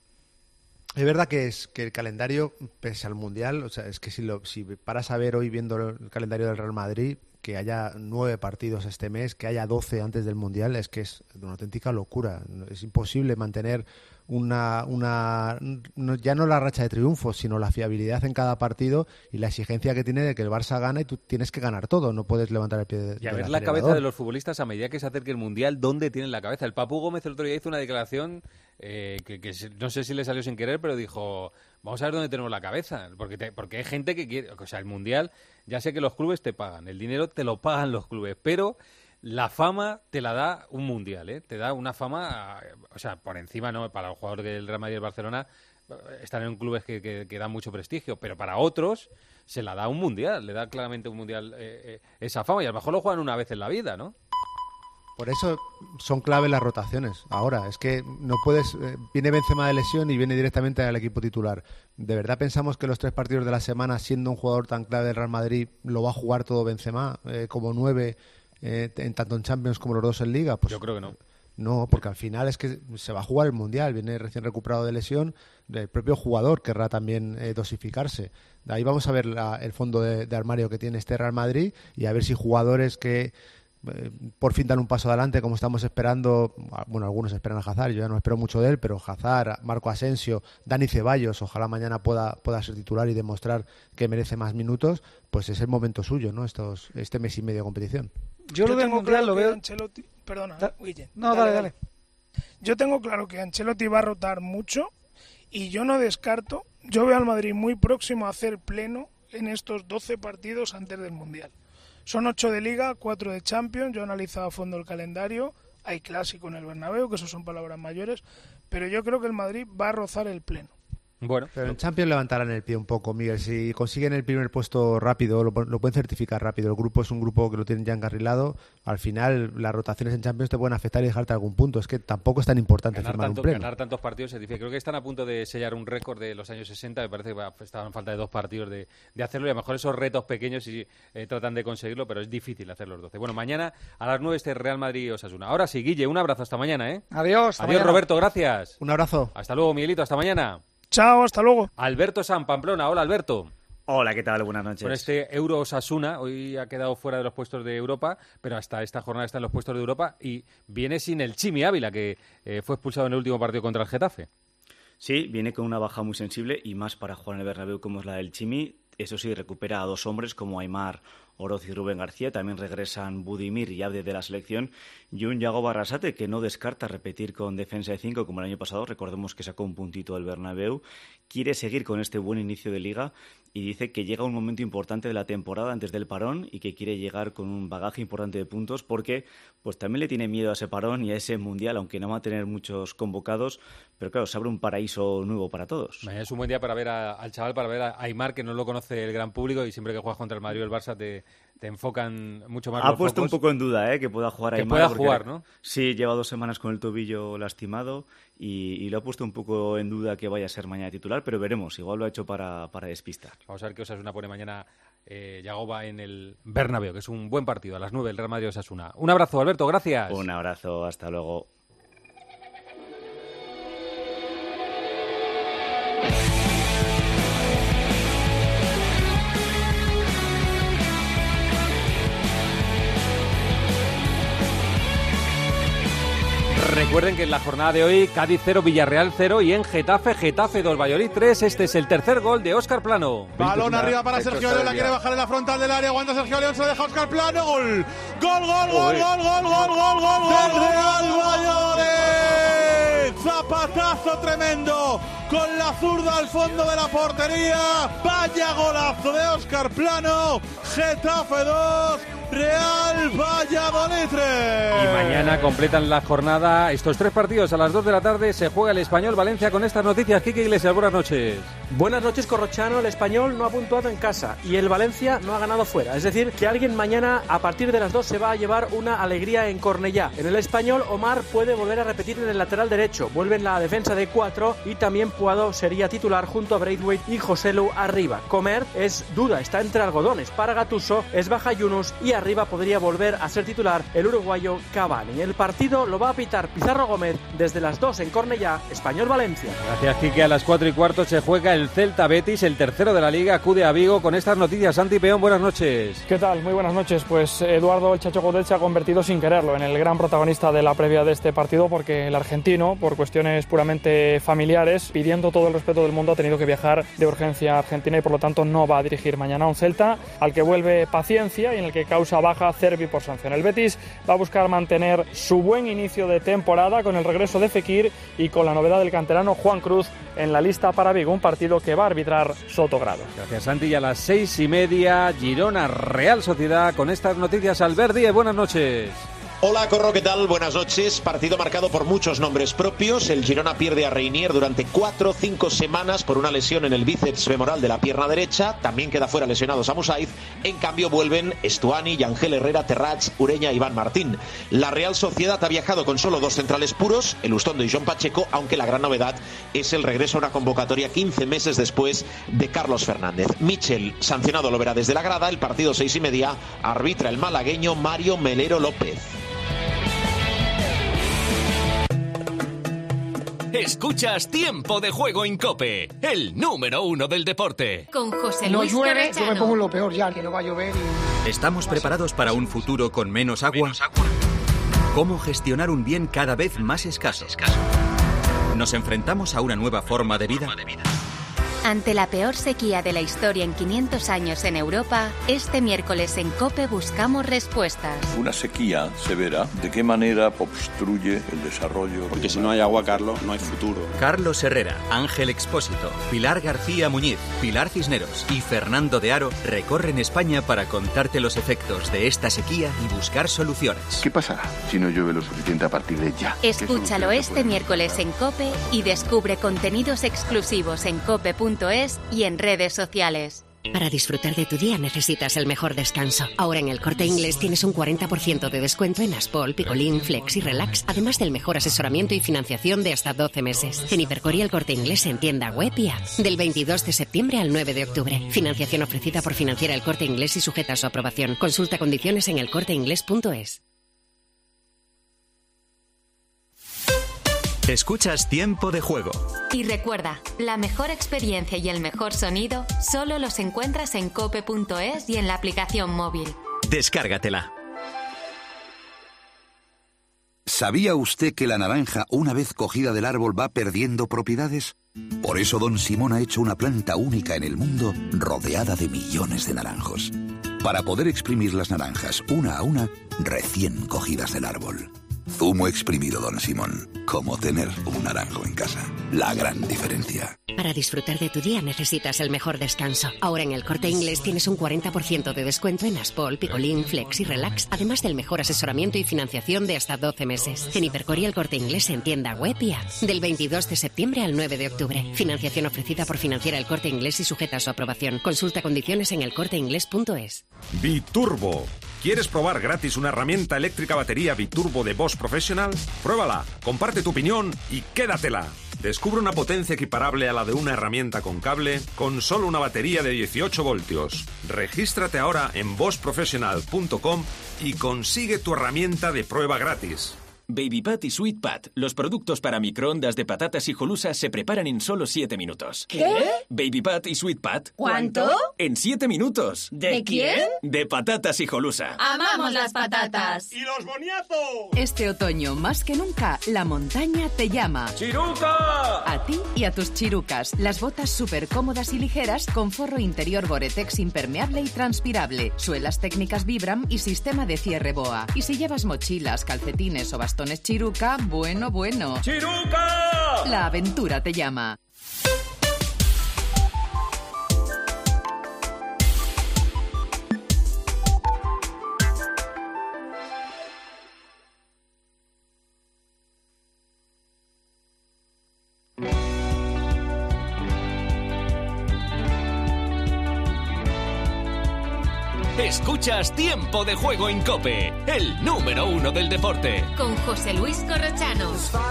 Es verdad que es que el calendario, pese al Mundial, o sea, es que si, lo, si paras a ver hoy viendo el calendario del Real Madrid, que haya nueve partidos este mes, que haya doce antes del Mundial, es que es una auténtica locura. Es imposible mantener una, una no, ya no la racha de triunfos, sino la fiabilidad en cada partido y la exigencia que tiene de que el Barça gana y tú tienes que ganar todo, no puedes levantar el pie de, y a del ver la acelerador. cabeza de los futbolistas a medida que se acerque el Mundial, ¿dónde tienen la cabeza? El Papu Gómez el otro día hizo una declaración eh, que, que no sé si le salió sin querer, pero dijo, vamos a ver dónde tenemos la cabeza, porque, te, porque hay gente que quiere, o sea, el Mundial, ya sé que los clubes te pagan, el dinero te lo pagan los clubes, pero la fama te la da un Mundial, ¿eh? Te da una fama, o sea, por encima, ¿no? Para los jugadores del Real Madrid y el Barcelona están en clubes que, que, que dan mucho prestigio, pero para otros se la da un Mundial, le da claramente un Mundial eh, eh, esa fama, y a lo mejor lo juegan una vez en la vida, ¿no? Por eso son clave las rotaciones. Ahora, es que no puedes... Eh, viene Benzema de lesión y viene directamente al equipo titular. ¿De verdad pensamos que los tres partidos de la semana, siendo un jugador tan clave del Real Madrid, lo va a jugar todo Benzema eh, como nueve, eh, en, tanto en Champions como los dos en Liga? Pues yo creo que no. No, porque al final es que se va a jugar el Mundial. Viene recién recuperado de lesión. El propio jugador querrá también eh, dosificarse. De ahí vamos a ver la, el fondo de, de armario que tiene este Real Madrid y a ver si jugadores que... por fin dan un paso adelante como estamos esperando, bueno, algunos esperan a Hazard, yo ya no espero mucho de él, pero Hazard, Marco Asensio, Dani Ceballos, ojalá mañana pueda, pueda ser titular y demostrar que merece más minutos, pues es el momento suyo, ¿no? Estos, este mes y medio de competición. Yo, yo lo del Mundial claro lo veo... Ancelotti... Perdona, da... Guille. No, dale, dale, dale. Yo tengo claro que Ancelotti va a rotar mucho y yo no descarto, yo veo al Madrid muy próximo a hacer pleno en estos doce partidos antes del Mundial. Son ocho de Liga, cuatro de Champions. Yo he analizado a fondo el calendario. Hay clásico en el Bernabéu, que eso son palabras mayores. Pero yo creo que el Madrid va a rozar el pleno. Bueno, pero en Champions levantarán el pie un poco, Miguel. Si consiguen el primer puesto rápido, lo, lo pueden certificar rápido. El grupo es un grupo que lo tienen ya encarrilado. Al final, las rotaciones en Champions te pueden afectar y dejarte algún punto. Es que tampoco es tan importante ganar, firmar tanto, un pleno. ganar tantos partidos es difícil. Creo que están a punto de sellar un récord de los años sesenta. Me parece que estaban falta de dos partidos de, de hacerlo. Y a lo mejor esos retos pequeños sí eh, tratan de conseguirlo, pero es difícil hacer los doce. Bueno, mañana a las nueve este Real Madrid y Osasuna. Ahora sí, Guille, un abrazo. Hasta mañana, ¿eh? Adiós. Hasta Adiós, mañana. Roberto. Gracias. Un abrazo. Hasta luego, Miguelito. Hasta mañana. Chao, hasta luego. Alberto San Pamplona. Hola, Alberto. Hola, ¿qué tal? Buenas noches. Con este Euro Osasuna, hoy ha quedado fuera de los puestos de Europa, pero hasta esta jornada está en los puestos de Europa y viene sin el Chimi Ávila, que eh, fue expulsado en el último partido contra el Getafe. Sí, viene con una baja muy sensible y más para jugar en el Bernabéu como es la del Chimi. Eso sí, recupera a dos hombres como Aimar Oroz y Rubén García. También regresan Budimir y Abde de la selección. Y un Yago Barrasate que no descarta repetir con defensa de cinco como el año pasado. Recordemos que sacó un puntito del Bernabéu. Quiere seguir con este buen inicio de Liga y dice que llega un momento importante de la temporada antes del parón y que quiere llegar con un bagaje importante de puntos porque pues también le tiene miedo a ese parón y a ese Mundial, aunque no va a tener muchos convocados. Pero claro, se abre un paraíso nuevo para todos. Es un buen día para ver a, al chaval, para ver a Aimar, que no lo conoce el gran público y siempre que juegas contra el Madrid o el Barça te, te enfocan mucho más. Ha los puesto focos. un poco en duda, ¿eh? Que pueda jugar que Aimar. Que pueda porque, jugar, ¿no? Sí, lleva dos semanas con el tobillo lastimado y, y lo ha puesto un poco en duda que vaya a ser mañana titular, pero veremos. Igual lo ha hecho para, para despistar. Vamos a ver qué Osasuna pone mañana eh, Yagoba en el Bernabéu, que es un buen partido a las nueve el Real Madrid Osasuna. Un abrazo, Alberto, gracias. Un abrazo, hasta luego. Recuerden que en la jornada de hoy Cádiz cero, Villarreal cero y en Getafe, Getafe dos, Valladolid tres. Este es el tercer gol de Óscar Plano. Balón arriba para Sergio León, la quiere bajar en la frontal del área, aguanta Sergio León, se lo deja Óscar Plano, gol. Gol, gol, gol, gol, gol, gol, gol, gol, gol, Real Valladolid. Zapatazo tremendo con la zurda al fondo de la portería. Vaya golazo de Óscar Plano. Getafe dos, Real Valladolid tres. Y mañana completan la jornada estos tres partidos. A las dos de la tarde se juega el Español Valencia con estas noticias. Quique Iglesias, buenas noches. Buenas noches, Corrochano. El Español no ha puntuado en casa y el Valencia no ha ganado fuera. Es decir, que alguien mañana a partir de las dos se va a llevar una alegría en Cornellá. En el Español, Omar puede volver a repetir en el lateral derecho. Vuelve en la defensa de cuatro y también Puado sería titular junto a Braithwaite y Joselu arriba. Comer es duda, está entre algodones. Para Gattuso es baja Yunus y arriba podría volver a ser titular el uruguayo Cavani. El partido lo va a pitar Pizarro Gómez desde las dos en Cornellá, Español-Valencia. Gracias, Quique. A las cuatro y cuarto se juega el Celta Betis, el tercero de la Liga, acude a Vigo con estas noticias. Santi Peón, buenas noches. ¿Qué tal? Muy buenas noches. Pues Eduardo el Chacho Coudet se ha convertido sin quererlo en el gran protagonista de la previa de este partido, porque el argentino, por cuestiones puramente familiares, pidiendo todo el respeto del mundo, ha tenido que viajar de urgencia a Argentina y por lo tanto no va a dirigir mañana a un Celta al que vuelve Paciencia y en el que causa baja Cervi por sanción. El Betis va a buscar mantener su buen inicio de temporada con el regreso de Fekir y con la novedad del canterano Juan Cruz en la lista para Vigo, un partido que va a arbitrar Sotogrado. Gracias, Santi. Y a las seis y media, Girona Real Sociedad con estas noticias. Albert Díez, buenas noches. Hola, Corro, ¿qué tal? Buenas noches. Partido marcado por muchos nombres propios. El Girona pierde a Reinier durante cuatro o cinco semanas por una lesión en el bíceps femoral de la pierna derecha. También queda fuera lesionado Samu Saiz. En cambio vuelven Estuani, Yangel Herrera, Terrats, Ureña y Iván Martín. La Real Sociedad ha viajado con solo dos centrales puros, el Ustondo y John Pacheco, aunque la gran novedad es el regreso a una convocatoria quince meses después de Carlos Fernández. Michel, sancionado, lo verá desde la grada. El partido seis y media, arbitra el malagueño Mario Melero López. Escuchas Tiempo de Juego en COPE, el número uno del deporte. Con José No Luis llueve, yo me Corrochano. pongo lo peor ya, que no va a llover y... ¿Estamos preparados para un futuro con menos agua? ¿Cómo gestionar un bien cada vez más escaso? ¿Nos enfrentamos a una nueva forma de vida? Ante la peor sequía de la historia en quinientos años en Europa, este miércoles en COPE buscamos respuestas. Una sequía severa, ¿de qué manera obstruye el desarrollo? Porque si no hay agua, Carlos, no hay futuro. Carlos Herrera, Ángel Expósito, Pilar García Muñiz, Pilar Cisneros y Fernando de Aro recorren España para contarte los efectos de esta sequía y buscar soluciones. ¿Qué pasará si no llueve lo suficiente a partir de ya? Escúchalo este miércoles en COPE y descubre contenidos exclusivos en cope punto es y en redes sociales. Para disfrutar de tu día necesitas el mejor descanso. Ahora en el Corte Inglés tienes un cuarenta por ciento de descuento en Aspol, Picolín, Flex y Relax, además del mejor asesoramiento y financiación de hasta doce meses. En Hipercor y el Corte Inglés en tienda web y app. Del veintidós de septiembre al nueve de octubre. Financiación ofrecida por Financiera El Corte Inglés y sujeta a su aprobación. Consulta condiciones en el corte inglés punto es. Escuchas Tiempo de Juego. Y recuerda, la mejor experiencia y el mejor sonido solo los encuentras en cope punto es y en la aplicación móvil. Descárgatela. ¿Sabía usted que la naranja, una vez cogida del árbol, va perdiendo propiedades? Por eso Don Simón ha hecho una planta única en el mundo, rodeada de millones de naranjos. Para poder exprimir las naranjas una a una, recién cogidas del árbol. Zumo exprimido Don Simón. Como tener un naranjo en casa. La gran diferencia. Para disfrutar de tu día necesitas el mejor descanso. Ahora en el Corte Inglés tienes un cuarenta por ciento de descuento en Aspol, Picolín, Flex y Relax, además del mejor asesoramiento y financiación de hasta doce meses. En Hipercor y el Corte Inglés en tienda web y app. Del veintidós de septiembre al nueve de octubre. Financiación ofrecida por Financiera El Corte Inglés y sujeta a su aprobación. Consulta condiciones en el corte inglés punto es. Biturbo. ¿Quieres probar gratis una herramienta eléctrica batería Biturbo de Bosch Professional? Pruébala, comparte tu opinión y quédatela. Descubre una potencia equiparable a la de una herramienta con cable con solo una batería de dieciocho voltios. Regístrate ahora en bosch professional punto com y consigue tu herramienta de prueba gratis. Baby Pat y Sweet Pat, los productos para microondas de patatas hijolusa se preparan en solo siete minutos. ¿Qué? Baby Pat y Sweet Pat. ¿Cuánto? En siete minutos. ¿De quién? De patatas hijolusa. ¡Amamos las patatas! ¡Y los boniatos! Este otoño, más que nunca, la montaña te llama. ¡Chiruca! A ti y a tus chirucas. Las botas súper cómodas y ligeras con forro interior Gore-Tex impermeable y transpirable, suelas técnicas Vibram y sistema de cierre BOA. Y si llevas mochilas, calcetines o bastones Chiruca, bueno, bueno. ¡Chiruca! La aventura te llama. Escuchas Tiempo de Juego en COPE, el número uno del deporte. Con José Luis Corrochano.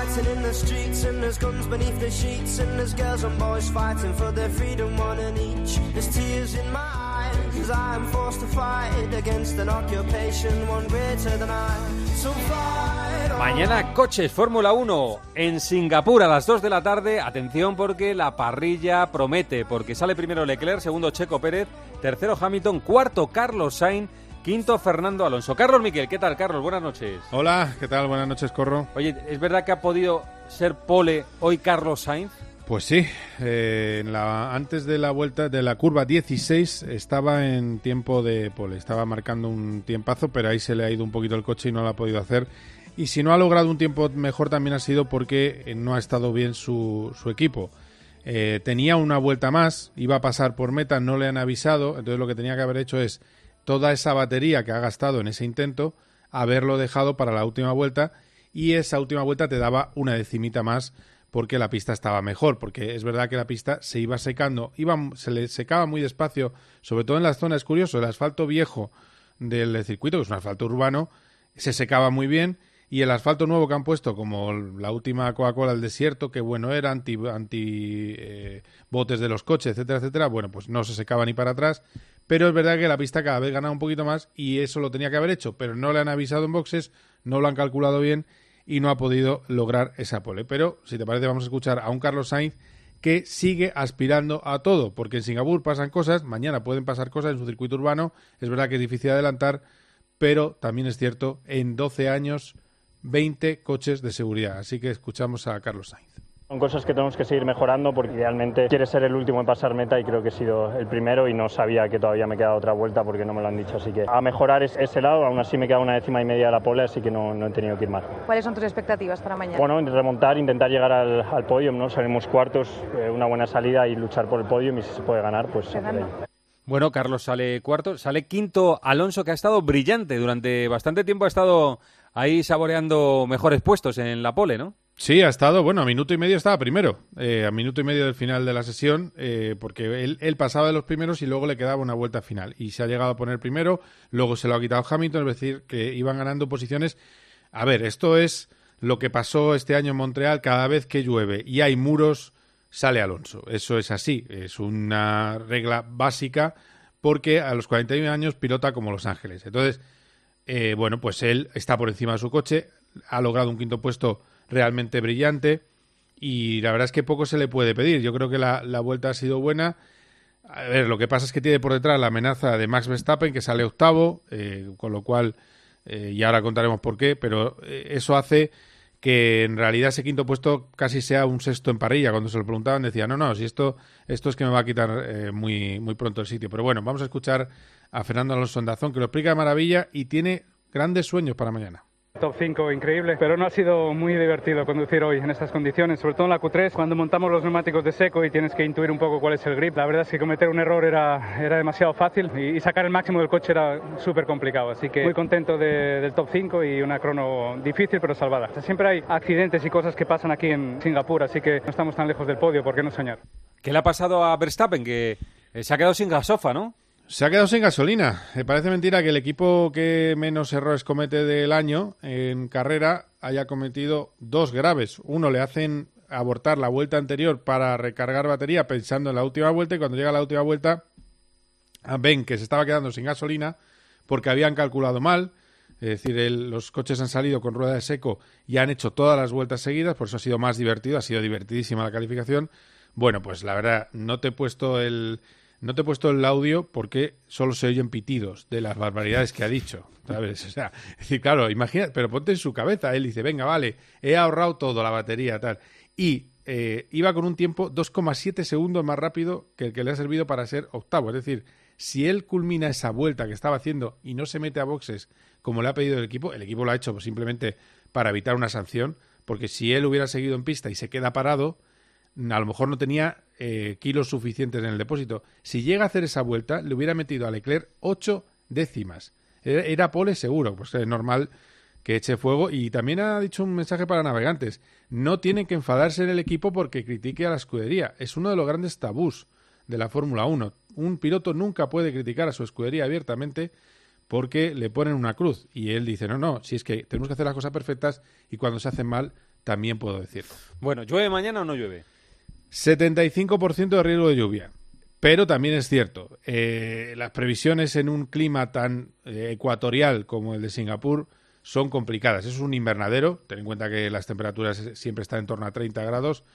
Mañana coches Fórmula uno en Singapur a las dos de la tarde. Atención porque la parrilla promete, porque sale primero Leclerc, segundo Checo Pérez, tercero Hamilton, cuarto Carlos Sainz, quinto Fernando Alonso. Carlos Miquel, ¿qué tal, Carlos? Buenas noches. Hola, ¿qué tal? Buenas noches, Corro. Oye, ¿es verdad que ha podido ser pole hoy Carlos Sainz? Pues sí, eh, en la, antes de la vuelta de la curva dieciséis estaba en tiempo de pole, estaba marcando un tiempazo, pero ahí se le ha ido un poquito el coche y no lo ha podido hacer. Y si no ha logrado un tiempo mejor también ha sido porque no ha estado bien su, su equipo. Eh, tenía una vuelta más, iba a pasar por meta, no le han avisado, entonces lo que tenía que haber hecho es toda esa batería que ha gastado en ese intento, haberlo dejado para la última vuelta, y esa última vuelta te daba una decimita más porque la pista estaba mejor, porque es verdad que la pista se iba secando, iba, se le secaba muy despacio, sobre todo en las zonas, es curioso, el asfalto viejo del circuito, que es un asfalto urbano, se secaba muy bien, y el asfalto nuevo que han puesto, como la última Coca-Cola del desierto, que bueno era, anti, anti eh, botes de los coches, etcétera, etcétera, bueno, pues no se secaba ni para atrás, pero es verdad que la pista cada vez ganaba un poquito más, y eso lo tenía que haber hecho, pero no le han avisado en boxes, no lo han calculado bien, y no ha podido lograr esa pole. Pero, si te parece, vamos a escuchar a un Carlos Sainz que sigue aspirando a todo, porque en Singapur pasan cosas, mañana pueden pasar cosas en su circuito urbano, es verdad que es difícil adelantar, pero también es cierto, en doce años, veinte coches de seguridad. Así que escuchamos a Carlos Sainz. Son cosas que tenemos que seguir mejorando porque idealmente quieres ser el último en pasar meta y creo que he sido el primero y no sabía que todavía me quedaba otra vuelta porque no me lo han dicho, así que a mejorar es ese lado, aún así me queda una décima y media de la pole, así que no, no he tenido que ir mal. ¿Cuáles son tus expectativas para mañana? Bueno, remontar, intentar llegar al, al podio, ¿no? Salimos cuartos, eh, una buena salida y luchar por el podio, y si se puede ganar, pues se puede. Bueno, Carlos sale cuarto, sale quinto Alonso, que ha estado brillante durante bastante tiempo, ha estado ahí saboreando mejores puestos en la pole, ¿no? Sí, ha estado, bueno, a minuto y medio estaba primero, eh, a minuto y medio del final de la sesión, eh, porque él, él pasaba de los primeros y luego le quedaba una vuelta final. Y se ha llegado a poner primero, luego se lo ha quitado Hamilton, es decir, que iban ganando posiciones. A ver, esto es lo que pasó este año en Montreal, cada vez que llueve y hay muros, sale Alonso. Eso es así, es una regla básica, porque a los cuarenta y uno años pilota como Los Ángeles. Entonces, eh, bueno, pues él está por encima de su coche, ha logrado un quinto puesto realmente brillante y la verdad es que poco se le puede pedir. Yo creo que la, la vuelta ha sido buena. A ver, lo que pasa es que tiene por detrás la amenaza de Max Verstappen, que sale octavo, eh, con lo cual, eh, y ahora contaremos por qué, pero eh, eso hace que en realidad ese quinto puesto casi sea un sexto en parrilla. Cuando se lo preguntaban decía, no, no, si esto, esto es que me va a quitar eh, muy, muy pronto el sitio. Pero bueno, vamos a escuchar a Fernando Alonso en Dazón, que lo explica de maravilla y tiene grandes sueños para mañana. Top cinco, increíble, pero no ha sido muy divertido conducir hoy en estas condiciones, sobre todo en la Q tres, cuando montamos los neumáticos de seco y tienes que intuir un poco cuál es el grip. La verdad es que cometer un error era, era demasiado fácil y, y sacar el máximo del coche era súper complicado, así que muy contento de, del top cinco y una crono difícil pero salvada. Siempre hay accidentes y cosas que pasan aquí en Singapur, así que no estamos tan lejos del podio, ¿por qué no soñar? ¿Qué le ha pasado a Verstappen? Que eh, se ha quedado sin gasofa, ¿no? Se ha quedado sin gasolina. Me parece mentira que el equipo que menos errores comete del año en carrera haya cometido dos graves. Uno, le hacen abortar la vuelta anterior para recargar batería pensando en la última vuelta, y cuando llega la última vuelta ven que se estaba quedando sin gasolina porque habían calculado mal, Es decir, el, los coches han salido con rueda de seco y han hecho todas las vueltas seguidas, por eso ha sido más divertido, ha sido divertidísima la calificación. Bueno, pues la verdad, no te he puesto el no te he puesto el audio porque solo se oyen pitidos de las barbaridades que ha dicho, ¿sabes? O sea, es decir, claro, imagina, pero ponte en su cabeza, él dice, venga, vale, he ahorrado todo, la batería, tal, y eh, iba con un tiempo dos coma siete segundos más rápido que el que le ha servido para ser octavo, es decir, si él culmina esa vuelta que estaba haciendo y no se mete a boxes como le ha pedido el equipo, el equipo lo ha hecho simplemente para evitar una sanción, porque si él hubiera seguido en pista y se queda parado, a lo mejor no tenía eh, kilos suficientes en el depósito. Si llega a hacer esa vuelta, le hubiera metido a Leclerc ocho décimas. Era, era pole seguro, pues es normal que eche fuego. Y también ha dicho un mensaje para navegantes. No tienen que enfadarse en el equipo porque critique a la escudería. Es uno de los grandes tabús de la Fórmula uno. Un piloto nunca puede criticar a su escudería abiertamente porque le ponen una cruz. Y él dice, no, no, si es que tenemos que hacer las cosas perfectas y cuando se hacen mal, también puedo decirlo. Bueno, ¿llueve mañana o no llueve? setenta y cinco por ciento de riesgo de lluvia. Pero también es cierto, eh, las previsiones en un clima tan eh, ecuatorial como el de Singapur son complicadas. Es un invernadero, ten en cuenta que las temperaturas siempre están en torno a treinta grados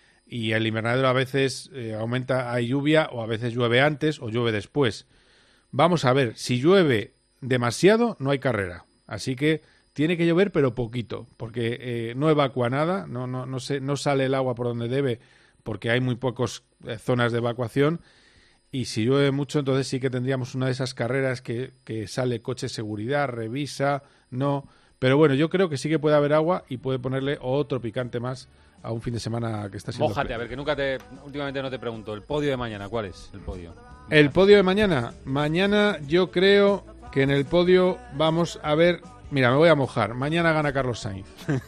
y el invernadero a veces eh, aumenta, hay lluvia o a veces llueve antes o llueve después. Vamos a ver, si llueve demasiado no hay carrera, así que tiene que llover pero poquito, porque eh, no evacúa nada, no, no, no, se, no sale el agua por donde debe, porque hay muy pocas eh, zonas de evacuación y si llueve mucho entonces sí que tendríamos una de esas carreras que, que sale coche de seguridad, revisa, no, pero bueno, yo creo que sí que puede haber agua y puede ponerle otro picante más a un fin de semana que está siendo... Mójate, a ver, que nunca te, últimamente no te pregunto, el podio de mañana, ¿cuál es el podio? El podio de mañana, mañana yo creo que en el podio vamos a ver, mira, me voy a mojar, mañana gana Carlos Sainz.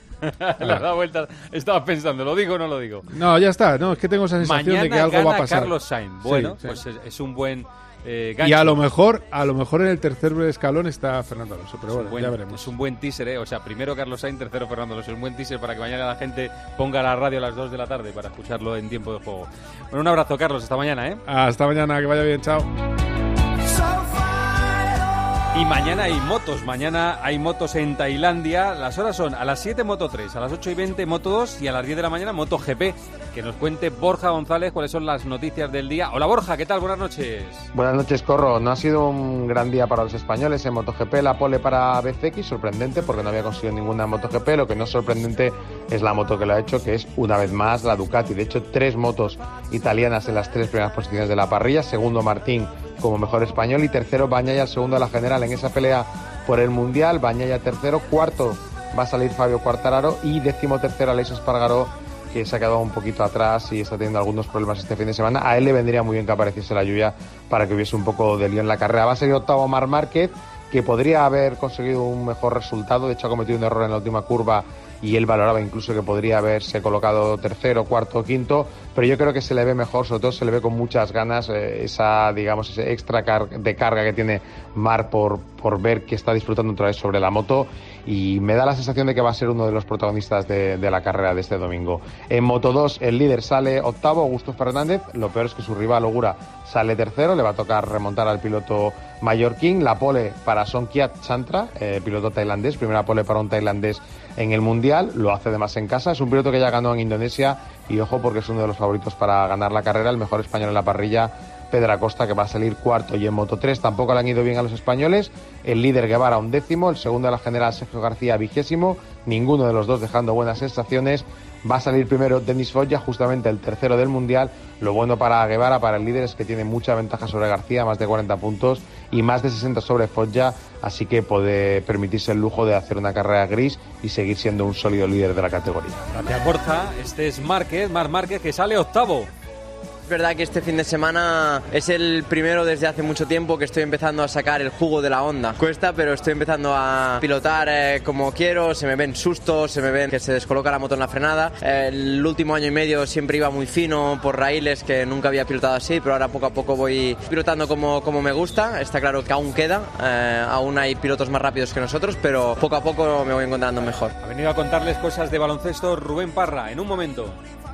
Le has dado vueltas. Estabas pensando, ¿lo digo o no lo digo? No, ya está. No, es que tengo esa sensación mañana de que algo gana va a pasar. Carlos Sainz. Bueno, sí, sí. pues es, es un buen eh, gancho. Y a lo mejor, a lo mejor en el tercer escalón está Fernando Alonso, pero bueno, buen, ya veremos. Es un buen teaser, ¿eh? O sea, primero Carlos Sainz, tercero Fernando Alonso. Es un buen teaser para que mañana la gente ponga la radio a las dos de la tarde para escucharlo en tiempo de juego. Bueno, un abrazo, Carlos. Hasta mañana, ¿eh? Hasta mañana, que vaya bien. Chao. Y mañana hay motos, mañana hay motos en Tailandia. Las horas son a las siete Moto tres, a las ocho y veinte Moto dos y a las diez de la mañana Moto G P. Que nos cuente Borja González cuáles son las noticias del día. Hola Borja, ¿qué tal? Buenas noches. Buenas noches, Corro. No ha sido un gran día para los españoles en MotoGP. La pole para B C X, sorprendente porque no había conseguido ninguna MotoGP. Lo que no es sorprendente es la moto que lo ha hecho, que es una vez más la Ducati. De hecho, tres motos italianas en las tres primeras posiciones de la parrilla. Segundo Martín como mejor español y tercero Bagnaia, el segundo de la general en esa pelea por el Mundial. Bagnaia tercero, cuarto va a salir Fabio Quartararo y décimo tercero Aleix Espargaró, que se ha quedado un poquito atrás y está teniendo algunos problemas este fin de semana. A él le vendría muy bien que apareciese la lluvia para que hubiese un poco de lío en la carrera. Va a ser octavo Marc Márquez, que podría haber conseguido un mejor resultado. De hecho, ha cometido un error en la última curva y él valoraba incluso que podría haberse colocado tercero, cuarto o quinto, pero yo creo que se le ve mejor, sobre todo se le ve con muchas ganas eh, esa, digamos, ese extra car- de carga que tiene Marc por, por ver que está disfrutando otra vez sobre la moto, y me da la sensación de que va a ser uno de los protagonistas de, de la carrera de este domingo. En Moto dos el líder sale octavo, Augusto Fernández. Lo peor es que su rival Ogura sale tercero, le va a tocar remontar al piloto mallorquín. La pole para Songkyak Chantra, eh, piloto tailandés, primera pole para un tailandés en el Mundial, lo hace además en casa. Es un piloto que ya ganó en Indonesia y ojo porque es uno de los favoritos para ganar la carrera. El mejor español en la parrilla, Pedro Acosta, que va a salir cuarto. Y en Moto tres tampoco le han ido bien a los españoles. El líder Guevara un décimo, el segundo de la general Sergio García vigésimo, ninguno de los dos dejando buenas sensaciones. Va a salir primero Denis Foggia, justamente el tercero del Mundial. Lo bueno para Guevara, para el líder, es que tiene mucha ventaja sobre García, más de cuarenta puntos y más de sesenta sobre Foggia, así que puede permitirse el lujo de hacer una carrera gris y seguir siendo un sólido líder de la categoría. Gracias, Borja. Este es Márquez, Marc Márquez, que sale octavo. Es verdad que este fin de semana es el primero desde hace mucho tiempo que estoy empezando a sacar el jugo de la Honda. Cuesta, pero estoy empezando a pilotar eh, como quiero, se me ven sustos, se me ven que se descoloca la moto en la frenada. Eh, el último año y medio siempre iba muy fino por raíles, que nunca había pilotado así, pero ahora poco a poco voy pilotando como, como me gusta. Está claro que aún queda, eh, aún hay pilotos más rápidos que nosotros, pero poco a poco me voy encontrando mejor. Ha venido a contarles cosas de baloncesto Rubén Parra, en un momento.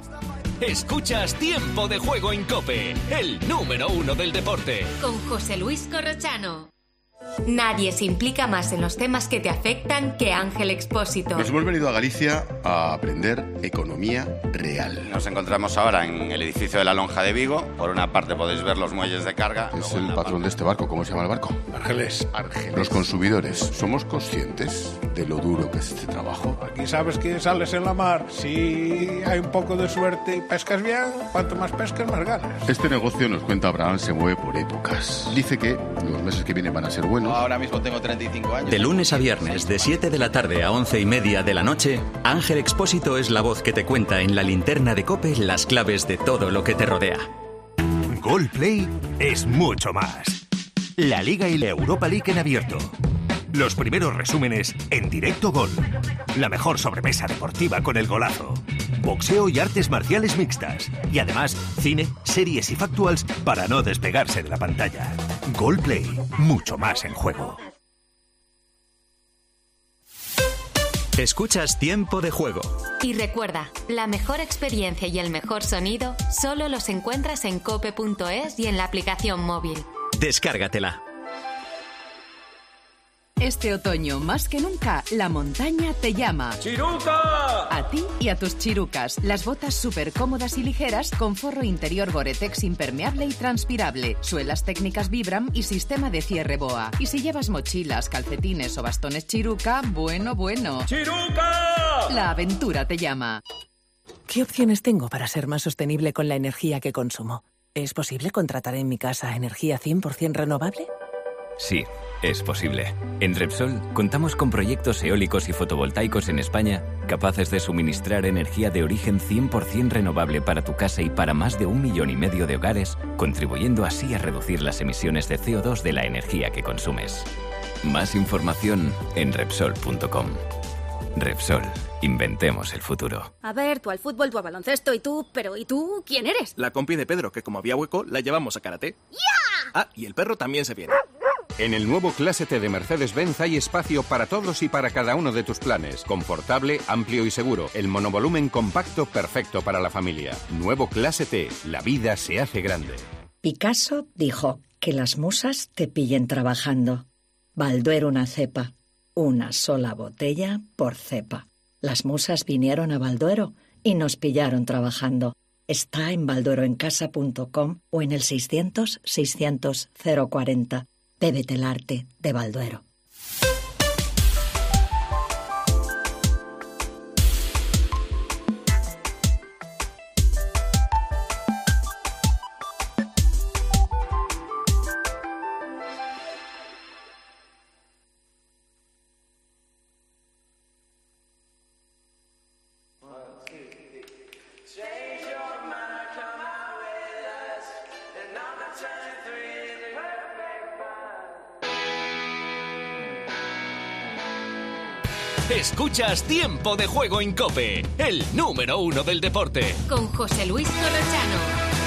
Escuchas Tiempo de Juego en COPE, el número uno del deporte. Con José Luis Corrochano. Nadie se implica más en los temas que te afectan que Ángel Expósito. Nos hemos venido a Galicia a aprender economía real. Nos encontramos ahora en el edificio de la Lonja de Vigo. Por una parte podéis ver los muelles de carga. Es el patrón parte... de este barco. ¿Cómo se llama el barco? Argeles. Argeles. Los consumidores, ¿somos conscientes de lo duro que es este trabajo? Aquí sabes que sales en la mar. Si hay un poco de suerte y pescas bien, cuanto más pescas, más ganas. Este negocio, nos cuenta Abraham, se mueve por épocas. Dice que los meses que vienen van a ser buenos. Ahora mismo tengo treinta y cinco años. De lunes a viernes, de siete de la tarde a once y media de la noche, Ángel Expósito es la voz que te cuenta en la linterna de COPE las claves de todo lo que te rodea. Goalplay es mucho más. La Liga y la Europa League en abierto. Los primeros resúmenes en directo Gol. La mejor sobremesa deportiva con el golazo. Boxeo y artes marciales mixtas. Y además, cine, series y factuals para no despegarse de la pantalla. Goalplay, mucho más en juego. Escuchas Tiempo de Juego. Y recuerda, la mejor experiencia y el mejor sonido solo los encuentras en cope punto es y en la aplicación móvil. Descárgatela. Este otoño, más que nunca, la montaña te llama. ¡Chiruca! A ti y a tus chirucas. Las botas súper cómodas y ligeras con forro interior Gore-Tex impermeable y transpirable, suelas técnicas Vibram y sistema de cierre BOA. Y si llevas mochilas, calcetines o bastones Chiruca, bueno, bueno. ¡Chiruca! La aventura te llama. ¿Qué opciones tengo para ser más sostenible con la energía que consumo? ¿Es posible contratar en mi casa energía cien por ciento renovable? Sí, es posible. En Repsol contamos con proyectos eólicos y fotovoltaicos en España capaces de suministrar energía de origen cien por ciento renovable para tu casa y para más de un millón y medio de hogares, contribuyendo así a reducir las emisiones de C O dos de la energía que consumes. Más información en Repsol punto com. Repsol. Inventemos el futuro. A ver, tú al fútbol, tú al baloncesto y tú... Pero ¿y tú quién eres? La compi de Pedro, que como había hueco, la llevamos a karate. ¡Ya! Ah, y el perro también se viene. En el nuevo Clase T de Mercedes-Benz hay espacio para todos y para cada uno de tus planes. Confortable, amplio y seguro. El monovolumen compacto perfecto para la familia. Nuevo Clase T. La vida se hace grande. Picasso dijo que las musas te pillen trabajando. Balduero una cepa. Una sola botella por cepa. Las musas vinieron a Balduero y nos pillaron trabajando. Está en baldueroencasa punto com o en el seiscientos, seiscientos, cero cuarenta. Bébete el arte de Balduero. Escuchas Tiempo de Juego en COPE, el número uno del deporte. Con José Luis Corrochano.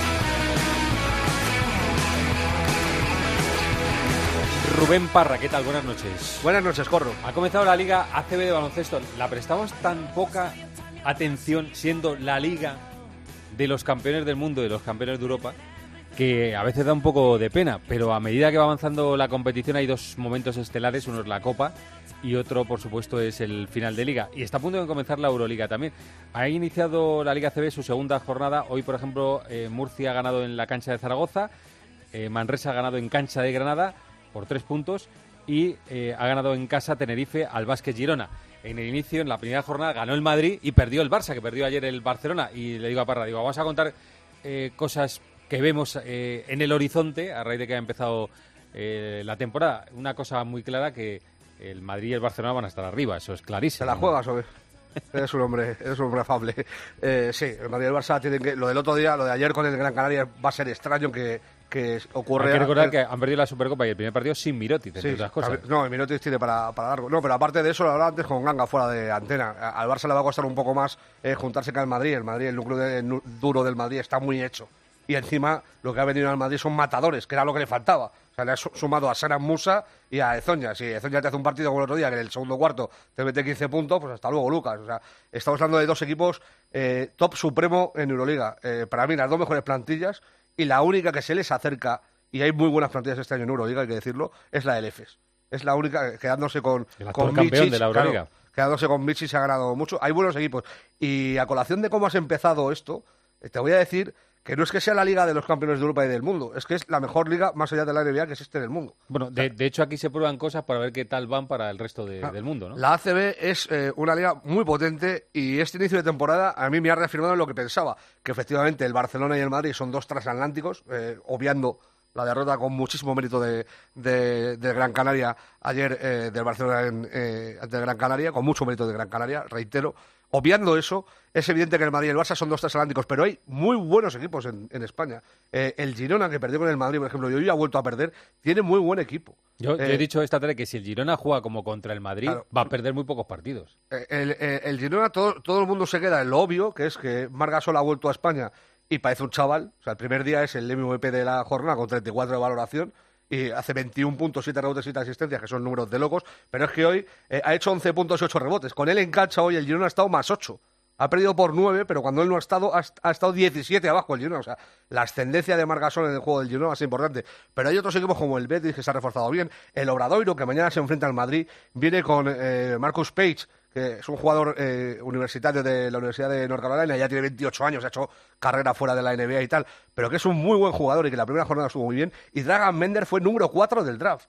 Rubén Parra, ¿qué tal? Buenas noches. Buenas noches, Corro. Ha comenzado la Liga A C B de baloncesto. ¿La prestamos tan poca atención siendo la Liga de los campeones del mundo, de los campeones de Europa, que a veces da un poco de pena? Pero a medida que va avanzando la competición hay dos momentos estelares, uno es la Copa y otro, por supuesto, es el final de Liga. Y está a punto de comenzar la Euroliga también. Ha iniciado la Liga A C B su segunda jornada. Hoy, por ejemplo, eh, Murcia ha ganado en la cancha de Zaragoza, eh, Manresa ha ganado en cancha de Granada por tres puntos y eh, ha ganado en casa Tenerife al Básquet Girona. En el inicio, en la primera jornada, ganó el Madrid y perdió el Barça, que perdió ayer el Barcelona. Y le digo a Parra, digo, vamos a contar eh, cosas que vemos eh, en el horizonte a raíz de que ha empezado eh, la temporada. Una cosa muy clara, que el Madrid y el Barcelona van a estar arriba, eso es clarísimo. ¿Te la juegas o qué? Eres un hombre, eres un hombre afable. Eh, sí, el Madrid y el Barça tienen que... Lo del otro día, lo de ayer con el Gran Canaria va a ser extraño que, que ocurre... Hay que recordar a... que han perdido la Supercopa y el primer partido sin Mirotic, entre sí, otras cosas. No, el Mirotic tiene para, para largo. No, pero aparte de eso, lo hablaba antes con Ganga fuera de antena. Al Barça le va a costar un poco más eh, juntarse con el Madrid. El Madrid, el núcleo de, el duro del Madrid está muy hecho. Y encima lo que ha venido al Madrid son matadores, que era lo que le faltaba. O sea, le ha sumado a Saran Musa y a Ezoña. Si Ezoña te hace un partido como el otro día, que en el segundo cuarto te mete quince puntos, pues hasta luego, Lucas. O sea, estamos hablando de dos equipos eh, top supremo en Euroliga. Eh, para mí, las dos mejores plantillas, y la única que se les acerca, y hay muy buenas plantillas este año en Euroliga, hay que decirlo, es la del Efes. Es la única, quedándose con, el actual con campeón Michich, de la Euroliga. Claro, quedándose con Michich se ha ganado mucho. Hay buenos equipos. Y a colación de cómo has empezado esto, te voy a decir que no es que sea la liga de los campeones de Europa y del mundo, es que es la mejor liga más allá de la N B A que existe en el mundo. Bueno, de, de hecho aquí se prueban cosas para ver qué tal van para el resto de, Ah, del mundo, ¿no? La A C B es eh, una liga muy potente y este inicio de temporada a mí me ha reafirmado en lo que pensaba, que efectivamente el Barcelona y el Madrid son dos transatlánticos, eh, obviando la derrota con muchísimo mérito de, de, de Gran Canaria ayer, eh, del Barcelona en, eh, de Gran Canaria, con mucho mérito de Gran Canaria, reitero. Obviando eso, es evidente que el Madrid y el Barça son dos transatlánticos, pero hay muy buenos equipos en, en España. Eh, el Girona, que perdió con el Madrid, por ejemplo, y hoy ha vuelto a perder, tiene muy buen equipo. Yo, yo Eh, he dicho esta tarde que si el Girona juega como contra el Madrid, Claro. va a perder muy pocos partidos. Eh, El, el, el Girona, todo, todo el mundo se queda en lo obvio, que es que Marc Gasol ha vuelto a España y parece un chaval. O sea, el primer día es el M V P de la jornada con treinta y cuatro de valoración y hace veintiún puntos, siete rebotes, siete asistencias, que son números de locos. Pero es que hoy eh, ha hecho once puntos y ocho rebotes. Con él en cancha hoy el Girona ha estado más ocho. Ha perdido por nueve, pero cuando él no ha estado, ha, ha estado diecisiete abajo el Girona. O sea, la ascendencia de Marc Gasol en el juego del Girona es importante. Pero hay otros equipos como el Betis, que se ha reforzado bien. El Obradoiro, que mañana se enfrenta al Madrid, viene con eh, Marcus Page, que es un jugador eh, universitario de la Universidad de North Carolina, ya tiene veintiocho años, ha hecho carrera fuera de la N B A y tal, pero que es un muy buen jugador y que la primera jornada estuvo muy bien. Y Dragan Bender fue número cuatro del draft.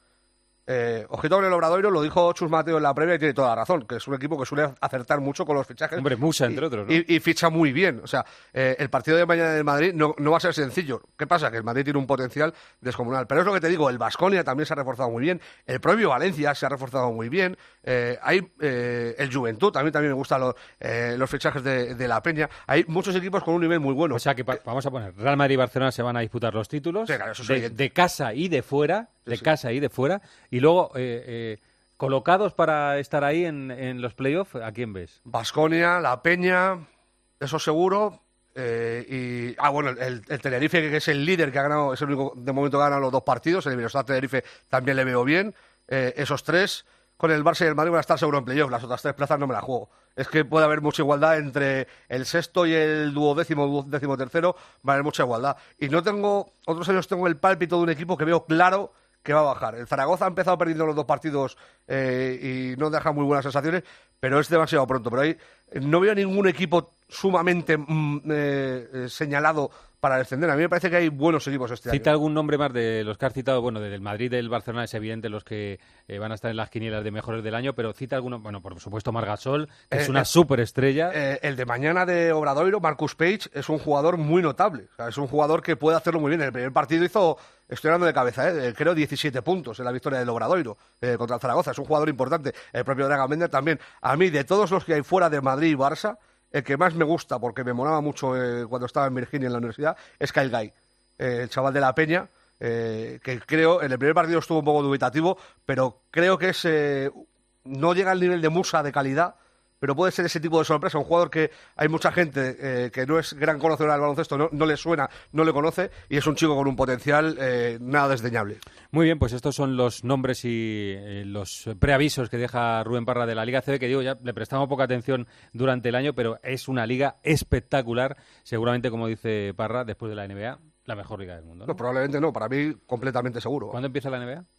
Eh, ojito con el Obradoiro, lo dijo Chus Mateo en la previa y tiene toda la razón, que es un equipo que suele acertar mucho con los fichajes. Hombre, Musa, entre y, otros, ¿no? Y, y ficha muy bien. O sea, eh, el partido de mañana del Madrid no, no va a ser sencillo. ¿Qué pasa? Que el Madrid tiene un potencial descomunal. Pero es lo que te digo, el Baskonia también se ha reforzado muy bien, el propio Valencia se ha reforzado muy bien, eh, hay eh, el Juventud, también, también me gustan los, eh, los fichajes de, de la Peña. Hay muchos equipos con un nivel muy bueno. O sea que pa- vamos a poner, Real Madrid y Barcelona se van a disputar los títulos, Sí, claro, eso es de, evidente. de casa y de fuera, Sí, de sí. casa y de fuera, y luego eh, eh, colocados para estar ahí en, en los playoffs, ¿a quién ves? Baskonia, La Peña, eso seguro. Eh, y ah bueno, el, el Tenerife, que es el líder, que ha ganado, es el único de momento que ha ganado los dos partidos. El Universidad Tenerife también le veo bien. Eh, esos tres, con el Barça y el Madrid van a estar seguro en playoff. Las otras tres plazas no me las juego. Es que puede haber mucha igualdad entre el sexto y el duodécimo, duodécimo tercero. Va a haber mucha igualdad. Y no tengo, otros años tengo el pálpito de un equipo que veo claro que va a bajar. El Zaragoza ha empezado perdiendo los dos partidos eh, y no deja muy buenas sensaciones, pero es demasiado pronto. Pero ahí no veo ningún equipo sumamente mm, eh, eh, señalado para descender. A mí me parece que hay buenos equipos este Cita año. algún nombre más de los que has citado, bueno, del Madrid y del Barcelona es evidente los que eh, van a estar en las quinielas de mejores del año, pero cita alguno, bueno, por supuesto Marc Gasol, que Eh, es una eh, superestrella. Eh, el de mañana de Obradoiro, Marcus Page, es un jugador muy notable. O sea, es un jugador que puede hacerlo muy bien. En el primer partido hizo, estoy hablando de cabeza, eh, creo diecisiete puntos en la victoria del Obradoiro eh, contra el Zaragoza. Es un jugador importante. El propio Dragan Bender también. A mí, de todos los que hay fuera de Madrid y Barça, el que más me gusta, porque me molaba mucho eh, cuando estaba en Virginia en la universidad, es Kyle Guy, eh, el chaval de La Peña, eh, que creo, en el primer partido estuvo un poco dubitativo, pero creo que es eh, no llega al nivel de Musa de calidad, pero puede ser ese tipo de sorpresa, un jugador que hay mucha gente eh, que no es gran conocedora del baloncesto, no, no le suena, no le conoce, y es un chico con un potencial eh, nada desdeñable. Muy bien, pues estos son los nombres y eh, los preavisos que deja Rubén Parra de la Liga C B, que digo, ya le prestamos poca atención durante el año, pero es una liga espectacular, seguramente, como dice Parra, después de la N B A, la mejor liga del mundo, ¿no? No, probablemente no, para mí completamente seguro. ¿Cuándo empieza la N B A?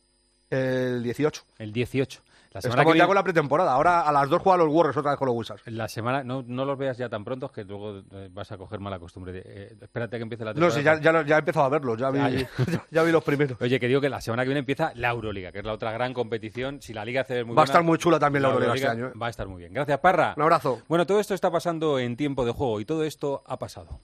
El dieciocho. El dieciocho. La semana Estamos que ya viene- con la pretemporada. Ahora a las dos juegan los Warriors otra vez con los Wizards. La semana, no, no los veas ya tan pronto, que luego eh, vas a coger mala costumbre. de- eh, espérate que empiece la No, temporada. sí, ya, ya, lo- ya he empezado a verlos, ya vi, Ah, ya. ya. ya vi los primeros. Oye, que digo que la semana que viene empieza la Euroliga, que es la otra gran competición. Si la Liga C B es muy Va a buena, estar muy chula también la Euroliga este año, ¿eh? Va a estar muy bien. Gracias, Parra. Un abrazo. Bueno, todo esto está pasando en tiempo de juego y todo esto ha pasado.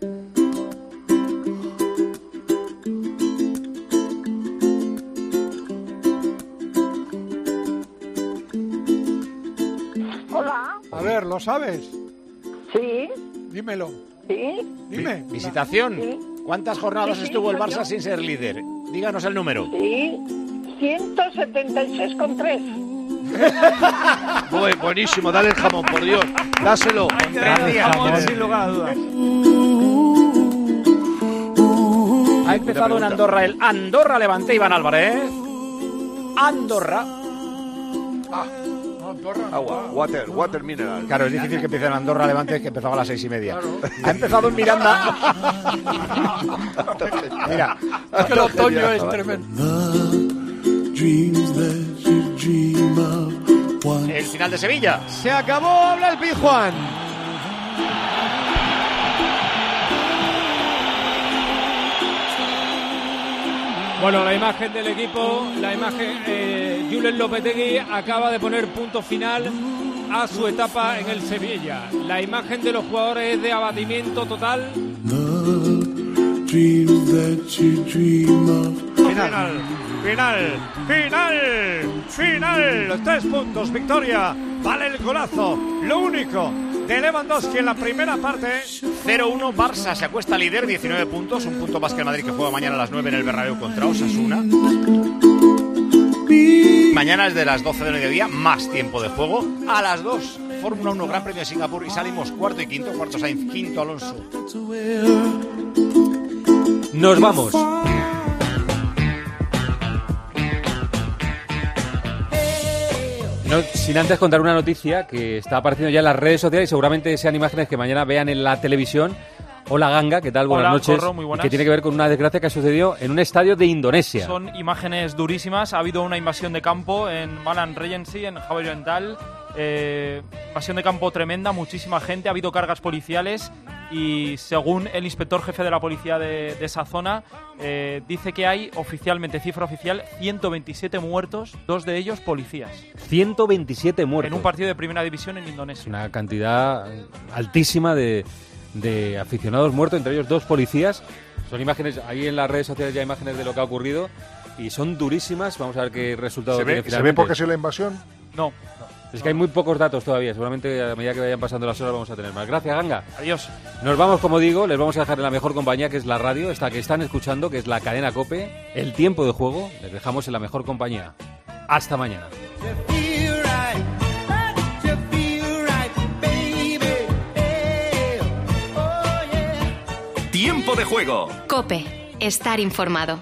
Hola. A ver, ¿lo sabes? Sí. Dímelo. Sí. Dime. Visitación. ¿Cuántas jornadas Sí, sí, estuvo el soy Barça yo. sin ser líder? Díganos el número. Sí. ciento setenta y seis con tres. Buen, buenísimo, dale el jamón, por Dios. Dáselo. Gracias. Sin lugar a dudas. Ha empezado en Andorra el Andorra Levante, Iván Álvarez. Andorra. Agua, water, water mineral. Claro, es difícil que empiece en Andorra Levante, que empezaba a las seis y media. Ha empezado en Miranda. Mira, Es que el otoño es tremendo. Dreams that you El final de Sevilla. Se acabó, habla el Pizjuán. Bueno, la imagen del equipo, la imagen, eh, Julen Lopetegui acaba de poner punto final a su etapa en el Sevilla. La imagen de los jugadores es de abatimiento total. Final, final, final, final. Los tres puntos, victoria. Vale el golazo. Lo único de Lewandowski en la primera parte. cero uno, Barça se acuesta líder, diecinueve puntos, un punto más que el Madrid, que juega mañana a las nueve en el Bernabéu contra Osasuna. Mañana es de las doce del mediodía, más tiempo de juego. A las dos, Fórmula uno, Gran Premio de Singapur, y salimos cuarto y quinto, cuarto Sainz, quinto Alonso. Nos vamos. No, sin antes contar una noticia que está apareciendo ya en las redes sociales y seguramente sean imágenes que mañana vean en la televisión. Hola Ganga, ¿qué tal? Buenas Hola, noches. Corro, muy buenas. Que tiene que ver con una desgracia que ha sucedido en un estadio de Indonesia. Son imágenes durísimas. Ha habido una invasión de campo en Malang Regency, en Java Oriental. Eh, invasión de campo tremenda, muchísima gente. Ha habido cargas policiales y según el inspector jefe de la policía de, de esa zona, eh, dice que hay oficialmente, cifra oficial, ciento veintisiete muertos, dos de ellos policías. ciento veintisiete muertos. En un partido de primera división en Indonesia. Una cantidad altísima de, de aficionados muertos, entre ellos dos policías. Son imágenes, ahí en las redes sociales ya hay imágenes de lo que ha ocurrido y son durísimas. Vamos a ver qué resultado ¿Se tiene ve, finalmente. ¿Se ve por qué ha sido la invasión? No. Es que hay muy pocos datos todavía. Seguramente a medida que vayan pasando las horas vamos a tener más. Gracias, Ganga. Adiós. Nos vamos, como digo, les vamos a dejar en la mejor compañía, que es la radio, esta que están escuchando, que es la cadena COPE. El tiempo de juego, les dejamos en la mejor compañía. Hasta mañana. Tiempo de juego. COPE. Estar informado.